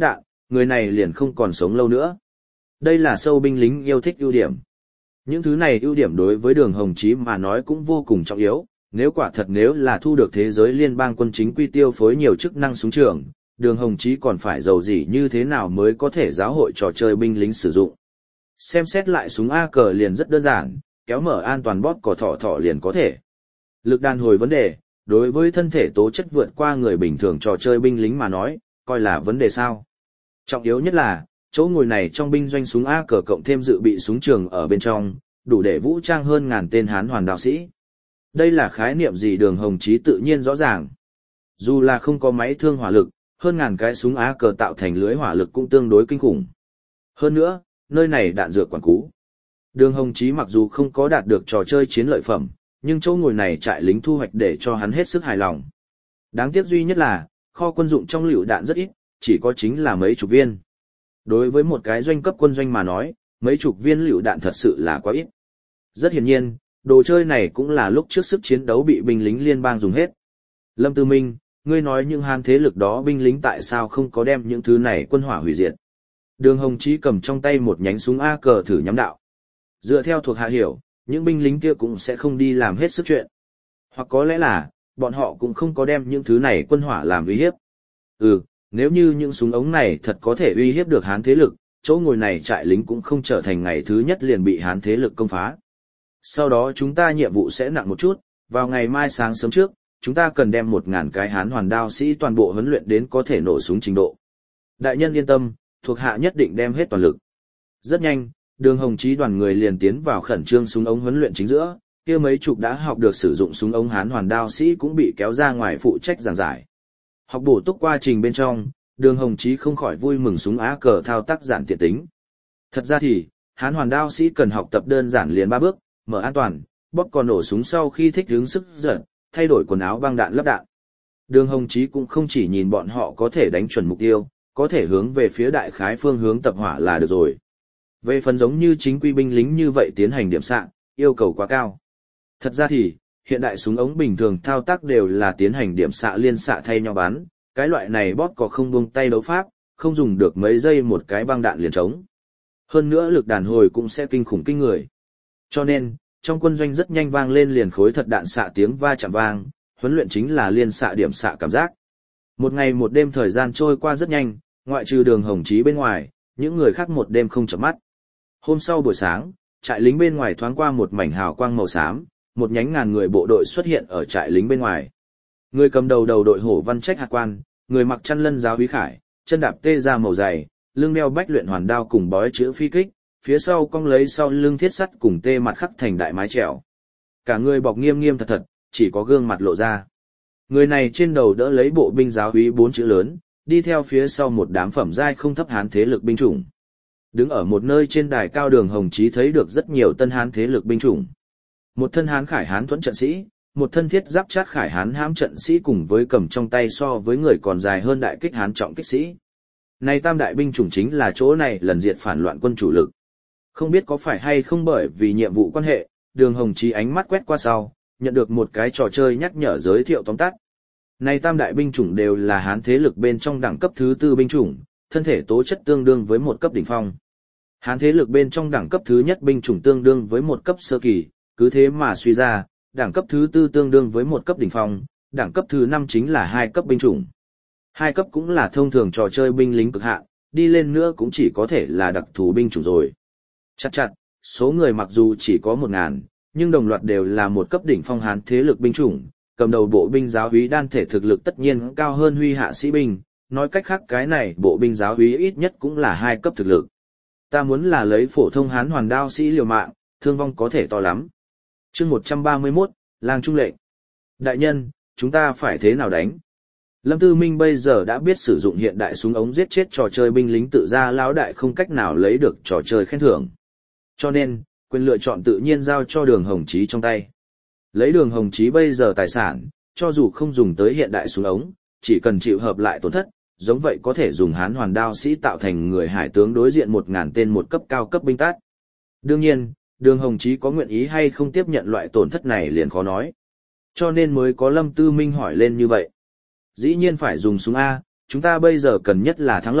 người này liền không còn sống lâu nữa. Đây là sâu binh lính yêu thích ưu điểm. Những thứ này ưu điểm đối với Đường Hồng Chí mà nói cũng vô cùng trọng yếu, nếu quả thật nếu là thu được thế giới liên bang quân chính quy tiêu phối nhiều chức năng súng trường, Đường Hồng Chí còn phải giàu gì như thế nào mới có thể giáo hội trò chơi binh lính sử dụng. Xem xét lại súng a ca liền rất đơn giản, kéo mở an toàn bóp cò thỏ thỏ liền có thể. Lực đàn hồi vấn đề, đối với thân thể tố chất vượt qua người bình thường trò chơi binh lính mà nói, coi là vấn đề sao. Trọng yếu nhất là, chỗ ngồi này trong binh doanh súng a ca cộng thêm dự bị súng trường ở bên trong, đủ để vũ trang hơn ngàn tên Hán hoàn đạo sĩ. Đây là khái niệm gì Đường Hồng Chí tự nhiên rõ ràng. Dù là không có máy thương hỏa lực, hơn ngàn cái súng a ca tạo thành lưới hỏa lực cũng tương đối kinh khủng. Hơn nữa, nơi này đạn dược quản cú. Đường Hồng Chí mặc dù không có đạt được trò chơi chiến lợi phẩm, nhưng chỗ ngồi này trại lính thu hoạch để cho hắn hết sức hài lòng. Đáng tiếc duy nhất là, kho quân dụng trong lựu đạn rất ít, chỉ có chính là mấy chục viên. Đối với một cái doanh cấp quân doanh mà nói, mấy chục viên lựu đạn thật sự là quá ít. Rất hiển nhiên, đồ chơi này cũng là lúc trước sức chiến đấu bị binh lính liên bang dùng hết. Lâm Tư Minh, ngươi nói những Hán thế lực đó binh lính tại sao không có đem những thứ này quân hỏa hủy diệt. Đường Hồng Chí cầm trong tay một nhánh súng a ca thử nhắm đạo. Dựa theo thuộc hạ hiểu, những binh lính kia cũng sẽ không đi làm hết sức chuyện. Hoặc có lẽ là, bọn họ cũng không có đem những thứ này quân hỏa làm uy hiếp. Ừ, nếu như những súng ống này thật có thể uy hiếp được Hán thế lực, chỗ ngồi này trại lính cũng không trở thành ngày thứ nhất liền bị Hán thế lực công phá. Sau đó chúng ta nhiệm vụ sẽ nặng một chút, vào ngày mai sáng sớm trước, chúng ta cần đem một ngàn cái Hán hoàn đao sĩ toàn bộ huấn luyện đến có thể nổ súng trình độ. Đại nhân yên tâm, thuộc hạ nhất định đem hết toàn lực. Rất nhanh, Đường Hồng Chí đoàn người liền tiến vào khẩn trương súng ống huấn luyện chính giữa, kia mấy chục đã học được sử dụng súng ống Hán hoàn đao sĩ cũng bị kéo ra ngoài phụ trách giảng giải. Học bổ túc quá trình bên trong, Đường Hồng Chí không khỏi vui mừng súng á cờ thao tác giản tiện tính. Thật ra thì, Hán hoàn đao sĩ cần học tập đơn giản liền ba bước, mở an toàn, bóp cò nổ súng sau khi thích ứng sức giật, thay đổi quần áo băng đạn lắp đạn. Đường Hồng Chí cũng không chỉ nhìn bọn họ có thể đánh chuẩn mục tiêu, có thể hướng về phía đại khái phương hướng tập hỏa là được rồi. Về phần giống như chính quy binh lính như vậy tiến hành điểm xạ, yêu cầu quá cao. Thật ra thì, hiện đại súng ống bình thường thao tác đều là tiến hành điểm xạ liên xạ thay nhau bắn, cái loại này bóp cò không buông tay đấu pháp, không dùng được mấy giây một cái băng đạn liền trống. Hơn nữa lực đàn hồi cũng sẽ kinh khủng kinh người. Cho nên, trong quân doanh rất nhanh vang lên liền khối thật đạn xạ tiếng va chạm vang, huấn luyện chính là liên xạ điểm xạ cảm giác. Một ngày một đêm thời gian trôi qua rất nhanh, ngoại trừ Đường Hồng Chí bên ngoài, những người khác một đêm không chợp mắt. Hôm sau buổi sáng, trại lính bên ngoài thoáng qua một mảnh hào quang màu xám, một nhánh ngàn người bộ đội xuất hiện ở trại lính bên ngoài. Người cầm đầu đầu đội hổ văn trách hạt quan, người mặc chăn lân giáo úy khải, chân đạp tê ra màu dày, lưng đeo bách luyện hoàn đao cùng bói chữ phi kích, phía sau cong lấy sau lưng thiết sắt cùng tê mặt khắc thành đại mái chèo. Cả người bọc nghiêm nghiêm thật thật, chỉ có gương mặt lộ ra. Người này trên đầu đỡ lấy bộ binh giáo úy bốn chữ lớn, đi theo phía sau một đám phẩm giai không thấp Hán thế lực binh chủng. Đứng ở một nơi trên đài cao, Đường Hồng Chí thấy được rất nhiều tân Hán thế lực binh chủng. Một thân Hán khải Hán thuẫn trận sĩ, một thân thiết giáp chát khải Hán hãm trận sĩ cùng với cầm trong tay so với người còn dài hơn đại kích Hán trọng kích sĩ. Này tam đại binh chủng chính là chỗ này lần diệt phản loạn quân chủ lực. Không biết có phải hay không bởi vì nhiệm vụ quan hệ, Đường Hồng Chí ánh mắt quét qua sau, nhận được một cái trò chơi nhắc nhở giới thiệu tóm tắt. Này tam đại binh chủng đều là Hán thế lực bên trong đẳng cấp thứ tư binh chủng, thân thể tố chất tương đương với một cấp đỉnh phong. Hán thế lực bên trong đẳng cấp thứ nhất binh chủng tương đương với một cấp sơ kỳ, cứ thế mà suy ra, đẳng cấp thứ tư tương đương với một cấp đỉnh phong, đẳng cấp thứ năm chính là hai cấp binh chủng. Hai cấp cũng là thông thường trò chơi binh lính cực hạn, đi lên nữa cũng chỉ có thể là đặc thù binh chủng rồi. Chặt chặt, số người mặc dù chỉ có một ngàn, nhưng đồng loạt đều là một cấp đỉnh phong Hán thế lực binh chủng, cầm đầu bộ binh giáo úy đan thể thực lực tất nhiên cao hơn huy hạ sĩ binh, nói cách khác cái này bộ binh giáo úy ít nhất cũng là hai cấp thực lực. Ta muốn là lấy phổ thông Hán hoàn đao sĩ liều mạng, thương vong có thể to lắm. Chương một trăm ba mươi mốt, Lang Trung lệnh. Đại nhân, chúng ta phải thế nào đánh? Lâm Tư Minh bây giờ đã biết sử dụng hiện đại súng ống giết chết trò chơi binh lính tự ra lão đại không cách nào lấy được trò chơi khen thưởng. Cho nên, quyền lựa chọn tự nhiên giao cho Đường Hồng Chí trong tay. Lấy Đường Hồng Chí bây giờ tài sản, cho dù không dùng tới hiện đại súng ống, chỉ cần chịu hợp lại tổn thất, giống vậy có thể dùng Hán hoàn đao sĩ tạo thành người hải tướng đối diện một ngàn tên một cấp cao cấp binh tát. Đương nhiên, Đường Hồng Chí có nguyện ý hay không tiếp nhận loại tổn thất này liền khó nói. Cho nên mới có Lâm Tư Minh hỏi lên như vậy. Dĩ nhiên phải dùng súng A, chúng ta bây giờ cần nhất là thắng lợi,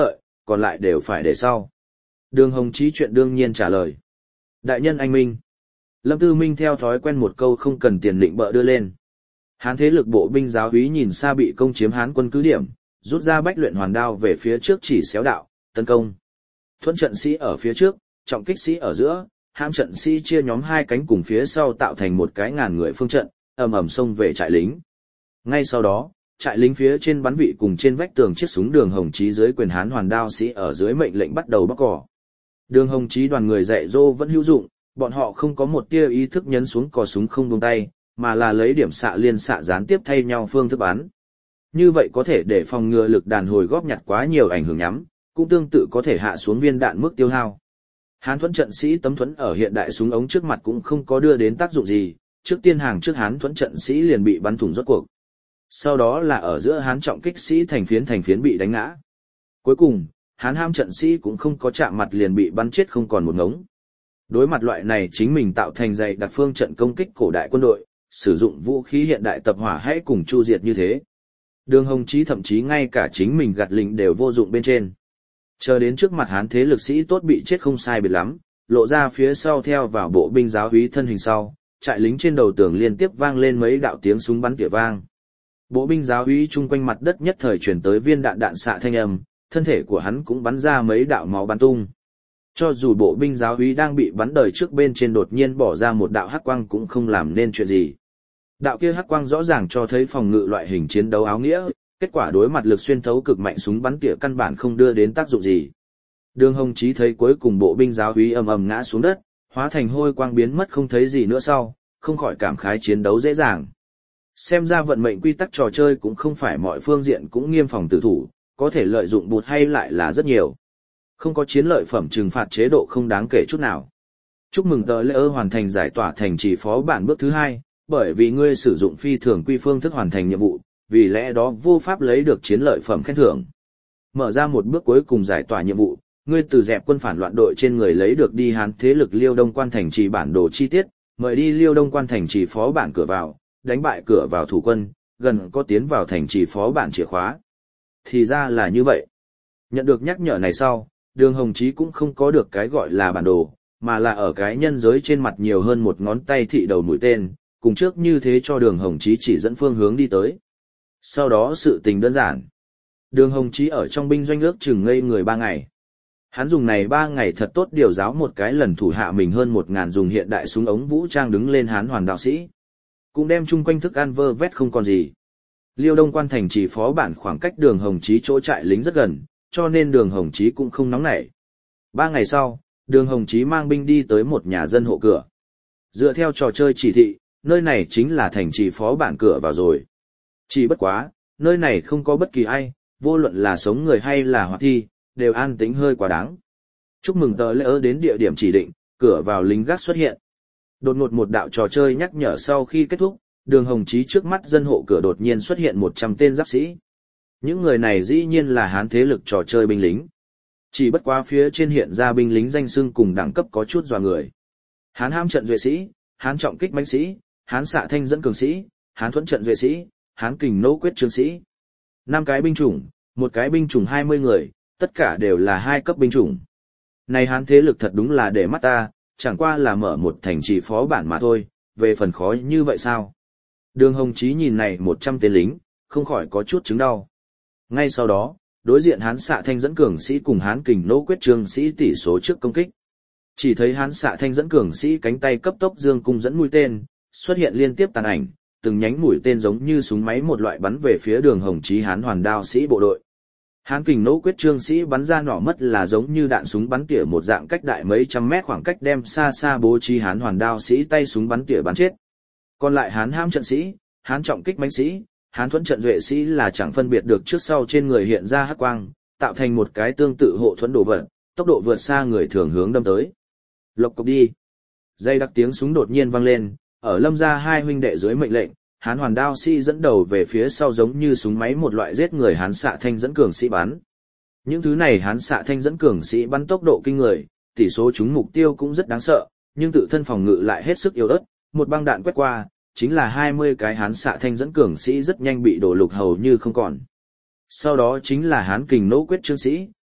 còn lại đều phải để sau. Đường Hồng Chí chuyện đương nhiên trả lời. Đại nhân anh minh. Lâm Tư Minh theo thói quen một câu không cần tiền định bợ đưa lên. Hán thế lực bộ binh giáo úy nhìn xa bị công chiếm Hán quân cứ điểm, rút ra bách luyện hoàn đao về phía trước chỉ xéo đạo, tấn công. Thuẫn trận sĩ ở phía trước, trọng kích sĩ ở giữa, hãm trận sĩ chia nhóm hai cánh cùng phía sau tạo thành một cái ngàn người phương trận, ầm ầm xông về trại lính. Ngay sau đó, trại lính phía trên bắn vị cùng trên vách tường chiếc súng Đường Hồng Chí dưới quyền Hán hoàn đao sĩ ở dưới mệnh lệnh bắt đầu bóc cỏ. Đường Hồng Chí đoàn người dạy dỗ vẫn hữu dụng, bọn họ không có một tia ý thức nhấn xuống cò súng không buông tay, mà là lấy điểm xạ liên xạ gián tiếp thay nhau phương thức bắn. Như vậy có thể để phòng ngừa lực đàn hồi góp nhặt quá nhiều ảnh hưởng nhắm, cũng tương tự có thể hạ xuống viên đạn mức tiêu hao. Hán thuẫn trận sĩ tấm thuẫn ở hiện đại súng ống trước mặt cũng không có đưa đến tác dụng gì, trước tiên hàng trước Hán thuẫn trận sĩ liền bị bắn thủng rốt cuộc. Sau đó là ở giữa Hán trọng kích sĩ thành phiến thành phiến bị đánh ngã. Cuối cùng, Hán ham trận sĩ cũng không có chạm mặt liền bị bắn chết không còn một ngống. Đối mặt loại này chính mình tạo thành dày đặc phương trận công kích cổ đại quân đội, sử dụng vũ khí hiện đại tập hỏa hãy cùng chu diệt như thế. Đường Hồng Chí thậm chí ngay cả chính mình gạt lình đều vô dụng bên trên. Chờ đến trước mặt Hán thế lực sĩ tốt bị chết không sai biệt lắm, lộ ra phía sau theo vào bộ binh giáo úy thân hình sau, trại lính trên đầu tường liên tiếp vang lên mấy đạo tiếng súng bắn tỉa vang. Bộ binh giáo úy chung quanh mặt đất nhất thời chuyển tới viên đạn đạn xạ thanh âm, thân thể của hắn cũng bắn ra mấy đạo máu bắn tung. Cho dù bộ binh giáo úy đang bị bắn đời trước bên trên đột nhiên bỏ ra một đạo hắc quang cũng không làm nên chuyện gì. Đạo kia hắc quang rõ ràng cho thấy phòng ngự loại hình chiến đấu áo nghĩa, kết quả đối mặt lực xuyên thấu cực mạnh súng bắn tỉa căn bản không đưa đến tác dụng gì. Đường Hồng Chí thấy cuối cùng bộ binh giáo úy ầm ầm ngã xuống đất, hóa thành hôi quang biến mất không thấy gì nữa sau, không khỏi cảm khái chiến đấu dễ dàng. Xem ra vận mệnh quy tắc trò chơi cũng không phải mọi phương diện cũng nghiêm phòng tử thủ, có thể lợi dụng bụt hay lại là rất nhiều. Không có chiến lợi phẩm trừng phạt chế độ không đáng kể chút nào. Chúc mừng tờ lễ ơ hoàn thành giải tỏa thành trì phó bản bước thứ hai, bởi vì ngươi sử dụng phi thường quy phương thức hoàn thành nhiệm vụ, vì lẽ đó vô pháp lấy được chiến lợi phẩm khen thưởng. Mở ra một bước cuối cùng giải tỏa nhiệm vụ, ngươi từ dẹp quân phản loạn đội trên người lấy được đi Hán thế lực Liêu Đông quan thành trì bản đồ chi tiết, mời đi Liêu Đông quan thành trì phó bản cửa vào, đánh bại cửa vào thủ quân, gần có tiến vào thành trì phó bản chìa khóa. Thì ra là như vậy. Nhận được nhắc nhở này sau, Đường Hồng Chí cũng không có được cái gọi là bản đồ, mà là ở cái nhân giới trên mặt nhiều hơn một ngón tay thị đầu mũi tên, cùng trước như thế cho Đường Hồng Chí chỉ dẫn phương hướng đi tới. Sau đó sự tình đơn giản. Đường Hồng Chí ở trong binh doanh ước chừng ngây người ba ngày. Hắn dùng này ba ngày thật tốt điều giáo một cái lần thủ hạ mình hơn một ngàn dùng hiện đại súng ống vũ trang đứng lên Hán hoàn đạo sĩ. Cũng đem chung quanh thức ăn vơ vét không còn gì. Liêu Đông quan thành trì phó bản khoảng cách Đường Hồng Chí chỗ trại lính rất gần, cho nên Đường Hồng Chí cũng không nóng nảy. Ba ngày sau, Đường Hồng Chí mang binh đi tới một nhà dân hộ cửa. Dựa theo trò chơi chỉ thị, nơi này chính là thành trì phó bản cửa vào rồi. Chỉ bất quá, nơi này không có bất kỳ ai, vô luận là sống người hay là hoạt thi, đều an tĩnh hơi quá đáng. Chúc mừng tờ lễ ơ đến địa điểm chỉ định, cửa vào lính gác xuất hiện. Đột ngột một đạo trò chơi nhắc nhở sau khi kết thúc, Đường Hồng Chí trước mắt dân hộ cửa đột nhiên xuất hiện một trăm tên giáp sĩ. Những người này dĩ nhiên là Hán thế lực trò chơi binh lính. Chỉ bất quá phía trên hiện ra binh lính danh xưng cùng đẳng cấp có chút dọa người. Hán ham trận duệ sĩ, Hán trọng kích mãnh sĩ, Hán xạ thanh dẫn cường sĩ, Hán thuẫn trận duệ sĩ, Hán kình nỗ quyết trương sĩ. Năm cái binh chủng, một cái binh chủng hai mươi người, tất cả đều là hai cấp binh chủng. Này Hán thế lực thật đúng là để mắt ta, chẳng qua là mở một thành trì phó bản mà thôi, về phần khó như vậy sao? Đường Hồng Chí nhìn này một trăm tên lính, không khỏi có chút chứng đau. Ngay sau đó, đối diện Hán xạ thanh dẫn cường sĩ cùng Hán kình nỗ quyết trương sĩ tỷ số trước công kích. Chỉ thấy Hán xạ thanh dẫn cường sĩ cánh tay cấp tốc dương cung dẫn mũi tên, xuất hiện liên tiếp tàn ảnh, từng nhánh mũi tên giống như súng máy một loại bắn về phía Đường Hồng Chí Hán hoàn đao sĩ bộ đội. Hán kình nỗ quyết trương sĩ bắn ra nỏ mất là giống như đạn súng bắn tỉa một dạng cách đại mấy trăm mét khoảng cách đem xa xa bố trí Hán hoàn đao sĩ tay súng bắn tỉa bắn chết. Còn lại Hán ham trận sĩ, Hán trọng kích mãnh sĩ, Hán thuẫn trận duệ sĩ là chẳng phân biệt được trước sau trên người hiện ra hắc quang, tạo thành một cái tương tự hộ thuẫn đồ vật, tốc độ vượt xa người thường hướng đâm tới. Lộc cộc đi. Dây đặc tiếng súng đột nhiên vang lên, ở Lâm gia hai huynh đệ dưới mệnh lệnh, Hán hoàn đao sĩ dẫn đầu về phía sau giống như súng máy một loại giết người Hán xạ thanh dẫn cường sĩ bắn. Những thứ này Hán xạ thanh dẫn cường sĩ bắn tốc độ kinh người, tỷ số trúng mục tiêu cũng rất đáng sợ, nhưng tự thân phòng ngự lại hết sức yếu ớt, một băng đạn quét qua, chính là hai mươi cái Hán xạ thanh dẫn cường sĩ rất nhanh bị đổ lục hầu như không còn. Sau đó chính là Hán kình nỗ quyết trương sĩ,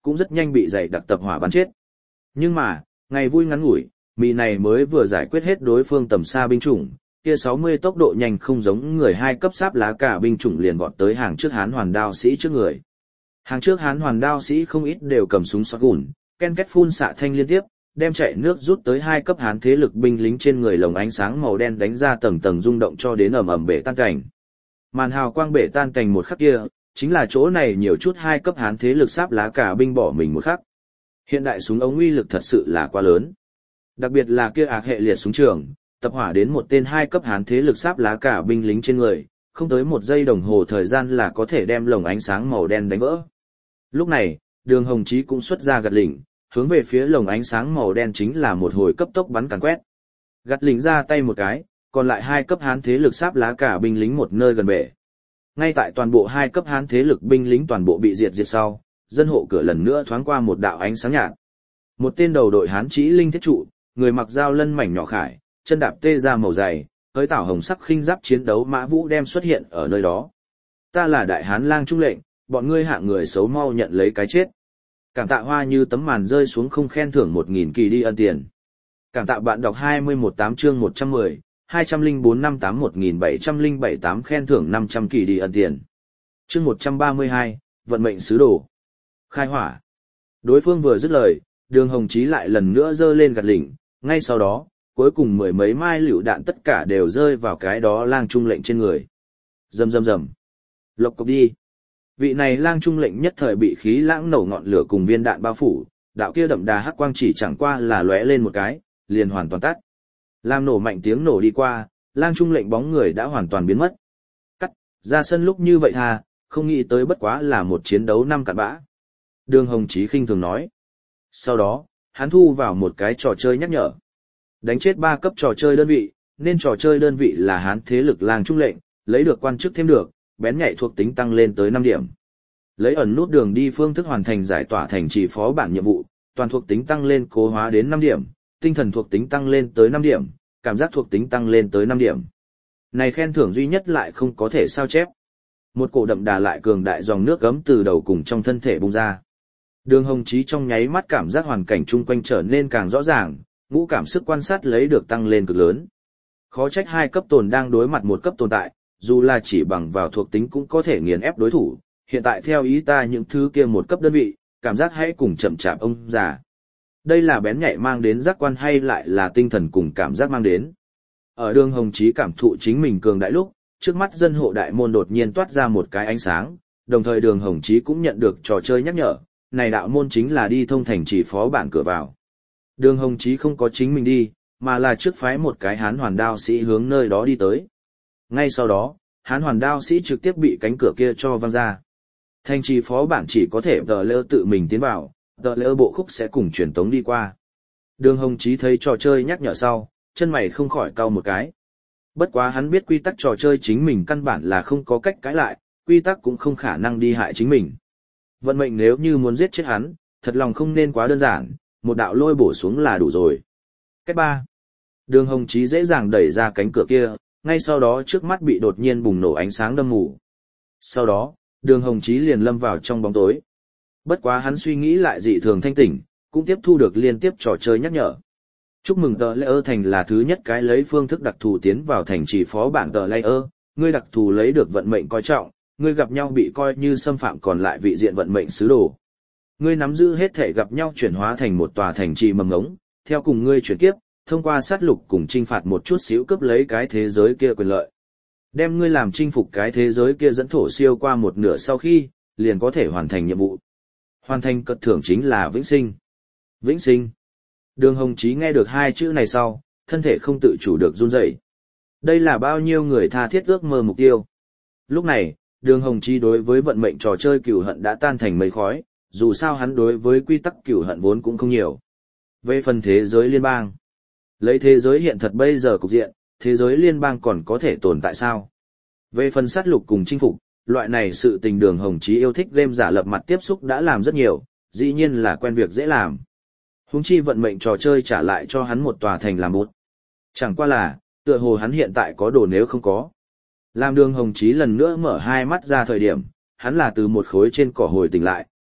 cũng rất nhanh bị dày đặc tập hỏa bắn chết. Nhưng mà, ngày vui ngắn ngủi, mì này mới vừa giải quyết hết đối phương tầm xa binh chủng, kia sáu mươi tốc độ nhanh không giống người hai cấp sáp lá cả binh chủng liền vọt tới hàng trước Hán Hoàn Đao sĩ trước người. Hàng trước Hán Hoàn Đao sĩ không ít đều cầm súng shotgun, ken két phun xạ thanh liên tiếp, đem chạy nước rút tới hai cấp Hán thế lực binh lính trên người lồng ánh sáng màu đen đánh ra tầng tầng rung động cho đến ầm ầm bể tan cảnh. Màn hào quang bể tan cảnh một khắc kia, chính là chỗ này nhiều chút hai cấp Hán thế lực sáp lá cả binh bỏ mình một khắc. Hiện đại súng ống uy lực thật sự là quá lớn. Đặc biệt là kia ạc hệ liệt súng trường, tập hỏa đến một tên hai cấp Hán thế lực sáp lá cả binh lính trên người, không tới một giây đồng hồ thời gian là có thể đem lồng ánh sáng màu đen đánh vỡ. Lúc này, Đường Hồng Chí cũng xuất ra gạt lỉnh, hướng về phía lồng ánh sáng màu đen chính là một hồi cấp tốc bắn càn quét. Gạt lỉnh ra tay một cái, còn lại hai cấp Hán thế lực sáp lá cả binh lính một nơi gần bể. Ngay tại toàn bộ hai cấp Hán thế lực binh lính toàn bộ bị diệt diệt sau, dân hộ cửa lần nữa thoáng qua một đạo ánh sáng nhạt. Một tên đầu đội Hán Chí linh thiết trụ, người mặc dao lân mảnh nhỏ khải, chân đạp tê ra màu dày, với tảo hồng sắc khinh giáp chiến đấu mã vũ đem xuất hiện ở nơi đó. Ta là đại Hán lang trung lệnh, bọn ngươi hạ người xấu mau nhận lấy cái chết. Cảm tạ hoa như tấm màn rơi xuống không khen thưởng một nghìn kỳ đi ân tiền. Cảm tạ bạn đọc hai mươi mốt tám chương một trăm mười, hai trăm lẻ bốn năm tám một nghìn bảy trăm lẻ bảy tám khen thưởng năm trăm kỳ đi ân tiền. Chương một trăm ba mươi hai, vận mệnh sứ đồ. Khai hỏa. Đối phương vừa dứt lời, Đường Hồng Chí lại lần nữa giơ lên gạt lỉnh, ngay sau đó, cuối cùng mười mấy mai lựu đạn tất cả đều rơi vào cái đó lang trung lệnh trên người. Rầm rầm rầm. Lộc cộc đi. Vị này lang trung lệnh nhất thời bị khí lãng nổ ngọn lửa cùng viên đạn bao phủ, đạo kia đậm đà hắc quang chỉ chẳng qua là lóe lên một cái, liền hoàn toàn tắt. Làm nổ mạnh tiếng nổ đi qua, lang trung lệnh bóng người đã hoàn toàn biến mất. Cắt, ra sân lúc như vậy tha, không nghĩ tới bất quá là một chiến đấu năm cặn bã. Đường Hồng Chí khinh thường nói. Sau đó, hắn thu vào một cái trò chơi nhắc nhở. Đánh chết ba cấp trò chơi đơn vị, nên trò chơi đơn vị là Hán thế lực lang trung lệnh, lấy được quan chức thêm được, bén nhạy thuộc tính tăng lên tới năm điểm. Lấy ẩn nút đường đi phương thức hoàn thành giải tỏa thành trì phó bản nhiệm vụ, toàn thuộc tính tăng lên cố hóa đến năm điểm, tinh thần thuộc tính tăng lên tới năm điểm, cảm giác thuộc tính tăng lên tới năm điểm. Này khen thưởng duy nhất lại không có thể sao chép. Một cổ đậm đà lại cường đại dòng nước gấm từ đầu cùng trong thân thể bung ra. Đường Hồng Chí trong nháy mắt cảm giác hoàn cảnh chung quanh trở nên càng rõ ràng, ngũ cảm sức quan sát lấy được tăng lên cực lớn. Khó trách hai cấp tồn đang đối mặt một cấp tồn tại, dù là chỉ bằng vào thuộc tính cũng có thể nghiền ép đối thủ, hiện tại theo ý ta những thứ kia một cấp đơn vị, cảm giác hãy cùng chậm chạp ông già. Đây là bén nhạy mang đến giác quan hay lại là tinh thần cùng cảm giác mang đến. Ở Đường Hồng Chí cảm thụ chính mình cường đại lúc, trước mắt dân hộ đại môn đột nhiên toát ra một cái ánh sáng, đồng thời Đường Hồng Chí cũng nhận được trò chơi nhắc nhở, này đạo môn chính là đi thông thành trì phó bản cửa vào. Đường Hồng Chí không có chính mình đi, mà là trước phái một cái Hán Hoàn Đao sĩ hướng nơi đó đi tới. Ngay sau đó, Hán Hoàn Đao sĩ trực tiếp bị cánh cửa kia cho văng ra. Thành trì phó bản chỉ có thể tờ lỡ tự mình tiến vào, tờ lỡ bộ khúc sẽ cùng truyền tống đi qua. Đường Hồng Chí thấy trò chơi nhắc nhở sau, chân mày không khỏi cau một cái. Bất quá hắn biết quy tắc trò chơi chính mình căn bản là không có cách cãi lại, quy tắc cũng không khả năng đi hại chính mình. Vận mệnh nếu như muốn giết chết hắn, thật lòng không nên quá đơn giản, một đạo lôi bổ xuống là đủ rồi. Cách ba. Đường Hồng Chí dễ dàng đẩy ra cánh cửa kia, ngay sau đó trước mắt bị đột nhiên bùng nổ ánh sáng đâm mù. Sau đó, Đường Hồng Chí liền lâm vào trong bóng tối. Bất quá hắn suy nghĩ lại dị thường thanh tỉnh, cũng tiếp thu được liên tiếp trò chơi nhắc nhở. Chúc mừng tờ layer thành là thứ nhất cái lấy phương thức đặc thù tiến vào thành trì phó bản tờ layer, ngươi đặc thù lấy được vận mệnh coi trọng, ngươi gặp nhau bị coi như xâm phạm còn lại vị diện vận mệnh sứ đồ. Ngươi nắm giữ hết thể gặp nhau chuyển hóa thành một tòa thành trì mầm ngống, theo cùng ngươi chuyển kiếp, thông qua sát lục cùng chinh phạt một chút xíu cướp lấy cái thế giới kia quyền lợi. Đem ngươi làm chinh phục cái thế giới kia dẫn thổ siêu qua một nửa sau khi, liền có thể hoàn thành nhiệm vụ. Hoàn thành cật thưởng chính là vĩnh sinh. Vĩnh sinh. Đường Hồng Chí nghe được hai chữ này sau, thân thể không tự chủ được run rẩy. Đây là bao nhiêu người tha thiết ước mơ mục tiêu. Lúc này, Đường Hồng Chí đối với vận mệnh trò chơi cừu hận đã tan thành mây khói, dù sao hắn đối với quy tắc cừu hận vốn cũng không nhiều. Về phần thế giới liên bang, lấy thế giới hiện thật bây giờ cục diện, thế giới liên bang còn có thể tồn tại sao? Về phần sát lục cùng chinh phục, loại này sự tình Đường Hồng Chí yêu thích game giả lập mặt tiếp xúc đã làm rất nhiều, dĩ nhiên là quen việc dễ làm. Huống chi vận mệnh trò chơi trả lại cho hắn một tòa thành làm bút. Chẳng qua là, tựa hồ hắn hiện tại có đồ nếu không có. Làm Đường Hồng Chí lần nữa mở hai mắt ra thời điểm, hắn là từ một khối trên cỏ hồi tỉnh lại,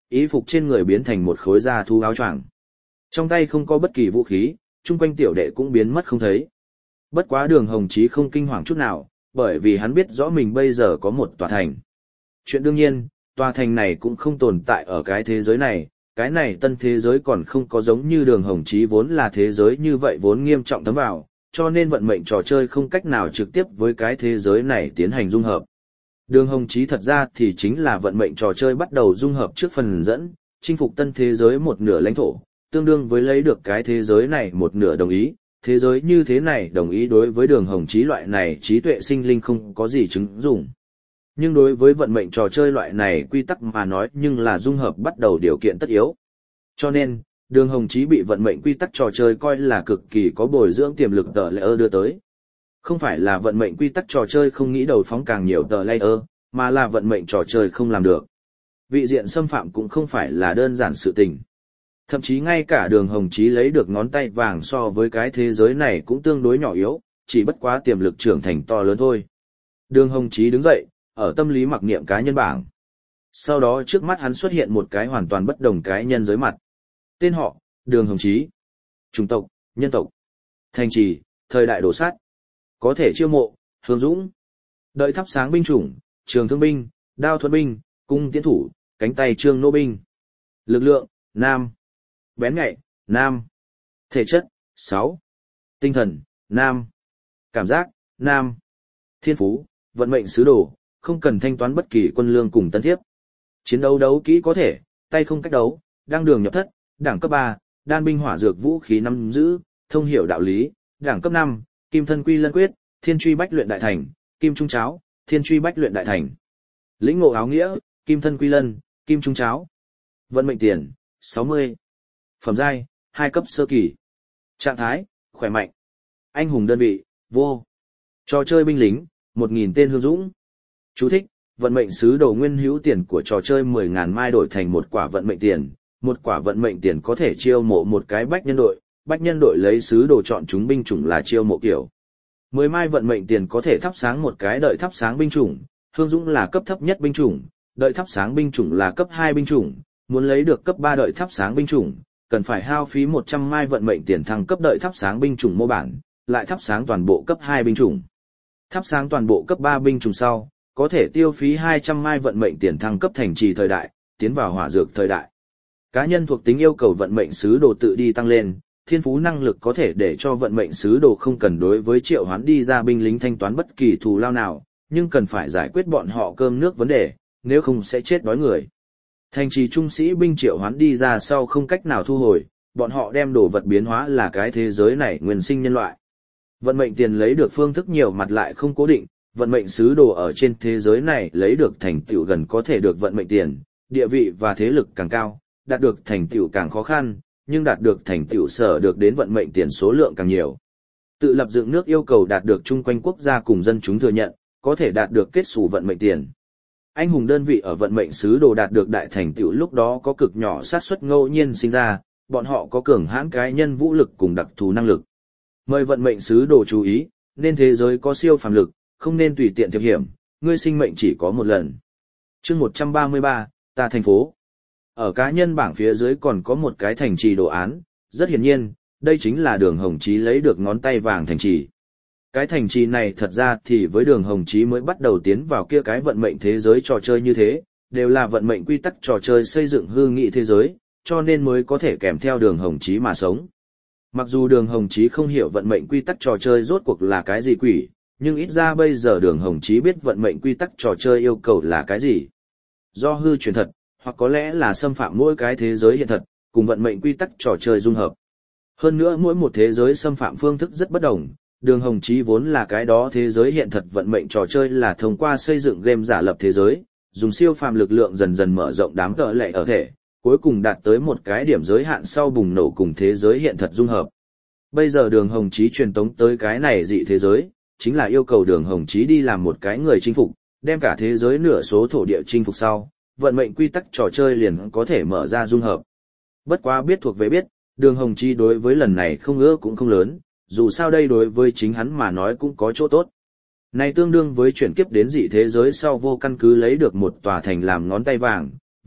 y phục trên người biến thành một khối da thú áo choàng. Trong tay không có bất kỳ vũ khí, chung quanh tiểu đệ cũng biến mất không thấy. Bất quá Đường Hồng Chí không kinh hoàng chút nào, bởi vì hắn biết rõ mình bây giờ có một tòa thành. Chuyện đương nhiên, tòa thành này cũng không tồn tại ở cái thế giới này, cái này tân thế giới còn không có giống như Đường Hồng Chí vốn là thế giới như vậy vốn nghiêm trọng thấm vào, cho nên vận mệnh trò chơi không cách nào trực tiếp với cái thế giới này tiến hành dung hợp. Đường Hồng Chí thật ra thì chính là vận mệnh trò chơi bắt đầu dung hợp trước phần dẫn, chinh phục tân thế giới một nửa lãnh thổ, tương đương với lấy được cái thế giới này một nửa đồng ý. Thế giới như thế này đồng ý đối với Đường Hồng Chí loại này trí tuệ sinh linh không có gì chứng dụng. Nhưng đối với vận mệnh trò chơi loại này quy tắc mà nói nhưng là dung hợp bắt đầu điều kiện tất yếu. Cho nên, Đường Hồng Chí bị vận mệnh quy tắc trò chơi coi là cực kỳ có bồi dưỡng tiềm lực tờ layer đưa tới. Không phải là vận mệnh quy tắc trò chơi không nghĩ đầu phóng càng nhiều tờ layer, mà là vận mệnh trò chơi không làm được. Vị diện xâm phạm cũng không phải là đơn giản sự tình. Thậm chí ngay cả Đường Hồng Chí lấy được ngón tay vàng so với cái thế giới này cũng tương đối nhỏ yếu, chỉ bất quá tiềm lực trưởng thành to lớn thôi. Đường Hồng Chí đứng dậy, ở tâm lý mặc niệm cá nhân bảng. Sau đó trước mắt hắn xuất hiện một cái hoàn toàn bất đồng cái nhân giới mặt. Tên họ, Đường Hồng Chí. Chủng tộc, nhân tộc. Thành trì, thời đại đổ sát. Có thể chiêu mộ, hướng dũng. Đợi thắp sáng binh chủng, trường thương binh, đao thuẫn binh, cung tiễn thủ, cánh tay trương nô binh. Lực lượng, nam. Bén nhạy, nam. Thể chất, sáu. Tinh thần, nam. Cảm giác, nam. Thiên phú, vận mệnh sứ đồ, không cần thanh toán bất kỳ quân lương cùng tân thiếp. Chiến đấu đấu kỹ có thể, tay không cách đấu, đăng đường nhập thất, đẳng cấp ba, đan binh hỏa dược vũ khí nắm giữ, thông hiểu đạo lý, đẳng cấp năm, kim thân quy lân quyết, thiên truy bách luyện đại thành, kim trung cháo, thiên truy bách luyện đại thành. Lĩnh ngộ áo nghĩa, kim thân quy lân, kim trung cháo. Vận mệnh tiền, sáu mươi. Phẩm giai, hai cấp sơ kỳ. Trạng thái, khỏe mạnh. Anh hùng đơn vị, vô. Trò chơi binh lính, một nghìn tên hương dũng. Chú thích, vận mệnh sứ đồ nguyên hữu tiền của trò chơi mười nghìn mai đổi thành một quả vận mệnh tiền. Một quả vận mệnh tiền có thể chiêu mộ một cái bách nhân đội, bách nhân đội lấy sứ đồ chọn chúng binh chủng là chiêu mộ kiểu. mười mai vận mệnh tiền có thể thắp sáng một cái đợi thắp sáng binh chủng, hương dũng là cấp thấp nhất binh chủng, đợi thắp sáng binh chủng là cấp hai binh chủng, muốn lấy được cấp ba đợi thắp sáng binh chủng, cần phải hao phí một trăm mai vận mệnh tiền thăng cấp đợi thắp sáng binh chủng mô bản, lại thắp sáng toàn bộ cấp hai binh chủng. Thắp sáng toàn bộ cấp ba binh chủng sau, có thể tiêu phí hai trăm mai vận mệnh tiền thăng cấp thành trì thời đại, tiến vào hỏa dược thời đại. Cá nhân thuộc tính yêu cầu vận mệnh sứ đồ tự đi tăng lên, thiên phú năng lực có thể để cho vận mệnh sứ đồ không cần đối với triệu hoán đi ra binh lính thanh toán bất kỳ thù lao nào, nhưng cần phải giải quyết bọn họ cơm nước vấn đề, nếu không sẽ chết đói người. Thành trì trung sĩ binh triệu hoán đi ra sau không cách nào thu hồi, bọn họ đem đồ vật biến hóa là cái thế giới này nguyên sinh nhân loại. Vận mệnh tiền lấy được phương thức nhiều mặt lại không cố định, vận mệnh sứ đồ ở trên thế giới này lấy được thành tựu gần có thể được vận mệnh tiền, địa vị và thế lực càng cao, đạt được thành tựu càng khó khăn, nhưng đạt được thành tựu sở được đến vận mệnh tiền số lượng càng nhiều. Tự lập dựng nước yêu cầu đạt được chung quanh quốc gia cùng dân chúng thừa nhận, có thể đạt được kết xù vận mệnh tiền. Anh hùng đơn vị ở vận mệnh sứ đồ đạt được đại thành tựu lúc đó có cực nhỏ xác suất ngẫu nhiên sinh ra, bọn họ có cường hãn cá nhân vũ lực cùng đặc thù năng lực. Mời vận mệnh sứ đồ chú ý, nên thế giới có siêu phàm lực, không nên tùy tiện thiệp hiểm, ngươi sinh mệnh chỉ có một lần. Chương một trăm ba mươi ba, ta thành phố. Ở cá nhân bảng phía dưới còn có một cái thành trì đồ án, rất hiển nhiên, đây chính là Đường Hồng Chí lấy được ngón tay vàng thành trì. Cái thành trì này thật ra thì với Đường Hồng Chí mới bắt đầu tiến vào kia cái vận mệnh thế giới trò chơi như thế, đều là vận mệnh quy tắc trò chơi xây dựng hư nghị thế giới, cho nên mới có thể kèm theo Đường Hồng Chí mà sống. Mặc dù Đường Hồng Chí không hiểu vận mệnh quy tắc trò chơi rốt cuộc là cái gì quỷ, nhưng ít ra bây giờ Đường Hồng Chí biết vận mệnh quy tắc trò chơi yêu cầu là cái gì. Do hư truyền thật, hoặc có lẽ là xâm phạm mỗi cái thế giới hiện thật, cùng vận mệnh quy tắc trò chơi dung hợp. Hơn nữa mỗi một thế giới xâm phạm phương thức rất bất đồng, Đường Hồng Chí vốn là cái đó thế giới hiện thật vận mệnh trò chơi là thông qua xây dựng game giả lập thế giới, dùng siêu phàm lực lượng dần dần mở rộng đám tợ lệ ở thể, cuối cùng đạt tới một cái điểm giới hạn sau bùng nổ cùng thế giới hiện thật dung hợp. Bây giờ Đường Hồng Chí truyền tống tới cái này dị thế giới, chính là yêu cầu Đường Hồng Chí đi làm một cái người chinh phục, đem cả thế giới nửa số thổ địa chinh phục sau, vận mệnh quy tắc trò chơi liền có thể mở ra dung hợp. Bất quá biết thuộc về biết, Đường Hồng Chí đối với lần này không ưa cũng không lớn, dù sao đây đối với chính hắn mà nói cũng có chỗ tốt. Này tương đương với chuyển kiếp đến dị thế giới sau vô căn cứ lấy được một tòa thành làm ngón tay vàng,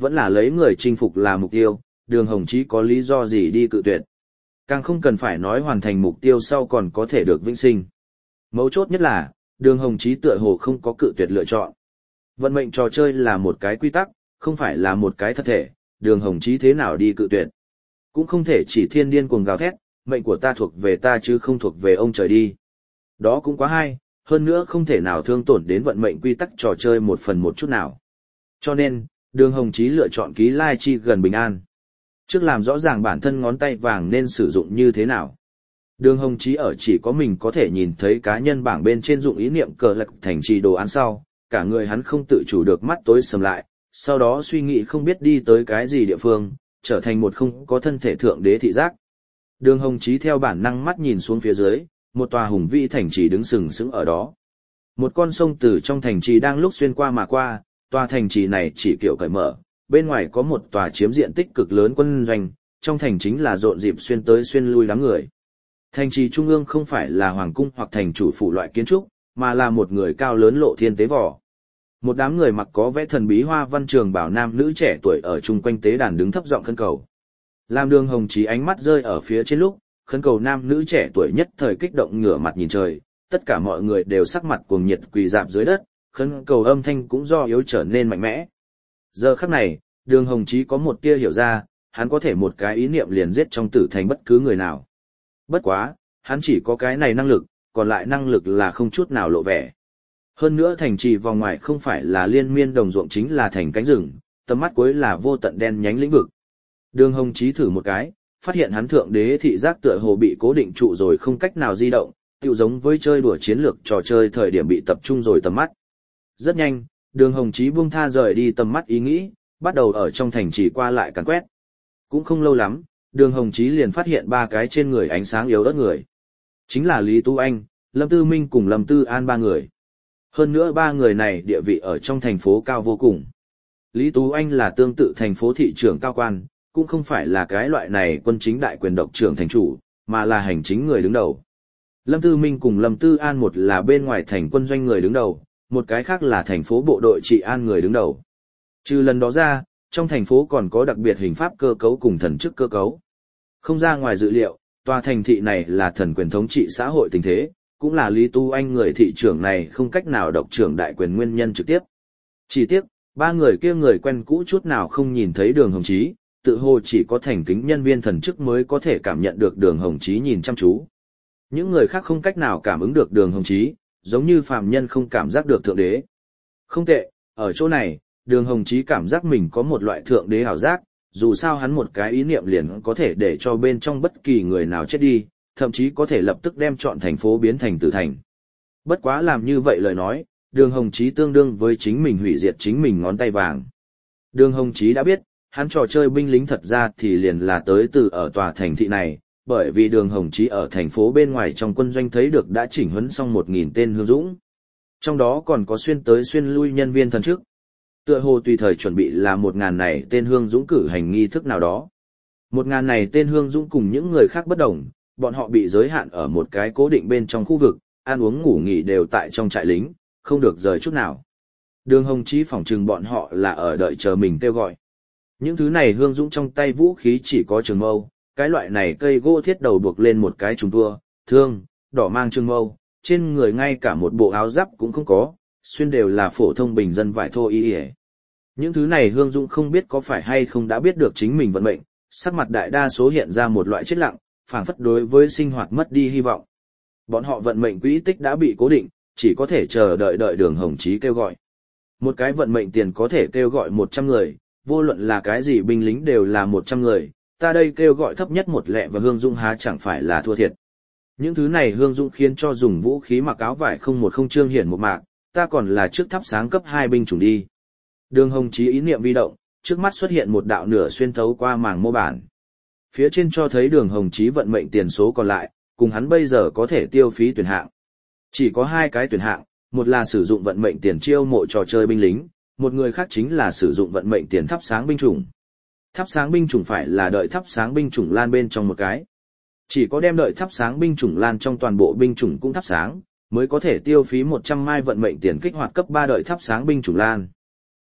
vẫn là lấy người chinh phục là mục tiêu, Đường Hồng Chí có lý do gì đi cự tuyệt. Càng không cần phải nói hoàn thành mục tiêu sau còn có thể được vĩnh sinh. Mấu chốt nhất là, Đường Hồng Chí tựa hồ không có cự tuyệt lựa chọn. Vận mệnh trò chơi là một cái quy tắc, không phải là một cái thật thể, Đường Hồng Chí thế nào đi cự tuyệt. Cũng không thể chỉ thiên điên cuồng gào thét, mệnh của ta thuộc về ta chứ không thuộc về ông trời đi. Đó cũng quá hay, hơn nữa không thể nào thương tổn đến vận mệnh quy tắc trò chơi một phần một chút nào. Cho nên, Đường Hồng Chí lựa chọn ký lai chi gần bình an. Trước làm rõ ràng bản thân ngón tay vàng nên sử dụng như thế nào. Đường Hồng Chí ở chỉ có mình có thể nhìn thấy cá nhân bảng bên trên dụng ý niệm cờ lạc thành trì đồ án sau, cả người hắn không tự chủ được mắt tối sầm lại, sau đó suy nghĩ không biết đi tới cái gì địa phương, trở thành một không có thân thể thượng đế thị giác. Đường Hồng Chí theo bản năng mắt nhìn xuống phía dưới, một tòa hùng vĩ thành trì đứng sừng sững ở đó. Một con sông từ trong thành trì đang lúc xuyên qua mà qua, tòa thành trì này chỉ kiểu cởi mở, bên ngoài có một tòa chiếm diện tích cực lớn quân doanh, trong thành chính là rộn dịp xuyên tới xuyên lui đám người. Thành trì trung ương không phải là hoàng cung hoặc thành chủ phủ loại kiến trúc, mà là một người cao lớn lộ thiên tế vỏ. Một đám người mặc có vẽ thần bí hoa văn trường bảo nam nữ trẻ tuổi ở chung quanh tế đàn đứng thấp giọng khấn cầu. Làm Đường Hồng Chí ánh mắt rơi ở phía trên lúc, khấn cầu nam nữ trẻ tuổi nhất thời kích động ngửa mặt nhìn trời, tất cả mọi người đều sắc mặt cuồng nhiệt quỳ rạp dưới đất, khấn cầu âm thanh cũng do yếu trở nên mạnh mẽ. Giờ khắc này, Đường Hồng Chí có một tia hiểu ra, hắn có thể một cái ý niệm liền giết trong tử thành bất cứ người nào. Bất quá, hắn chỉ có cái này năng lực, còn lại năng lực là không chút nào lộ vẻ. Hơn nữa thành trì vòng ngoài không phải là liên miên đồng ruộng chính là thành cánh rừng, tầm mắt cuối là vô tận đen nhánh lĩnh vực. Đường Hồng Chí thử một cái, phát hiện hắn thượng đế thị giác tựa hồ bị cố định trụ rồi không cách nào di động, tựu giống với chơi đùa chiến lược trò chơi thời điểm bị tập trung rồi tầm mắt. Rất nhanh, Đường Hồng Chí buông tha rời đi tầm mắt ý nghĩ, bắt đầu ở trong thành trì qua lại càn quét. Cũng không lâu lắm, Đường Hồng Chí liền phát hiện ba cái trên người ánh sáng yếu ớt người. Chính là Lý Tú Anh, Lâm Tư Minh cùng Lâm Tư An ba người. Hơn nữa ba người này địa vị ở trong thành phố cao vô cùng. Lý Tú Anh là tương tự thành phố thị trưởng cao quan, cũng không phải là cái loại này quân chính đại quyền độc trưởng thành chủ, mà là hành chính người đứng đầu. Lâm Tư Minh cùng Lâm Tư An một là bên ngoài thành quân doanh người đứng đầu, một cái khác là thành phố bộ đội trị an người đứng đầu. Trừ lần đó ra, trong thành phố còn có đặc biệt hình pháp cơ cấu cùng thần chức cơ cấu. Không ra ngoài dự liệu, tòa thành thị này là thần quyền thống trị xã hội tình thế, cũng là Lý Tu Anh người thị trưởng này không cách nào độc trưởng đại quyền nguyên nhân trực tiếp. Chỉ tiếc, ba người kia người quen cũ chút nào không nhìn thấy Đường Hồng Chí, tự hồ chỉ có thành kính nhân viên thần chức mới có thể cảm nhận được Đường Hồng Chí nhìn chăm chú. Những người khác không cách nào cảm ứng được Đường Hồng Chí, giống như phàm nhân không cảm giác được thượng đế. Không tệ, ở chỗ này, Đường Hồng Chí cảm giác mình có một loại thượng đế ảo giác, dù sao hắn một cái ý niệm liền có thể để cho bên trong bất kỳ người nào chết đi, thậm chí có thể lập tức đem trọn thành phố biến thành tử thành. Bất quá làm như vậy lời nói, Đường Hồng Chí tương đương với chính mình hủy diệt chính mình ngón tay vàng. Đường Hồng Chí đã biết, hắn trò chơi binh lính thật ra thì liền là tới từ ở tòa thành thị này, bởi vì Đường Hồng Chí ở thành phố bên ngoài trong quân doanh thấy được đã chỉnh huấn xong một nghìn tên hương dũng. Trong đó còn có xuyên tới xuyên lui nhân viên thần chức. Tựa hồ tùy thời chuẩn bị là một ngàn này tên hương dũng cử hành nghi thức nào đó. Một ngàn này tên hương dũng cùng những người khác bất đồng, bọn họ bị giới hạn ở một cái cố định bên trong khu vực, ăn uống ngủ nghỉ đều tại trong trại lính, không được rời chút nào. Đường Hồng Chí phỏng chừng bọn họ là ở đợi chờ mình kêu gọi. Những thứ này hương dũng trong tay vũ khí chỉ có trường mâu, cái loại này cây gỗ thiết đầu buộc lên một cái trùng tua, thương, đỏ mang trường mâu, trên người ngay cả một bộ áo giáp cũng không có, xuyên đều là phổ thông bình dân vải thô y y. Những thứ này hương dũng không biết có phải hay không đã biết được chính mình vận mệnh, sắc mặt đại đa số hiện ra một loại chết lặng, phảng phất đối với sinh hoạt mất đi hy vọng. Bọn họ vận mệnh quỹ tích đã bị cố định, chỉ có thể chờ đợi đợi Đường Hồng Chí kêu gọi. Một cái vận mệnh tiền có thể kêu gọi một trăm người, vô luận là cái gì binh lính đều là một trăm người, ta đây kêu gọi thấp nhất một lẹ và hương dũng há chẳng phải là thua thiệt. Những thứ này hương dũng khiến cho dùng vũ khí mặc áo vải không một không trương hiển một mạc, ta còn là trước thắp sáng cấp hai binh chủng đi. Đường Hồng Chí ý niệm vi động, trước mắt xuất hiện một đạo nửa xuyên thấu qua màng mô bản. Phía trên cho thấy Đường Hồng Chí vận mệnh tiền số còn lại, cùng hắn bây giờ có thể tiêu phí tuyển hạng. Chỉ có hai cái tuyển hạng, một là sử dụng vận mệnh tiền chiêu mộ trò chơi binh lính, một người khác chính là sử dụng vận mệnh tiền thắp sáng binh chủng. Thắp sáng binh chủng phải là đợi thắp sáng binh chủng lan bên trong một cái. Chỉ có đem đợi thắp sáng binh chủng lan trong toàn bộ binh chủng cũng thắp sáng, mới có thể tiêu phí một trăm mai vận mệnh tiền kích hoạt cấp ba đợi thắp sáng binh chủng lan.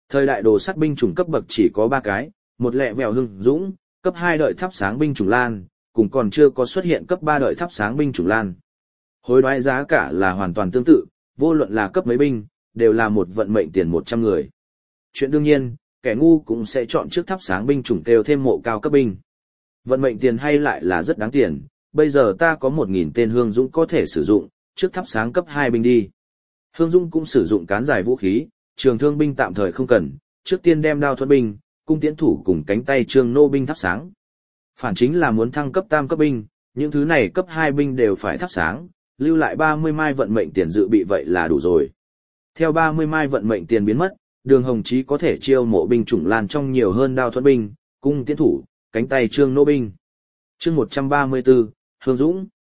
Thời đại đồ sắt binh chủng cấp bậc chỉ có ba cái, một lẹ vèo hưng dũng, cấp hai đợi thắp sáng binh chủng lan, cùng còn chưa có xuất hiện cấp ba đợi thắp sáng binh chủng lan. Hối đoái giá cả là hoàn toàn tương tự, vô luận là cấp mấy binh, đều là một vận mệnh tiền một trăm người. Chuyện đương nhiên, kẻ ngu cũng sẽ chọn trước thắp sáng binh chủng kêu thêm mộ cao cấp binh. Vận mệnh tiền hay lại là rất đáng tiền, bây giờ ta có một nghìn tên hương dũng có thể sử dụng, trước thắp sáng cấp hai binh đi. Hương dũng cũng sử dụng cán dài vũ khí, trường thương binh tạm thời không cần, trước tiên đem đao thuẫn binh, cung tiễn thủ cùng cánh tay trường nô binh thắp sáng. Phản chính là muốn thăng cấp tam cấp binh, những thứ này cấp hai binh đều phải thắp sáng, lưu lại ba mươi mai vận mệnh tiền dự bị vậy là đủ rồi. Theo ba mươi mai vận mệnh tiền biến mất, Đường Hồng Chí có thể chiêu mộ binh chủng lan trong nhiều hơn đao thuẫn binh, cung tiễn thủ, cánh tay trương nô binh. Chương một trăm ba mươi tư, Hương Dũng.